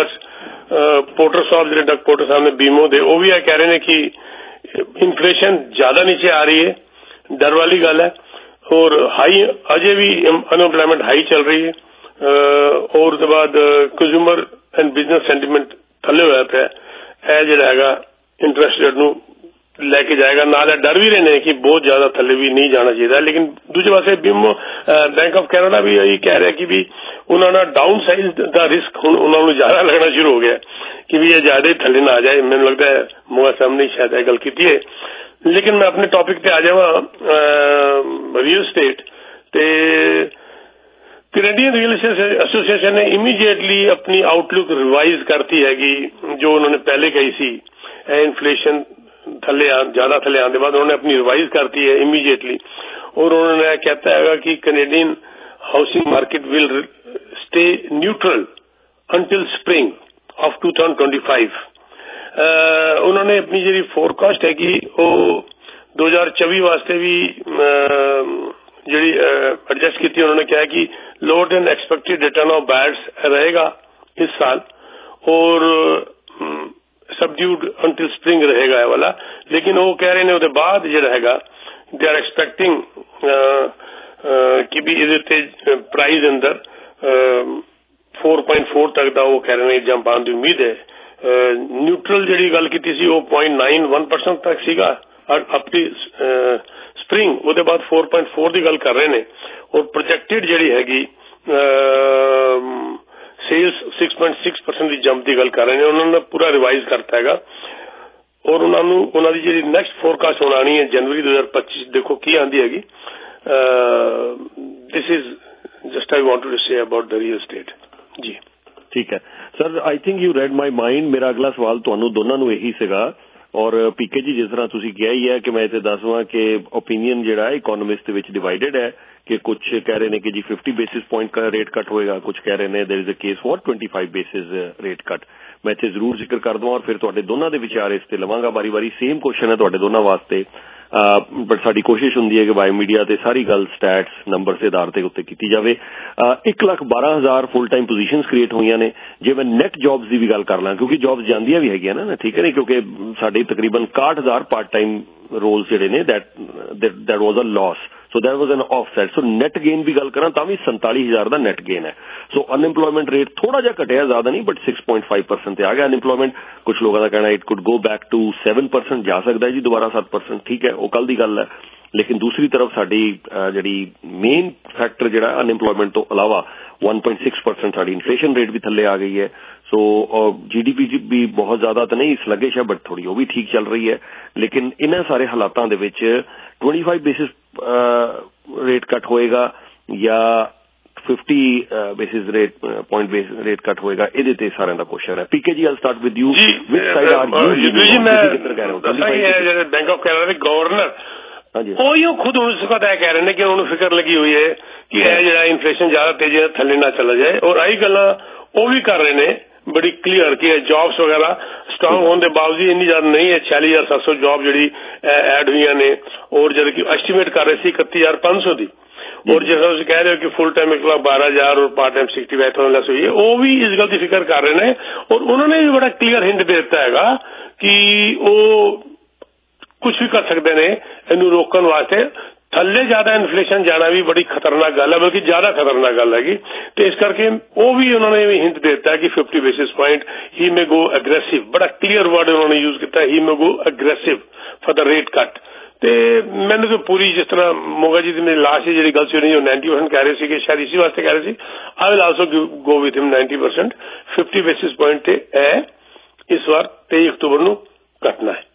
पोर्टर साहब जो डग पोर्टर साहब ने बीमो दे वो भी कह रहे हैं कि इन्फ्लेशन ज्यादा नीचे आ रही है, डर वाली गल है। और हाई अजय भी अनएम्प्लॉयमेंट हाई चल रही है। और उसके बाद कंज्यूमर एंड बिजनेस सेंटीमेंट थले होया पिया, यह जिहड़ा हैगा इंटरस्ट रेट नूं लेके जाएगा। नाल डर भी रहे हैं कि बहुत ज्यादा थले भी नहीं जाना चाहिए, लेकिन दूसरे पासे बीमो बैंक ऑफ कैनेडा भी यही कह रहा है कि भी उन्होंने डाउन साइज का रिस्क उन्होंने ज्यादा लगना शुरू हो गया कि भी ये ज्यादा ही थले ना आ जाए। मैंने लगता है मोगा साहब ने शायद गल की है। लेकिन मैं अपने टॉपिक पे आ जावा रियल स्टेट ते कैनेडियन रियल एस्टेट एसोसिएशन ने इमीडिएटली अपनी आउटलुक रिवाइज करती है कि जो उन्होंने पहले कही सी इन्फ्लेशन थले ज्यादा थले आने के बाद उन्होंने अपनी रिवाइज करती है इमीडिएटली। और उन्होंने कहता है कि Canadian housing market will stay neutral until spring of two thousand twenty five. उन्होंने अपनी जी फोरकास्ट है कि वो दो हजार चौबी वास्ते भी जी एडजस्ट की, उन्होंने कहा कि lower than expected return of बैड्स रहेगा इस साल। और सबड्यूड अंटिल स्प्रिंग रहेगा ये वाला, लेकिन वो कह रहे ने ਉਹਦੇ ਬਾਅਦ ਜਿਹੜਾ ਹੈਗਾ दे आर एक्सपेक्टिंग कि भी ਇਹਦੇ प्राइस अंदर फोर पॉइंट फोर तक ਦਾ ਉਹ ਕਹਿ ਰਹੇ ਨੇ ਜੰਪ ਆਉਣ ਦੀ ਉਮੀਦ ਹੈ। न्यूट्रल ਜਿਹੜੀ ਗੱਲ ਕੀਤੀ ਸੀ ਉਹ पॉइंट नाइन वन परसेंट ਤੱਕ ਸੀਗਾ ਅਪ ਟੂ ਸਪਰਿੰਗ, ਉਹਦੇ ਬਾਅਦ फोर पॉइंट फोर ਦੀ ਗੱਲ ਕਰ ਰਹੇ ਨੇ ਔਰ ਪ੍ਰੋਜੈਕਟਡ ਜਿਹੜੀ ਹੈਗੀ sales six point six percent ਦੀ ਜੰਪ ਦੀ ਗੱਲ ਕਰ ਰਹੇ ਨੇ। ਉਹਨਾਂ ਨੇ ਪੂਰਾ ਰਿਵਾਈਜ਼ ਕਰਤਾ ਹੈਗਾ ਔਰ ਉਹਨਾਂ ਨੂੰ ਉਹਨਾਂ ਦੀ ਜਿਹੜੀ ਨੈਕਸਟ ਫੋਰਕਾਸਟ ਹੋਣ ਆਣੀ ਹੈ ਜਨਵਰੀ दो हज़ार पच्चीस ਦੇਖੋ ਕੀ ਆਂਦੀ ਹੈਗੀ। This is just I wanted to say about the real state ਜੀ। ਠੀਕ ਹੈ sir, I think you read my mind. ਮੇਰਾ ਅਗਲਾ ਸਵਾਲ ਤੁਹਾਨੂੰ ਦੋਨਾਂ ਨੂੰ ਇਹੀ ਸੀਗਾ ਔਰ ਪੀਕੇ ਜੀ ਜਿਸ ਤਰ੍ਹਾਂ ਤੁਸੀਂ ਕਿਹਾ ਹੀ ਹੈ ਕਿ ਮੈਂ ਇੱਥੇ ਦੱਸਵਾਂ ਕਿ ਓਪੀਨੀਅਨ ਜਿਹੜਾ ਇਕੋਨੋਮਿਸਟ ਦੇ ਵਿੱਚ ਡਿਵਾਈਡਡ ਹੈ ਕਿ ਕੁਝ ਕਹਿ ਰਹੇ ਨੇ ਕਿ ਜੀ fifty basis point rate cut ਹੋਏਗਾ, ਕੁਝ ਕਹਿ ਰਹੇ ਨੇ there is a case for पच्चीस ਬੇਸਿਸ ਰੇਟ ਕੱਟ। ਮੈਂ ਇੱਥੇ ਜ਼ਰੂਰ ਜ਼ਿਕਰ ਕਰ ਦਵਾਂ ਔਰ ਫਿਰ ਤੁਹਾਡੇ ਦੋਨਾਂ ਦੇ ਵਿਚਾਰ ਇਸ ਤੇ ਲਵਾਂਗਾ ਵਾਰੀ ਵਾਰੀ। ਸੇਮ ਕੁਐਸਚਨ ਹੈ ਤੁਹਾਡੇ ਦੋਨਾਂ ਵਾਸਤੇ, ਬਟ ਸਾਡੀ ਕੋਸ਼ਿਸ਼ ਹੁੰਦੀ ਹੈ ਕਿ ਵਾਈ ਮੀਡੀਆ ਤੇ ਸਾਰੀ ਗੱਲ ਸਟੈਟਸ ਨੰਬਰ ਦੇ ਆਧਾਰ ਤੇ ਉੱਤੇ ਕੀਤੀ ਜਾਵੇ। ਇੱਕ ਲੱਖ ਬਾਰਾਂ ਹਜ਼ਾਰ ਫੁੱਲ ਟਾਈਮ ਪੋਜੀਸ਼ਨਸ ਕ੍ਰੀਏਟ ਹੋਈਆਂ ਨੇ। ਜੇ ਮੈਂ ਨੈਟ ਜੌਬਸ ਦੀ ਵੀ ਗੱਲ ਕਰ ਲਾਂ ਕਿਉਂਕਿ ਜੌਬਸ ਜਾਂਦੀਆਂ ਵੀ ਹੈਗੀਆਂ ਨਾ, ਠੀਕ ਹੈ ਨਹੀਂ, ਕਿਉਂਕਿ ਸਾਡੇ ਤਕਰੀਬਨ ਇਕਾਹਠ ਹਜ਼ਾਰ ਪਾਰਟ ਟਾਈਮ ਰੋਲਸ ਜਿਹੜੇ ਨੇ that that was a loss, so that was an offset. So net gain ਵੀ ਗੱਲ ਕਰਾਂ ਤਾਂ ਵੀ ਸੰਤਾਲੀ ਹਜ਼ਾਰ ਦਾ ਨੈਟ ਗੇਨ ਹੈ। ਸੋ ਅਨਐਮਪਲੋਇਮੈਂਟ ਰੇਟ ਥੋੜਾ ਜਿਹਾ ਘਟਿਆ, ਜ਼ਿਆਦਾ ਨਹੀਂ, but six point five percent ਤੇ ਆ ਗਿਆ ਅਨਐਮਪਲੋਇਮੈਂਟ। ਕੁਝ ਲੋਕਾਂ ਦਾ ਕਹਿਣਾ it could go back to seven percent ਜਾ ਸਕਦਾ ਹੈ ਜੀ ਦੁਬਾਰਾ सेवन परसेंट, ਠੀਕ ਹੈ, ਉਹ ਕੱਲ ਦੀ ਗੱਲ ਹੈ। ਲੇਕਿਨ ਦੂਸਰੀ ਤਰਫ ਸਾਡੀ ਜਿਹੜੀ ਮੇਨ ਫੈਕਟਰ ਜਿਹੜਾ ਅਨਐਮਪਲੋਇਮੈਂਟ ਤੋਂ ਇਲਾਵਾ वन पॉइंट सिक्स परसेंट ਸਾਡੀ ਇਨਫਲੇਸ਼ਨ ਰੇਟ ਵੀ ਥੱਲੇ ਆ ਗਈ ਹੈ। ਸੋ ਜੀਡੀਪੀ ਵੀ ਬਹੁਤ ਜ਼ਿਆਦਾ ਤਾਂ ਨਹੀਂ ਸਲੱਗਿਸ਼ ਹੈ, ਬਟ ਥੋੜੀ ਉਹ ਵੀ ਠੀਕ ਚੱਲ ਰਹੀ ਹੈ। ਲੇਕਿਨ ਇਹਨਾਂ ਸਾਰੇ ਹਾਲਾਤਾਂ ਦੇ ਵਿੱਚ पच्चीस ਬੇਸਿਸ ਰੇਟ ਕੱਟ ਹੋਏਗਾ ਜਾਂ fifty basis rate point base rate cut ਹੋਏਗਾ, ਇਹਦੇ ਤੇ ਸਾਰਿਆਂ ਦਾ ਕੁਐਸਚਨ ਹੈ। PK ji all start with you. Which side are you ਜੀ? ਮੈਂ ਦੱਸਾਂ ਹੀ ਹੈ ਜਿਹੜੇ ਬੈਂਕ ਆਫ ਕੈਨੇਡਾ ਦੇ ਗਵਰਨਰ ਉਹੀ ਖੁਦ ਉਸ ਵਕਤ ਇਹ ਕਹਿ ਰਹੇ ਨੇ ਕਿ ਉਹਨੂੰ ਫਿਕਰ ਲੱਗੀ ਹੋਈ ਹੈ ਕਿ ਇਹ ਜਿਹੜਾ ਇਨਫਲੇਸ਼ਨ ਜ਼ਿਆਦਾ ਤੇਜ਼ੀ ਨਾਲ ਥੱਲੇ ਨਾ ਚਲਾ ਜਾਏ ਔਰ ਆਹੀ ਗੱਲਾਂ ਉਹ ਵੀ ਕਰ ਰਹੇ ਨੇ ਬੜੀ ਕਲੀਅਰ ਕਿ ਜੌਬਸ ਵਗੈਰਾ ਸਟਰੋਂਗ ਹੋਣ ਦੇ ਬਾਵਜੂਦ ਇੰਨੀ ਜ਼ਿਆਦਾ ਨਹੀਂ ਹੈ। छियालीस हज़ार सात सौ ਜੌਬ ਜਿਹੜੀ ਐਡ ਹੋਈਆਂ ਨੇ ਔਰ ਜਦ ਕਿ ਐਸਟੀਮੇਟ ਕਰ ਰਹੇ ਸੀ इकतीस हज़ार पाँच सौ ਦੀ। और जैसा तुम कह रहे हो कि फुल टाइम एक लाख बारह हजार और part time sixty five thousand less हुई है, वो भी इस गल की फिक्र कर रहे हैं और उन्होंने भी बड़ा क्लीयर हिंट दे दिता है कि वो कुछ भी कर सकते हैं इनू रोकने वास्ते। थल्ले ज्यादा इन्फ्लेशन जाना भी बड़ी खतरनाक गल है, बल्कि ज्यादा खतरनाक गल हैगी। तो इस करके वो भी उन्होंने भी हिंट देता है कि fifty basis point he may go aggressive. बड़ा क्लियर वर्ड उन्होंने यूज किया, he may go aggressive for the rate cut. ਤੇ ਮੈਨੂੰ ਤਾਂ ਪੂਰੀ ਜਿਸ ਤਰ੍ਹਾਂ ਮੋਗਾ ਜੀ ਦੀ ਮੇਰੀ ਲਾਸਟ ਜਿਹੜੀ ਗੱਲ ਸੁਣੀ ਉਹ नाइन्टी परसेंट ਕਹਿ ਰਹੇ ਸੀ ਕਿ ਸ਼ਾਇਦ ਇਸੇ ਵਾਸਤੇ ਕਹਿ ਰਹੇ ਸੀ I will also go with him ninety percent fifty basis point ਤੇ ਹੈ ਇਸ ਵਾਰ तेईस ਅਕਤੂਬਰ ਨੂੰ ਕੱਟਣਾ ਹੈ।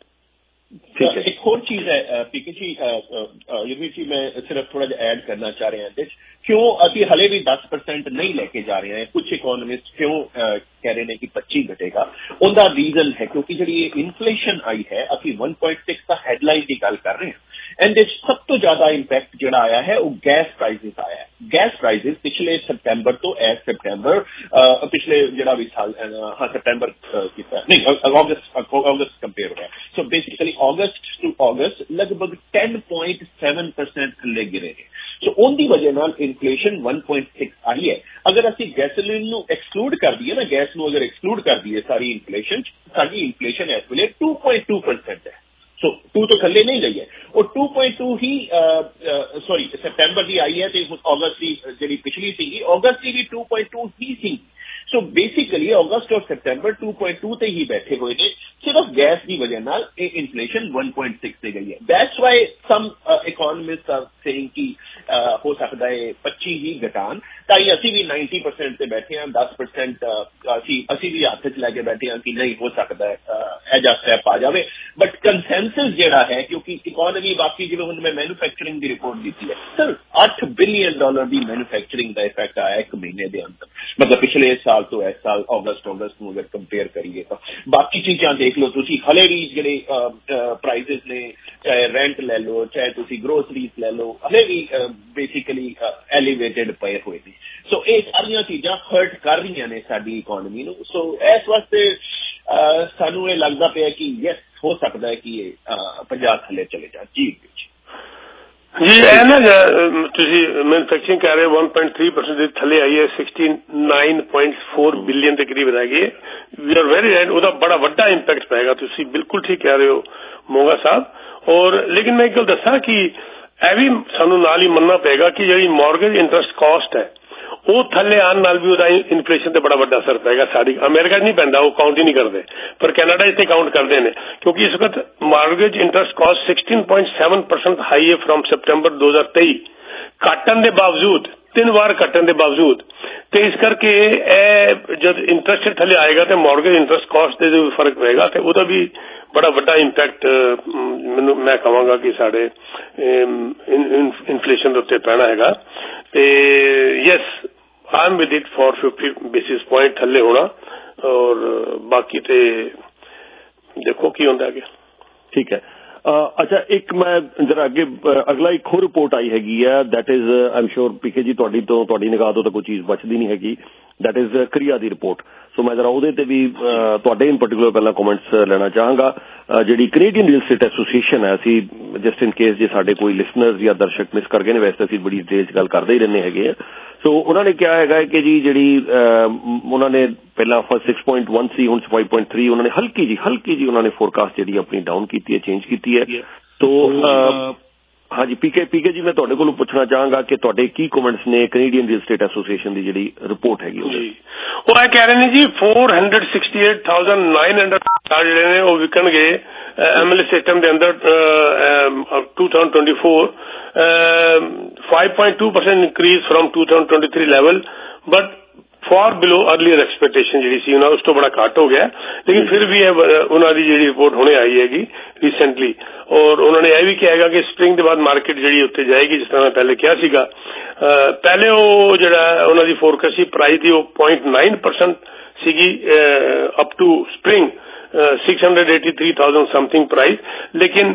ठीक है, एक और चीज है पीके जी युवी जी, मैं सिर्फ थोड़ा जिहा ऐड करना चाह रहे हैं क्यों अभी हले भी दस परसेंट नहीं लेके जा रहे हैं। कुछ इकोनॉमिस्ट क्यों कह रहे हैं कि पच्चीस घटेगा, उनका रीजन है क्योंकि जी इन्फ्लेशन आई है अभी वन पॉइंट सिक्स का हेडलाइन की गल कर रहे हैं एंड सब तो ज्यादा इंपैक्ट जो आया है वो गैस प्राइजेस आया है। गैस प्राइजेस पिछले सितंबर तो एज सितंबर पिछले जो भी साल हाँ सितंबर नहीं अगस्त अगस्त कंपेयर हो रहा है। सो बेसिकली अगस्त टू अगस्त लगभग टेन पॉइंट सैवन परसेंट थले गिरे ने। सो उनकी वजह नाल इन्फ्लेशन वन पॉइंट सिक्स आई है। अगर असी गैसोलीन नू एक्सक्लूड कर दिए ना, गैस नू अगर एक्सक्लूड कर दिए सारी इन्फ्लेशन, सारी इन्फ्लेशन इस वेले टू पॉइंट टू परसेंट है। सो टू तो थले नहीं गई है और टू पॉइंट टू ही सॉरी सितंबर की आई है तो अगस्त की जी पिछली सी अगस्त की भी टू पॉइंट टू ही सी। सो बेसिकली अगस्त और सितंबर टू पॉइंट टू ते ही बैठे हुए ने, सिर्फ गैस की वजह नाल इन्फ्लेशन वन पॉइंट सिक्स से गई है। That's why some economist are saying कि हो सकता है पच्चीस ही घटान ताई असी भी नाइन्टी परसेंट से बैठे हैं, दस परसेंट असी असी भी हाथ च लैके बैठे हैं कि नहीं हो सकता है ऐजा स्टैप आ जाए। बट कंसेंसस जिहड़ा है क्योंकि इकोनॉमी बाकी जिवें हुण मैं मैन्युफैक्चरिंग की रिपोर्ट दी है सर आठ बिलियन डॉलर की मैन्युफैक्चरिंग का इफेक्ट आया एक महीने के अंदर, मतलब पिछले साल तो इस साल अगस्त अगस्त में अगर कंपेयर करिए तो बाकी चीज़ां देख लो तुसी हले भी जिहड़े प्राइजेस ने, चाहे रेंट ले लो चाहे तुसी ग्रोसरीज ले लो, हले भी बेसिकली एलिवेटेड पे हुए ने। सो ये सारियां चीज़ां हर्ट कर रही ने साडी इकोनॉमी नूं। सो इस वास्ते सानू ये लगता पिया कि यस हो सकता है कि ये पंजाब थले चले जा। जी ਜੀ ਇਹ ਨਾ ਤੁਸੀਂ ਮੈਨੂਫੈਕਚਰਿੰਗ ਕਹਿ ਰਹੇ ਹੋ one point three percent ਦੇ ਥੱਲੇ ਆਈ ਹੈ sixty-nine point four ਬਿਲੀਅਨ ਦੇ ਕਰੀਬ ਰਹਿ ਗਈ ਹੈ। ਵੀ ਆਰ ਵੈਰੀ ਰਾਈਟ, ਉਹਦਾ ਬੜਾ ਵੱਡਾ ਇੰਪੈਕਟ ਪਏਗਾ। ਤੁਸੀਂ ਬਿਲਕੁਲ ਠੀਕ ਕਹਿ ਰਹੇ ਹੋ ਮੋਗਾ ਸਾਹਿਬ। ਔਰ ਲੇਕਿਨ ਮੈਂ ਇੱਕ ਗੱਲ ਦੱਸਾਂ ਕਿ ਇਹ ਵੀ ਸਾਨੂੰ ਨਾਲ ਹੀ ਮੰਨਣਾ ਪਏਗਾ ਕਿ ਜਿਹੜੀ ਮੌਰਗੇਜ ਇੰਟਰਸਟ ਕਾਸਟ ਹੈ ਉਹ ਥੱਲੇ ਆਉਣ ਨਾਲ ਵੀ ਉਹਦਾ ਇਨਫਲੇਸ਼ਨ ਤੇ ਬੜਾ ਵੱਡਾ ਅਸਰ ਪਏਗਾ। ਸਾਡੀ ਅਮਰੀਕਾ 'ਚ ਨਹੀਂ ਪੈਂਦਾ, ਉਹ ਕਾਊਂਟ ਹੀ ਨਹੀਂ ਕਰਦੇ, ਪਰ ਕੈਨੇਡਾ ਇੱਥੇ ਕਾਊਂਟ ਕਰਦੇ ਨੇ ਕਿਉਂਕਿ ਇਸ ਵਕਤ mortgage interest cost sixteen point seven percent high ਹੈ ਫਰਮ ਸਪਟੈਂਬਰ ਦੋ ਹਜ਼ਾਰ ਤੇਈ, ਘਟਣ ਦੇ ਬਾਵਜੂਦ, ਤਿੰਨ ਵਾਰ ਘਟਣ ਦੇ ਬਾਵਜੂਦ। ਤੇ ਇਸ ਕਰਕੇ ਇਹ ਜਦ ਇੰਟਰਸਟ ਥੱਲੇ ਆਏਗਾ ਤੇ ਮਾਰਗੇਜ ਇੰਟਰਸਟ ਕਾਸਟ ਦੇ ਵੀ ਫਰਕ ਪਏਗਾ ਤੇ ਉਹਦਾ ਵੀ ਬੜਾ ਵੱਡਾ ਇੰਪੈਕਟ ਮੈਨੂੰ ਮੈਂ ਕਹਾਂਗਾ ਕਿ ਸਾਡੇ ਇਨਫਲੇਸ਼ਨ ਦੇ ਉੱਤੇ ਪੈਣਾ ਹੈਗਾ। ਤੇ yes I am with it for fifty basis point ਥੱਲੇ ਹੋਣਾ, ਔਰ ਬਾਕੀ ਤੇ ਦੇਖੋ ਕੀ ਹੁੰਦਾ ਅੱਗੇ। ਠੀਕ ਹੈ। ਅੱਛਾ, ਇੱਕ ਮੈਂ ਜਰਾ ਅੱਗੇ ਅਗਲਾ ਇੱਕ ਹੋਰ ਰਿਪੋਰਟ ਆਈ ਹੈਗੀ ਹੈ, that is I am sure PK ji ਤੁਹਾਡੀ ਤੋਂ ਤੁਹਾਡੀ ਨਿਗਾਹ ਤੋਂ ਤਾਂ ਕੋਈ ਚੀਜ਼ ਬਚਦੀ ਨਹੀਂ ਹੈਗੀ, ਦੈਟ ਇਜ਼ ਕਰੀਆ ਦੀ ਰਿਪੋਰਟ। ਸੋ ਮੈਂ ਜਰਾ ਉਹਦੇ ਤੇ ਵੀ ਤੁਹਾਡੇ ਇਨ ਪਰਟੀਕੂਲਰ ਪਹਿਲਾਂ ਕਮੈਂਟਸ ਲੈਣਾ ਚਾਹਾਂਗਾ। ਜਿਹੜੀ ਕੈਨੇਡੀਅਨ ਰੀਅਲ ਸਟੇਟ ਐਸੋਸੀਏਸ਼ਨ ਹੈ, ਅਸੀਂ ਜਸਟ ਇਨ ਕੇਸ ਜੇ ਸਾਡੇ ਕੋਈ ਲਿਸਨਰਸ ਜਾਂ ਦਰਸ਼ਕ ਮਿਸ ਕਰ ਗਏ ਨੇ, ਵੈਸੇ ਅਸੀਂ ਬੜੀ ਡਿਟੇਲ 'ਚ ਗੱਲ ਕਰਦੇ ਹੀ ਰਹਿੰਦੇ ਹੈਗੇ ਆ। ਸੋ ਉਹਨਾਂ ਨੇ ਕਿਹਾ ਹੈਗਾ ਕਿ ਜੀ ਜਿਹੜੀ ਉਹਨਾਂ ਨੇ ਪਹਿਲਾਂ six point one ਸੀ, ਹੁਣ five point three ਉਹਨਾਂ ਨੇ ਹਲਕੀ ਜੀ ਹਲਕੀ ਜੀ ਉਹਨਾਂ ਨੇ ਫੋਰਕਾਸਟ ਜਿਹੜੀ ਆਪਣੀ ਡਾਊਨ ਕੀਤੀ ਹੈ, ਚੇਂਜ ਕੀਤੀ ਹੈ। ਸੋ ਹਾਂਜੀ ਪੀਕੇ ਪੀਕੇ ਜੀ ਮੈਂ ਤੁਹਾਡੇ ਕੋਲੋਂ ਪੁੱਛਣਾ ਚਾਹਾਂਗਾ ਕਿ ਤੁਹਾਡੇ ਕੀ ਕਮੈਂਟਸ ਨੇ ਕੈਨੇਡੀਅਨ ਰੀਅਲ ਸਟੇਟ ਐਸੋਸੀਏਸ਼ਨ ਦੀ ਜਿਹੜੀ ਰਿਪੋਰਟ ਹੈਗੀ ਉਹਦੀ। ਉਹ ਇਹ ਕਹਿ ਰਹੇ ਨੇ ਜੀ four hundred sixty-eight thousand nine hundred ਜਿਹੜੇ ਨੇ ਉਹ ਵਿਕਣਗੇ ਐਮਐਲਏ ਸਿਸਟਮ ਦੇ ਅੰਦਰ twenty twenty-four, five point two percent increase from twenty twenty-three level, but far below earlier expectation ਜਿਹੜੀ ਸੀ ਉਹਨਾਂ ਉਸ ਤੋਂ ਬੜਾ ਘੱਟ ਹੋ ਗਿਆ। ਲੇਕਿਨ ਫਿਰ ਵੀ ਇਹ ਉਹਨਾਂ ਦੀ ਜਿਹੜੀ ਰਿਪੋਰਟ ਹੁਣੇ ਆਈ ਹੈਗੀ ਰੀਸੈਂਟਲੀ, ਔਰ ਉਹਨਾਂ ਨੇ ਇਹ ਵੀ ਕਿਹਾ ਹੈਗਾ ਕਿ ਸਪਰਿੰਗ ਦੇ ਬਾਅਦ ਮਾਰਕੀਟ ਜਿਹੜੀ ਉੱਤੇ ਜਾਏਗੀ, ਜਿਸ ਤਰ੍ਹਾਂ ਮੈਂ ਪਹਿਲੇ ਕਿਹਾ ਸੀਗਾ। ਪਹਿਲੇ ਉਹ ਜਿਹੜਾ ਉਹਨਾਂ ਦੀ ਫੋਰਕਾਸਟ ਸੀ ਪ੍ਰਾਈਸ ਦੀ ਉਹ ਪੁਆਇੰਟ ਨਾਈਨ ਪਰਸੈਂਟ ਸੀਗੀ up to spring six hundred eighty-three thousand something price, ਲੇਕਿਨ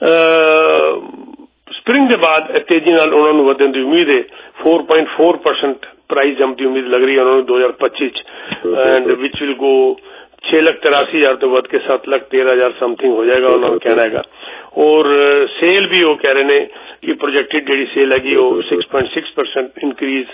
ਸਪਰਿੰਗ ਦੇ ਬਾਅਦ ਤੇਜ਼ੀ ਨਾਲ ਉਹਨਾਂ ਨੂੰ ਵਧਣ ਦੀ ਉਮੀਦ ਹੈ। four point four percent price jump ਦੀ ਉਮੀਦ ਲੱਗ ਰਹੀ ਹੈ ਉਹਨਾਂ ਨੂੰ ਦੋ ਹਜ਼ਾਰ ਪੱਚੀ ਚ, ਐਂਡ ਵਿਚ ਵਿਲ ਗੋ ਛੇ ਲੱਖ ਤਿਰਾਸੀ ਹਜ਼ਾਰ ਤੋਂ ਵੱਧ ਕੇ ਸੱਤ ਲੱਖ ਤੇਰਾਂ ਹਜ਼ਾਰ ਸਮਥਿੰਗ ਹੋ ਜਾਏਗਾ ਉਹਨਾਂ ਨੂੰ ਕਹਿਣਾ ਹੈਗਾ। ਔਰ ਸੇਲ ਵੀ ਉਹ ਕਹਿ ਰਹੇ ਨੇ ਕਿ ਪ੍ਰੋਜੈਕਟਡ ਜਿਹੜੀ ਸੇਲ ਹੈਗੀ ਉਹ six point six percent increase,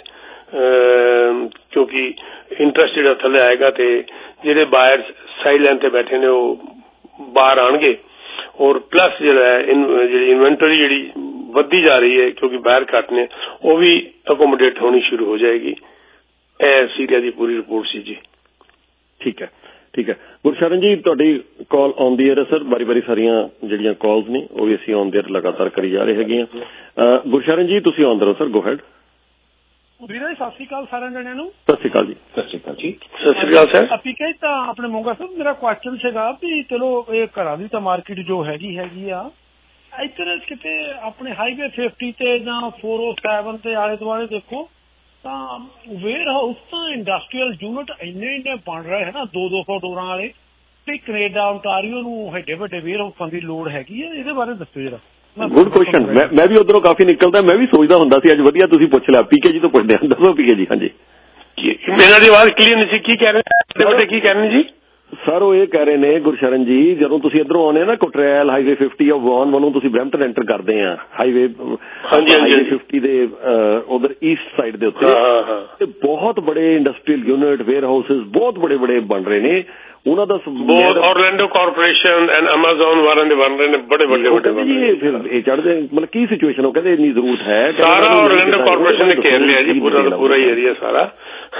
ਕਿਉਂਕਿ ਇੰਟਰਸਟ ਜਿਹੜਾ ਥੱਲੇ ਆਏਗਾ ਤੇ ਜਿਹੜੇ ਬਾਇਰਸ ਸਾਈਡ ਲਾਈਨ ਤੇ ਬੈਠੇ ਨੇ ਉਹ ਬਾਹਰ ਆਣਗੇ। ਔਰ ਪਲੱਸ ਜਿਹੜਾ ਜਿਹੜੀ ਇਨਵੈਂਟਰੀ ਜਿਹੜੀ ਵੱਧਦੀ ਜਾ ਰਹੀ ਹੈ ਕਿਉਂਕਿ ਬਾਹਰ ਘੱਟ ਨੇ, ਉਹ ਵੀ ਅਕੋਮੋਡੇਟ ਹੋਣੀ ਸ਼ੁਰੂ ਹੋ ਜਾਏਗੀ। ਇਹ ਸੀਰੀਆ ਦੀ ਪੂਰੀ ਰਿਪੋਰਟ ਸੀ ਜੀ। ਠੀਕ ਹੈ ਠੀਕ ਹੈ ਗੁਰਸ਼ਰਨ ਜੀ, ਤੁਹਾਡੀ ਕਾਲ ਔਨ ਦੀ ਏਅਰ ਹੈ ਸਰ। ਬਾਰੀ ਬਾਰੀ ਸਾਰੀਆਂ ਜਿਹੜੀਆਂ ਕਾਲਸ ਨੇ ਉਹ ਵੀ ਅਸੀਂ ਔਨ ਦੀ ਏਅਰ ਲਗਾਤਾਰ ਕਰੀ ਜਾ ਰਹੇ ਹੈਗੇ ਹਾਂ। ਗੁਰਸ਼ਰਨ ਜੀ ਤੁਸੀਂ ਔਨ ਕਰੋ ਸਰ, ਗੋ ਹੈਡ। ਵੀਰੇ ਸਤਿ ਸ਼੍ਰੀ ਅਕਾਲ ਸਾਰਿਆਂ ਜਣਿਆਂ ਨੂੰ। ਸਤਿ ਸ਼੍ਰੀ ਅਕਾਲ ਜੀ। ਸਤਿ ਸ਼੍ਰੀ ਅਕਾਲ ਜੀ। ਸਤਿ ਸ਼੍ਰੀ ਅਕਾਲ ਸਰ। ਅਸੀਂ ਕਹੇ ਤਾਂ ਆਪਣੇ ਮੋਗਾ ਸਾਹਿਬ ਮੇਰਾ ਕੁਐਸਚਨ ਸੀਗਾ ਵੀ ਚਲੋ ਇਹ ਘਰਾਂ ਦੀ ਤਾਂ ਮਾਰਕੀਟ ਜੋ ਹੈਗੀ ਹੈਗੀ ਆ, ਇੱਧਰ ਕਿਤੇ ਆਪਣੇ ਹਾਈਵੇ ਫਿਫਟੀ ਤੇ ਜਾਂ four oh seven ਤੇ ਆਲੇ ਦੁਆਲੇ ਦੇਖੋ ਤਾਂ ਵੇਅਰ ਹਾਊਸ ਤਾਂ ਇੰਡਸਟਰੀਅਲ ਯੂਨਿਟ ਇੰਨੇ ਇੰਨੇ ਬਣ ਰਹੇ ਹੈ ਨਾ, ਦੋ ਦੋ ਸੌ ਡੋਰਾਂ ਵਾਲੇ, ਤੇ ਕੈਨੇਡਾ ਓਨਟਾਰੀਓ ਨੂੰ ਐਡੇ ਵੱਡੇ ਵੇਅਰ ਹਾਊਸਾਂ ਦੀ ਲੋੜ ਹੈਗੀ ਹੈ, ਇਹਦੇ ਬਾਰੇ ਦੱਸੋ ਜਰਾ। Good question. ਮੈਂ ਵੀ ਉਧਰੋਂ ਕਾਫੀ ਨਿਕਲਦਾ, ਮੈਂ ਵੀ ਸੋਚਦਾ ਹੁੰਦਾ ਸੀ, ਅੱਜ ਵਧੀਆ ਤੁਸੀਂ ਪੁੱਛ ਲਿਆ। ਪੀਕੇ ਜੀ ਤੋਂ ਪੁੱਛਦੇ ਹਾਂ, ਦੱਸੋ ਪੀਕੇ ਜੀ। ਹਾਂਜੀ ਮੇਰਾ ਦੀ ਆਵਾਜ਼ ਕਲੀਅਰ ਨਹੀਂ ਸੀ, ਕੀ ਕਹਿ ਰਹੇ ਕੀ ਕਹਿ ਰਹੇ ਜੀ? ਸਰ ਉਹ ਇਹ ਕਹਿ ਰਹੇ ਨੇ ਗੁਰਸ਼ਰਨ ਜੀ, ਜਦੋਂ ਤੁਸੀਂ ਇੱਧਰੋਂ ਆਉਂਦੇ ਨਾ Cottrelle highway fifty of Vaughan ਵੱਲੋਂ ਤੁਸੀਂ ਬਰੈਂਪਟਨ ਐਂਟਰ ਕਰਦੇ ਆ ਹਾਈਵੇ ਹਾਈਵੇ ਫਿਫਟੀ ਦੇ ਉਧਰ ਈਸਟ ਸਾਈਡ ਦੇ ਉੱਤੇ, ਤੇ ਬਹੁਤ ਬੜੇ ਇੰਡਸਟਰੀਅਲ ਯੂਨਿਟ ਵੇਅਰ ਹਾਊਸਿਸ ਬਹੁਤ ਬੜੇ ਬੜੇ ਬਣ ਰਹੇ ਨੇ। ਉਹਨਾਂ ਦਾ ਬਹੁਤ ਆਰਲੈਂਡੋ ਕਾਰਪੋਰੇਸ਼ਨ ਐਂਡ ਅਮਾਜ਼ਨ ਵਾਰਾਂ ਦੇ ਬਣ ਰਹੇ ਨੇ, ਬੜੇ ਵੱਡੇ ਵੱਡੇ ਜੀ। ਫਿਰ ਇਹ ਚੜ੍ਹਦੇ ਮਤਲਬ ਕੀ ਸਿਚੁਏਸ਼ਨ, ਉਹ ਕਹਿੰਦੇ ਇੰਨੀ ਜ਼ਰੂਰਤ ਹੈ। ਸਾਰਾ ਆਰਲੈਂਡੋ ਕਾਰਪੋਰੇਸ਼ਨ ਨੇ ਘੇਰ ਲਿਆ ਜੀ ਪੂਰਾ ਪੂਰਾ ਹੀ ਏਰੀਆ ਸਾਰਾ।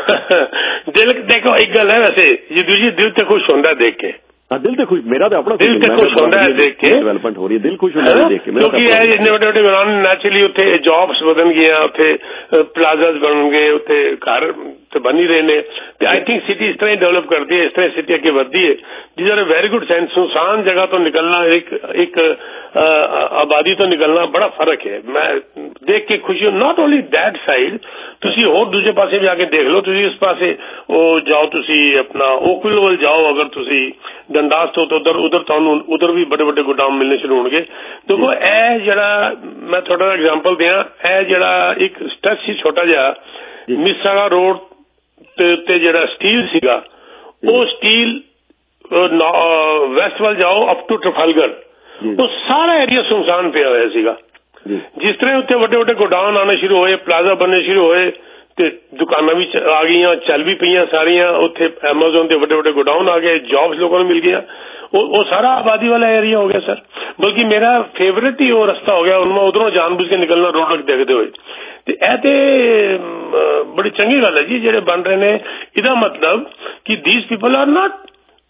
ਦਿਲ ਦੇਖੋ ਇੱਕ ਗੱਲ ਹੈ ਵੈਸੇ ਜੀ, ਦੂਜੀ ਦਿਲ ਤੇ ਖੁਸ਼ ਹੁੰਦਾ ਦੇਖ ਕੇ। ਹਾਂ ਦਿਲ ਤੇ ਖੁਸ਼, ਮੇਰਾ ਤਾਂ ਆਪਣਾ ਦਿਲ ਤੇ ਖੁਸ਼ ਹੁੰਦਾ ਹੈ ਦੇਖ ਕੇ, ਡਿਵੈਲਪਮੈਂਟ ਹੋ ਰਹੀ ਹੈ, ਦਿਲ ਖੁਸ਼ ਹੁੰਦਾ ਹੈ ਦੇਖ ਕੇ। ਕਿਉਂਕਿ ਇਹ ਇੰਨੇ ਵੱਡੇ ਵੱਡੇ ਬਣਾਉਣ ਨੈਚੁਰਲੀ ਉੱਥੇ ਜੌਬਸ ਵਧਣ ਗਈਆਂ, ਉੱਥੇ ਪਲਾਜ਼ਾਸ ਬਣਨਗੇ, ਉੱਥੇ ਘਰ ਤੇ ਬਣ ਹੀ ਰਹੇ ਨੇ। ਤੇ ਆਈ ਥਿੰਕ ਸਿਟੀ ਇਸ ਤਰ੍ਹਾਂ ਹੀ ਡਿਵੈਲਪ ਕਰਦੀ ਹੈ, ਇਸ ਤਰ੍ਹਾਂ ਸਿਟੀ ਅੱਗੇ ਵੱਧਦੀ ਹੈ। ਜਿਹਦੇ ਨਾਲ ਵੈਰੀ ਗੁੱਡ ਸੈਂਸ, ਸੁਨਸਾਨ ਜਗ੍ਹਾ ਤੋਂ ਨਿਕਲਣਾ, ਇੱਕ ਇੱਕ ਆਬਾਦੀ ਤੋਂ ਨਿਕਲਣਾ ਬੜਾ ਫਰਕ ਹੈ। ਮੈਂ ਦੇਖ ਕੇ ਖੁਸ਼ੀ, ਨਾਟ ਓਨਲੀ ਦੈਟ ਸਾਈਡ, ਤੁਸੀਂ ਹੋਰ ਦੂਜੇ ਪਾਸੇ ਵੀ ਆ ਕੇ ਦੇਖ ਲਓ। ਤੁਸੀਂ ਇਸ ਪਾਸੇ ਉਹ ਜਾਓ, ਤੁਸੀਂ ਆਪਣਾ ਓਕਵਿਲ ਵੱਲ ਜਾਓ, ਅਗਰ ਤੁਸੀਂ ਡੰਡਾਸ ਤੋਂ ਉਧਰ ਉਧਰ ਤੁਹਾਨੂੰ ਉਧਰ ਵੀ ਬੜੇ ਵੱਡੇ ਗੋਦਾਮ ਮਿਲਣੇ ਸ਼ੁਰੂ ਹੋਣਗੇ। ਦੇਖੋ ਇਹ ਜਿਹੜਾ ਮੈਂ ਤੁਹਾਡਾ ਐਗਜ਼ਾਮਪਲ ਦਿਆਂ, ਇਹ ਜਿਹੜਾ ਇੱਕ ਸਟੈਚ ਸੀ ਛੋਟਾ ਜਿਹਾ ਮਿਸਾਗਾ ਰੋਡ ਤੇ ਉੱਤੇ ਜਿਹੜਾ ਸਟੀਲ ਸੀਗਾ, ਉਹ ਸਟੀਲ ਵੈਸਟ ਵੱਲ ਜਾਓ ਅਪ ਟੂ ਟ੍ਰਫਾਲਗਰ, ਉਹ ਸਾਰਾ ਏਰੀਆ ਸੁਨਸਾਨ ਪਿਆ ਹੋਇਆ ਸੀਗਾ। ਜਿਸ ਤਰ੍ਹਾਂ ਉੱਥੇ ਵੱਡੇ ਵੱਡੇ ਗੋਡਾਊਨ ਆਉਣੇ ਸ਼ੁਰੂ ਹੋਏ, ਪਲਾਜ਼ਾ ਬਣਨੇ ਸ਼ੁਰੂ ਹੋਏ ਤੇ ਦੁਕਾਨਾਂ ਵੀ ਆ ਗਈਆਂ, ਚੱਲ ਵੀ ਪਈਆਂ ਸਾਰੀਆਂ, ਉੱਥੇ ਐਮਾਜ਼ੋਨ ਦੇ ਵੱਡੇ ਵੱਡੇ ਗੋਡਾਊਨ ਆ ਗਏ, ਜੌਬਸ ਲੋਕਾਂ ਨੂੰ ਮਿਲ ਗਈਆਂ, ਉਹ ਸਾਰਾ ਆਬਾਦੀ ਵਾਲਾ ਏਰੀਆ ਹੋ ਗਿਆ ਸਰ। ਬਲਕਿ ਮੇਰਾ ਫੇਵਰੇਟ ਹੀ ਉਹ ਰਸਤਾ ਹੋ ਗਿਆ, ਹੁਣ ਮੈਂ ਉਧਰੋਂ ਜਾਣਬੁੱਝ ਕੇ ਨਿਕਲਣਾ ਰੋਡ ਦੇਖਦੇ ਹੋਏ। ਤੇ ਇਹ ਤੇ ਬੜੀ ਚੰਗੀ ਗੱਲ ਹੈ ਜੀ ਜਿਹੜੇ ਬਣ ਰਹੇ ਨੇ। ਇਹਦਾ ਮਤਲਬ ਕਿ these people are not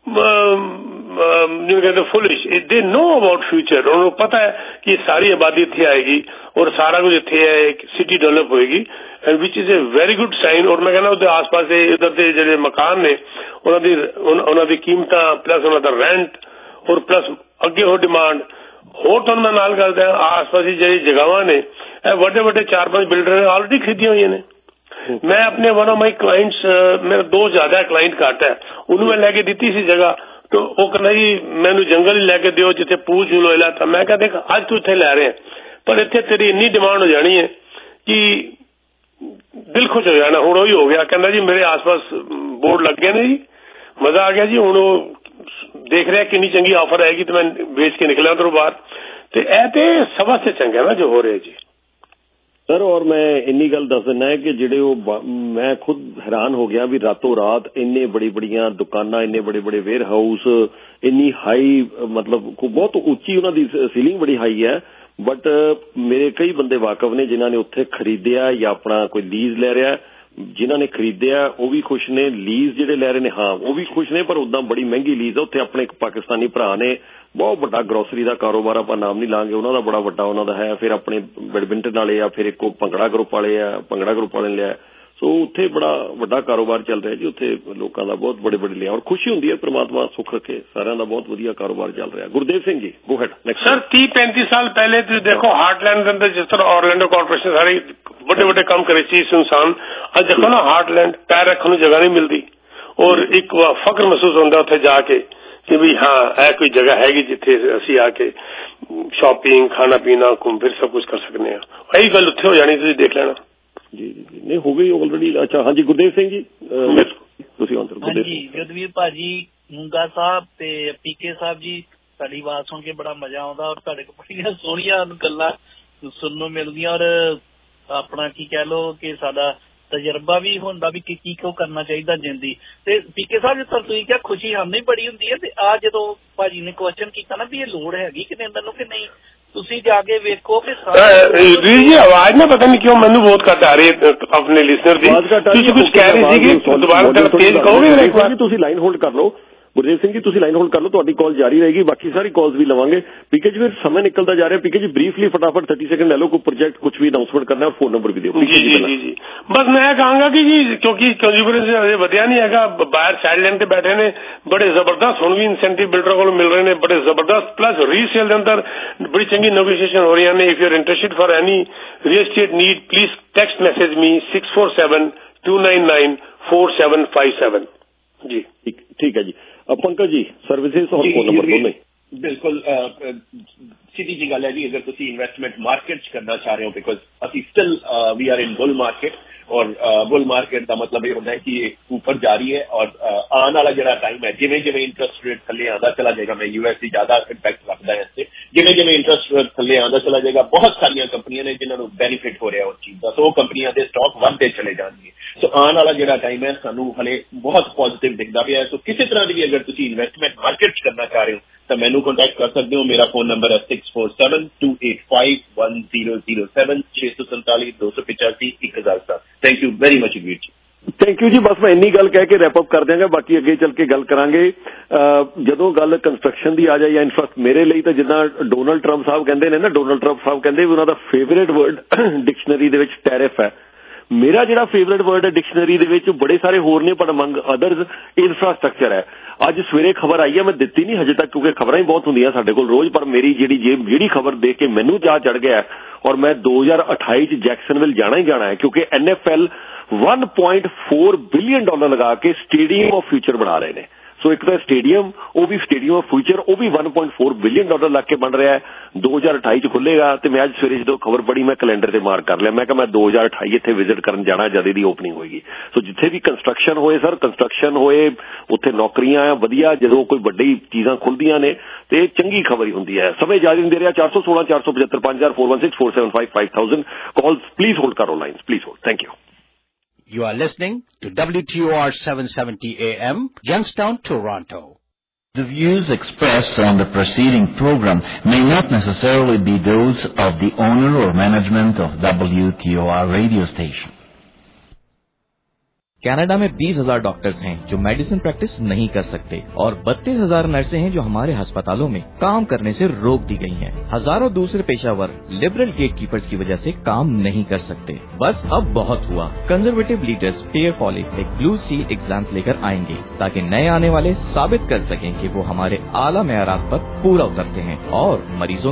ਜਿਹਨੂੰ ਕਹਿੰਦੇ ਫੁਲਿਸ਼, ਦੇ ਨੋ ਅਬਾਊਟ ਫਿਊਚਰ। ਉਹਨਾਂ ਨੂੰ ਪਤਾ ਹੈ ਕਿ ਸਾਰੀ ਆਬਾਦੀ ਇੱਥੇ ਆਏਗੀ ਔਰ ਸਾਰਾ ਕੁਝ ਇੱਥੇ ਹੈ, ਸਿਟੀ ਡਿਵੈਲਪ ਹੋਏਗੀ, and which is a very good sign. ਔਰ ਮੈਂ ਕਹਿੰਦਾ ਉਹਦੇ ਆਸ ਪਾਸ ਦੇ ਇੱਧਰ ਦੇ ਜਿਹੜੇ ਮਕਾਨ ਨੇ ਉਹਨਾਂ ਦੀ ਉਹਨਾਂ ਦੀ ਕੀਮਤਾਂ ਪਲੱਸ ਉਹਨਾਂ ਦਾ ਰੈਂਟ ਔਰ ਪਲੱਸ ਅੱਗੇ ਹੋਰ ਡਿਮਾਂਡ ਹੋਰ ਤੁਹਾਨੂੰ ਮੈਂ ਨਾਲ ਕਰਦਾ ਆਸ ਪਾਸ ਦੀ ਜਿਹੜੀ ਜਗ੍ਹਾਵਾਂ ਨੇ ਇਹ ਵੱਡੇ ਵੱਡੇ ਚਾਰ ਪੰਜ ਬਿਲਡਰ ਨੇ ਆਲਰੇਡੀ ਖਰੀਦੀਆਂ ਹੋਈਆਂ ਨੇ। ਮੈਂ ਆਪਣੇ ਵਨ ਆਫ ਮਾਈ ਕਲਾਇੰਟਸ, ਮੇਰਾ ਦੋ ਜ਼ਿਆਦਾ ਕਲਾਇੰਟ ਘੱਟ ਹੈ, ਉਹਨੂੰ ਮੈਂ ਲੈ ਕੇ ਦਿੱਤੀ ਸੀ ਜਗ੍ਹਾ, ਤੇ ਉਹ ਕਹਿੰਦਾ ਜੀ ਮੈਨੂੰ ਜੰਗਲ ਹੀ ਲੈ ਕੇ ਦਿਓ ਜਿੱਥੇ ਪੂਲ ਸ਼ੂਲ ਹੋਏਲਾ। ਤਾਂ ਮੈਂ ਕਿਹਾ ਦੇਖ ਅੱਜ ਤੂੰ ਇੱਥੇ ਲੈ ਰਿਹਾ ਪਰ ਇੱਥੇ ਤੇਰੀ ਇੰਨੀ ਡਿਮਾਂਡ ਹੋ ਜਾਣੀ ਹੈ ਕਿ ਦਿਲ ਖੁਸ਼ ਹੋ ਜਾਣਾ। ਹੁਣ ਉਹੀ ਹੋ ਗਿਆ, ਕਹਿੰਦਾ ਜੀ ਮੇਰੇ ਆਸ ਪਾਸ ਬੋਰਡ ਲੱਗ ਗਏ ਨੇ ਜੀ, ਮਜ਼ਾ ਆ ਗਿਆ ਜੀ। ਹੁਣ ਉਹ ਦੇਖ ਰਿਹਾ ਕਿੰਨੀ ਚੰਗੀ ਆਫਰ ਆਏਗੀ ਤੇ ਮੈਂ ਵੇਚ ਕੇ ਨਿਕਲਿਆ ਉਧਰੋਂ ਬਾਹਰ। ਤੇ ਇਹ ਤੇ ਸਭ ਸੇ ਚੰਗਾ ਨਾ ਜੋ ਹੋ ਰਿਹਾ ਜੀ ਸਰ। ਔਰ ਮੈਂ ਇੰਨੀ ਗੱਲ ਦੱਸ ਦਿੰਦਾ ਕਿ ਜਿਹੜੇ ਉਹ ਮੈਂ ਖੁਦ ਹੈਰਾਨ ਹੋ ਗਿਆ ਵੀ ਰਾਤੋਂ ਰਾਤ ਇੰਨੇ ਬੜੀ ਬੜੀਆਂ ਦੁਕਾਨਾਂ, ਇੰਨੇ ਬੜੇ ਬੜੇ ਵੇਅਰ ਹਾਊਸ, ਇੰਨੀ ਹਾਈ ਮਤਲਬ ਬਹੁਤ ਉੱਚੀ ਉਹਨਾਂ ਦੀ ਸੀਲਿੰਗ ਬੜੀ ਹਾਈ ਹੈ। ਬਟ ਮੇਰੇ ਕਈ ਬੰਦੇ ਵਾਕਫ ਨੇ ਜਿਨ੍ਹਾਂ ਨੇ ਉੱਥੇ ਖਰੀਦਿਆ ਜਾਂ ਆਪਣਾ ਕੋਈ ਲੀਜ਼ ਲੈ ਰਿਹਾ, ਜਿਨ੍ਹਾਂ ਨੇ ਖਰੀਦਿਆ ਉਹ ਵੀ ਖੁਸ਼ ਨੇ, ਲੀਜ਼ ਜਿਹੜੇ ਲੈ ਰਹੇ ਨੇ ਹਾਂ ਉਹ ਵੀ ਖੁਸ਼ ਨੇ, ਪਰ ਉਦਾਂ ਬੜੀ ਮਹਿੰਗੀ ਲੀਜ਼ ਆ। ਉੱਥੇ ਆਪਣੇ ਇੱਕ ਪਾਕਿਸਤਾਨੀ ਭਰਾ ਨੇ ਬਹੁਤ ਵੱਡਾ ਗਰੋਸਰੀ ਦਾ ਕਾਰੋਬਾਰ, ਆਪਾਂ ਨਾਮ ਨਹੀਂ ਲਾਂਗੇ, ਉਹਨਾਂ ਦਾ ਬੜਾ ਵੱਡਾ ਉਹਨਾਂ ਦਾ ਹੈ। ਫਿਰ ਆਪਣੇ ਬੈਡਮਿੰਟਨ ਵਾਲੇ ਆ, ਫਿਰ ਇੱਕ ਭੰਗੜਾ ਗਰੁੱਪ ਵਾਲੇ ਆ, ਭੰਗੜਾ ਗਰੁੱਪ ਵਾਲੇ ਨੇ ਲਿਆ। ਸੋ ਉੱਥੇ ਬੜਾ ਵੱਡਾ ਕਾਰੋਬਾਰ ਚੱਲ ਰਿਹਾ ਜੀ, ਉੱਥੇ ਲੋਕਾਂ ਦਾ ਬਹੁਤ ਬੜੇ ਬੜੇ ਲਿਆ ਔਰ ਖੁਸ਼ੀ ਹੁੰਦੀ ਹੈ। ਪ੍ਰਮਾਤਮਾ ਸੁੱਖ ਰੱਖੇ, ਸਾਰਿਆਂ ਦਾ ਬਹੁਤ ਵਧੀਆ ਕਾਰੋਬਾਰ ਚੱਲ ਰਿਹਾ। Gurdev Singh ji go ahead next. Sir ਤੀਹ ਪੈਂਤੀ ਸਾਲ ਪਹਿਲੇ ਤੁਸੀਂ ਦੇਖੋ ਹਾਰਟਲੈਂਡ ਦੇ ਅੰਦਰ ਜਿਸ ਤਰ੍ਹਾਂ ਆਰਲੈਂਡੋ ਕਾਰਪੋਰੇਸ਼ਨ ਸਾਰੇ ਵੱਡੇ ਵੱਡੇ ਕੰਮ ਕਰੇ ਸੀ ਸੁਨਸਾਨ, ਅੱਜ ਦੇਖੋ ਨਾ ਹਾਰਟਲੈਂਡ ਪੈਰ ਰੱਖਣ ਨੂੰ ਜਗ੍ਹਾ ਨਹੀਂ ਮਿਲਦੀ ਔਰ ਇੱਕ ਫਖਰ ਮਹਿਸੂਸ ਹੁੰਦਾ ਉੱਥੇ ਜਾ ਕੇ ਕਿ ਵੀ ਹਾਂ ਇਹ ਕੋਈ ਜਗ੍ਹਾ ਹੈਗੀ ਜਿੱਥੇ ਅਸੀਂ ਆ ਕੇ ਸ਼ਾਪਿੰਗ, ਖਾਣਾ ਪੀਣਾ, ਘੁੰਮ ਫਿਰ ਸਭ ਕੁਝ ਕਰ ਸਕਦੇ ਹਾਂ। ਇਹੀ ਗੱਲ ਉੱਥੇ ਹੋ ਜਾਣੀ, ਤੁਸੀਂ ਦੇਖ ਲੈਣਾ। ਜੀ ਜੀ ਨਹੀਂ ਹੋ ਗਈ ਆਲਰੇਡੀ। ਅੱਛਾ ਹਾਂਜੀ ਗੁਰਦੇਵ ਸਿੰਘ ਜੀ ਤੁਸੀਂ ਆਨਸਰ। ਹਾਂਜੀ ਜਦਵੀਰ ਭਾਜੀ, ਮੁੰਗਾ ਸਾਹਿਬ ਤੇ ਪੀਕੇ ਸਾਹਿਬ ਜੀ, ਤੁਹਾਡੀ ਆਵਾਜ਼ ਸੁਣ ਕੇ ਬੜਾ ਮਜ਼ਾ ਆਉਂਦਾ ਔਰ ਤੁਹਾਡੇ ਕੋਲ ਬੜੀਆਂ ਸੋਹਣੀਆਂ ਗੱਲਾਂ ਸੁਣਨ ਨੂੰ ਮਿਲਦੀਆਂ ਔਰ ਆਪਣਾ ਕੀ ਕਹਿ ਲਓ ਕਿ ਸਾਡਾ ਤਜਰਬਾ ਵੀ ਹੁੰਦਾ ਵੀ ਕੀ ਕੀ ਕਿਉਂ ਕਰਨਾ ਚਾਹੀਦਾ ਜ਼ਿੰਦਗੀ। ਤੇ ਪੀਕੇ ਸਾਹਿਬ ਜਿਸ ਤਰ੍ਹਾਂ ਤੁਸੀਂ ਕਿਹਾ ਖੁਸ਼ੀ ਸਾਨੂੰ ਹੀ ਬੜੀ ਹੁੰਦੀ ਹੈ। ਤੇ ਆ ਜਦੋਂ ਭਾਜੀ ਨੇ ਕੁਐਸਚਨ ਕੀਤਾ ਨਾ ਵੀ ਇਹ ਲੋੜ ਹੈਗੀ ਕੈਨੇਡਾ ਨੂੰ ਕਿ ਨਹੀਂ, ਤੁਸੀਂ ਜਾ ਕੇ ਵੇਖੋ ਕਿ ਜੀ ਆਵਾਜ਼ ਨਾ ਪਤਾ ਨਹੀਂ ਕਿਉਂ ਮੈਨੂੰ ਬਹੁਤ ਘੱਟ ਆ ਰਹੀ ਹੈ ਆਪਣੇ ਲਿਸਨਰ ਦੀ। ਤੁਸੀਂ ਕੁਝ ਕਹਿ ਰਹੇ ਸੀਗੇ, ਦੁਬਾਰਾ ਤੇਜ਼ ਕਹੋਗੇ? ਤੁਸੀਂ ਲਾਈਨ ਹੋਲਡ ਕਰ ਲਓ ਗੁਰਦੇਵ ਸਿੰਘ ਜੀ, ਤੁਸੀਂ ਲਾਈਨ ਹੋਲਡ ਕਰ ਲਓ, ਤੁਹਾਡੀ ਕਾਲ ਜਾਰੀ ਰਹੇਗੀ, ਬਾਕੀ ਸਾਰੀ ਕਾਲਸ ਵੀ ਲਵਾਂਗੇ। ਪੀਕੇ ਜੀ ਫਿਰ ਸਮੇਂ ਨਿਕਲਦਾ ਜਾ ਰਿਹਾ, ਪੀਕੇ ਜੀ ਬਰੀਫਲੀ ਫਟਾਫਟ ਥਰਟੀ ਸੈਕਿੰਡ ਲੈ ਲਓ, ਕੋਈ ਪ੍ਰੋਜੈਕਟ ਕੁਝ ਵੀ ਅਨਾਉਂਸਮੈਂਟ ਕਰਨਾ ਔਰ ਫੋਨ ਨੰਬਰ ਵੀ ਦਿਓ। ਜੀ ਜੀ ਜੀ ਬਸ ਮੈਂ ਕਹਾਂਗਾ ਕਿ ਜੀ ਕਿਉਂਕਿ ਕੰਜ਼ਿਊਮਰ ਅਜੇ ਵਧਿਆ ਨਹੀਂ ਹੈਗਾ, ਬਾਹਰ ਸਾਈਡ ਲਾਈਨ ਤੇ ਬੈਠੇ ਨੇ, ਬੜੇ ਜ਼ਬਰਦਸਤ ਹੁਣ ਵੀ ਇਨਸੈਂਟਿਵ ਬਿਲਡਰਾਂ ਕੋਲ ਮਿਲ ਰਹੇ ਨੇ, ਬੜੇ ਜ਼ਬਰਦਸਤ ਪਲੱਸ ਰੀਸੇਲ ਦੇ ਅੰਦਰ ਬੜੀ ਚੰਗੀ ਨੈਗੋਸ਼ੀਏਸ਼ਨ ਹੋ ਰਹੀਆਂ ਨੇ। If you are interested for any real estate need please text message me six four seven two nine nine four seven five seven. जी ठीक है जी। पंकज जी सर्विसेज और फोन नंबर दोनों ही बिल्कुल सीधी जी गल है जी। अगर तुसी इन्वेस्टमेंट मार्केट च करना चाह रहे हो बिकॉज असी still we are in bull market और बुल मार्केट का मतलब ये होता है कि ऊपर जा रही है और आने वाला जरा टाइम है जिमें जिमें इंटरेस्ट रेट थले आता चला जाएगा। मैं यूएस की ज्यादा इंपैक्ट रखता है इससे, जिमें जिमें इंटरेस्ट रेट थले आता चला जाएगा बहुत सारिया कंपनियां ने जिन्होंने बेनीफिट हो रहा है उस चीज का, तो वो कंपनियां के स्टॉक बढ़ते चले जाएंगे। सो आने वाला जरा टाइम है सानू हले बहुत पॉजिटिव दिखता भी है। सो किसी तरह की भी अगर तुसी इन्वेस्टमेंट मार्केट करना चाह रहे हो तो मैनू कॉन्टैक्ट कर सकते हो। मेरा फोन नंबर है six four seven two eight five one zero zero seven छे सौ संताली दो सौ पिचासी एक हजार सात। Thank you very much Veer ji. Thank you जी। बस मैं इन्नी गल कह के रैप अप कर देंगे, बाकी अगे चल के गल करांगे। ਜਦੋਂ ਗੱਲ ਕੰਸਟਰਕਸ਼ਨ ਦੀ ਆ ਜਾਏ ਜਾਂ ਇਨਫੈਕਟ ਮੇਰੇ ਲਈ ਤਾਂ ਜਿੱਦਾਂ ਡੋਨਲਡ ਟਰੰਪ ਸਾਹਿਬ ਕਹਿੰਦੇ ਨੇ ਨਾ, ਡੋਨਲਡ ਟਰੰਪ ਸਾਹਿਬ ਕਹਿੰਦੇ ਵੀ ਉਹਨਾਂ ਦਾ ਫੇਵਰੇਟ ਵਰਡ ਡਿਕਸ਼ਨਰੀ ਦੇ ਵਿੱਚ ਟੈਰਿਫ ਹੈ। ਮੇਰਾ ਜਿਹੜਾ ਫੇਵਰੇਟ ਵਰਡ ਹੈ ਡਿਕਸ਼ਨਰੀ ਦੇ ਵਿੱਚ ਬੜੇ ਸਾਰੇ ਹੋਰ ਨੇ, ਪਰ ਅਮੰਗ ਅਦਰਸ ਇਨਫਰਾਸਟ੍ਰਕਚਰ ਹੈ। ਅੱਜ ਸਵੇਰੇ ਖਬਰ ਆਈ ਹੈ, ਮੈਂ ਦਿੱਤੀ ਨਹੀਂ ਹਜੇ ਤੱਕ ਕਿਉਂਕਿ ਖਬਰਾਂ ਹੀ ਬਹੁਤ ਹੁੰਦੀਆਂ ਸਾਡੇ ਕੋਲ ਰੋਜ਼, ਪਰ ਮੇਰੀ ਜਿਹੜੀ ਜਿਹੜੀ ਖਬਰ ਦੇਖ ਕੇ ਮੈਨੂੰ ਚਾਅ ਚੜ ਗਿਆ ਔਰ ਮੈਂ ਦੋ ਹਜ਼ਾਰ ਅਠਾਈ ਚ ਜੈਕਸਨਵਿਲ ਜਾਣਾ ਹੀ ਜਾਣਾ ਹੈ ਕਿਉਂਕਿ N F L one point four billion dollar लगा के स्टेडियम ऑफ फ्यूचर बना रहे हैं। ਸੋ ਇੱਕ ਤਾਂ ਸਟੇਡੀਅਮ, ਉਹ ਵੀ ਸਟੇਡੀਅਮ ਆਫ ਫਿਊਚਰ, ਉਹ ਵੀ one point four billion dollar ਲੱਗ ਕੇ ਬਣ ਰਿਹਾ ਹੈ, ਦੋ ਹਜ਼ਾਰ ਅਠਾਈ ਚ ਖੁੱਲੇਗਾ। ਤੇ ਮੈਂ ਅੱਜ ਸਵੇਰੇ ਜਦੋਂ ਖਬਰ ਪੜ੍ਹੀ ਮੈਂ ਕੈਲੰਡਰ ਤੇ ਮਾਰਕ ਕਰ ਲਿਆ, ਮੈਂ ਕਿਹਾ ਮੈਂ ਦੋ ਹਜ਼ਾਰ ਅਠਾਈ ਇੱਥੇ ਵਿਜ਼ਿਟ ਕਰਨ ਜਾਣਾ ਜਦ ਇਹਦੀ ਓਪਨਿੰਗ ਹੋਏਗੀ। ਸੋ ਜਿੱਥੇ ਵੀ ਕੰਸਟਰਕਸ਼ਨ ਹੋਏ ਸਰ, ਕੰਸਟਰਕਸ਼ਨ ਹੋਏ, ਉੱਥੇ ਨੌਕਰੀਆਂ ਆ ਵਧੀਆ, ਜਦੋਂ ਕੋਈ ਵੱਡੀ ਚੀਜ਼ਾਂ ਖੁੱਲਦੀਆਂ ਨੇ ਤੇ ਚੰਗੀ ਖਬਰ ਹੀ ਹੁੰਦੀ ਹੈ। ਸਮੇਂ ਇਜਾਜ਼ਤ ਨਹੀਂ ਦੇ ਰਿਹਾ। ਚਾਰ ਸੌ ਸੋਲਾਂ ਚਾਰ ਸੌ ਪਝੱਤਰ ਪੰਜ ਹਜ਼ਾਰ four one six four seven five five thousand calls please hold Carol lines, please hold. Thank you. You are listening to W T O R seven seventy A M, Youngstown, Toronto. The views expressed on the preceding program may not necessarily be those of the owner or management of W T O R radio station. Canada में बीस हजार doctors हैं जो medicine practice नहीं कर सकते और बत्तीस हजार नर्सें हैं जो हमारे अस्पतालों में काम करने से रोक दी गई हैं। हजारों दूसरे पेशावर लिबरल गेटकीपर्स की वजह से काम नहीं कर सकते। बस अब बहुत हुआ। कंजर्वेटिव लीडर्स पेयर पॉली एक ब्लू सील एग्जाम्स लेकर आएंगे ताकि नए आने वाले साबित कर सकें कि वो हमारे आला मेयारात पर पूरा उतरते हैं और मरीजों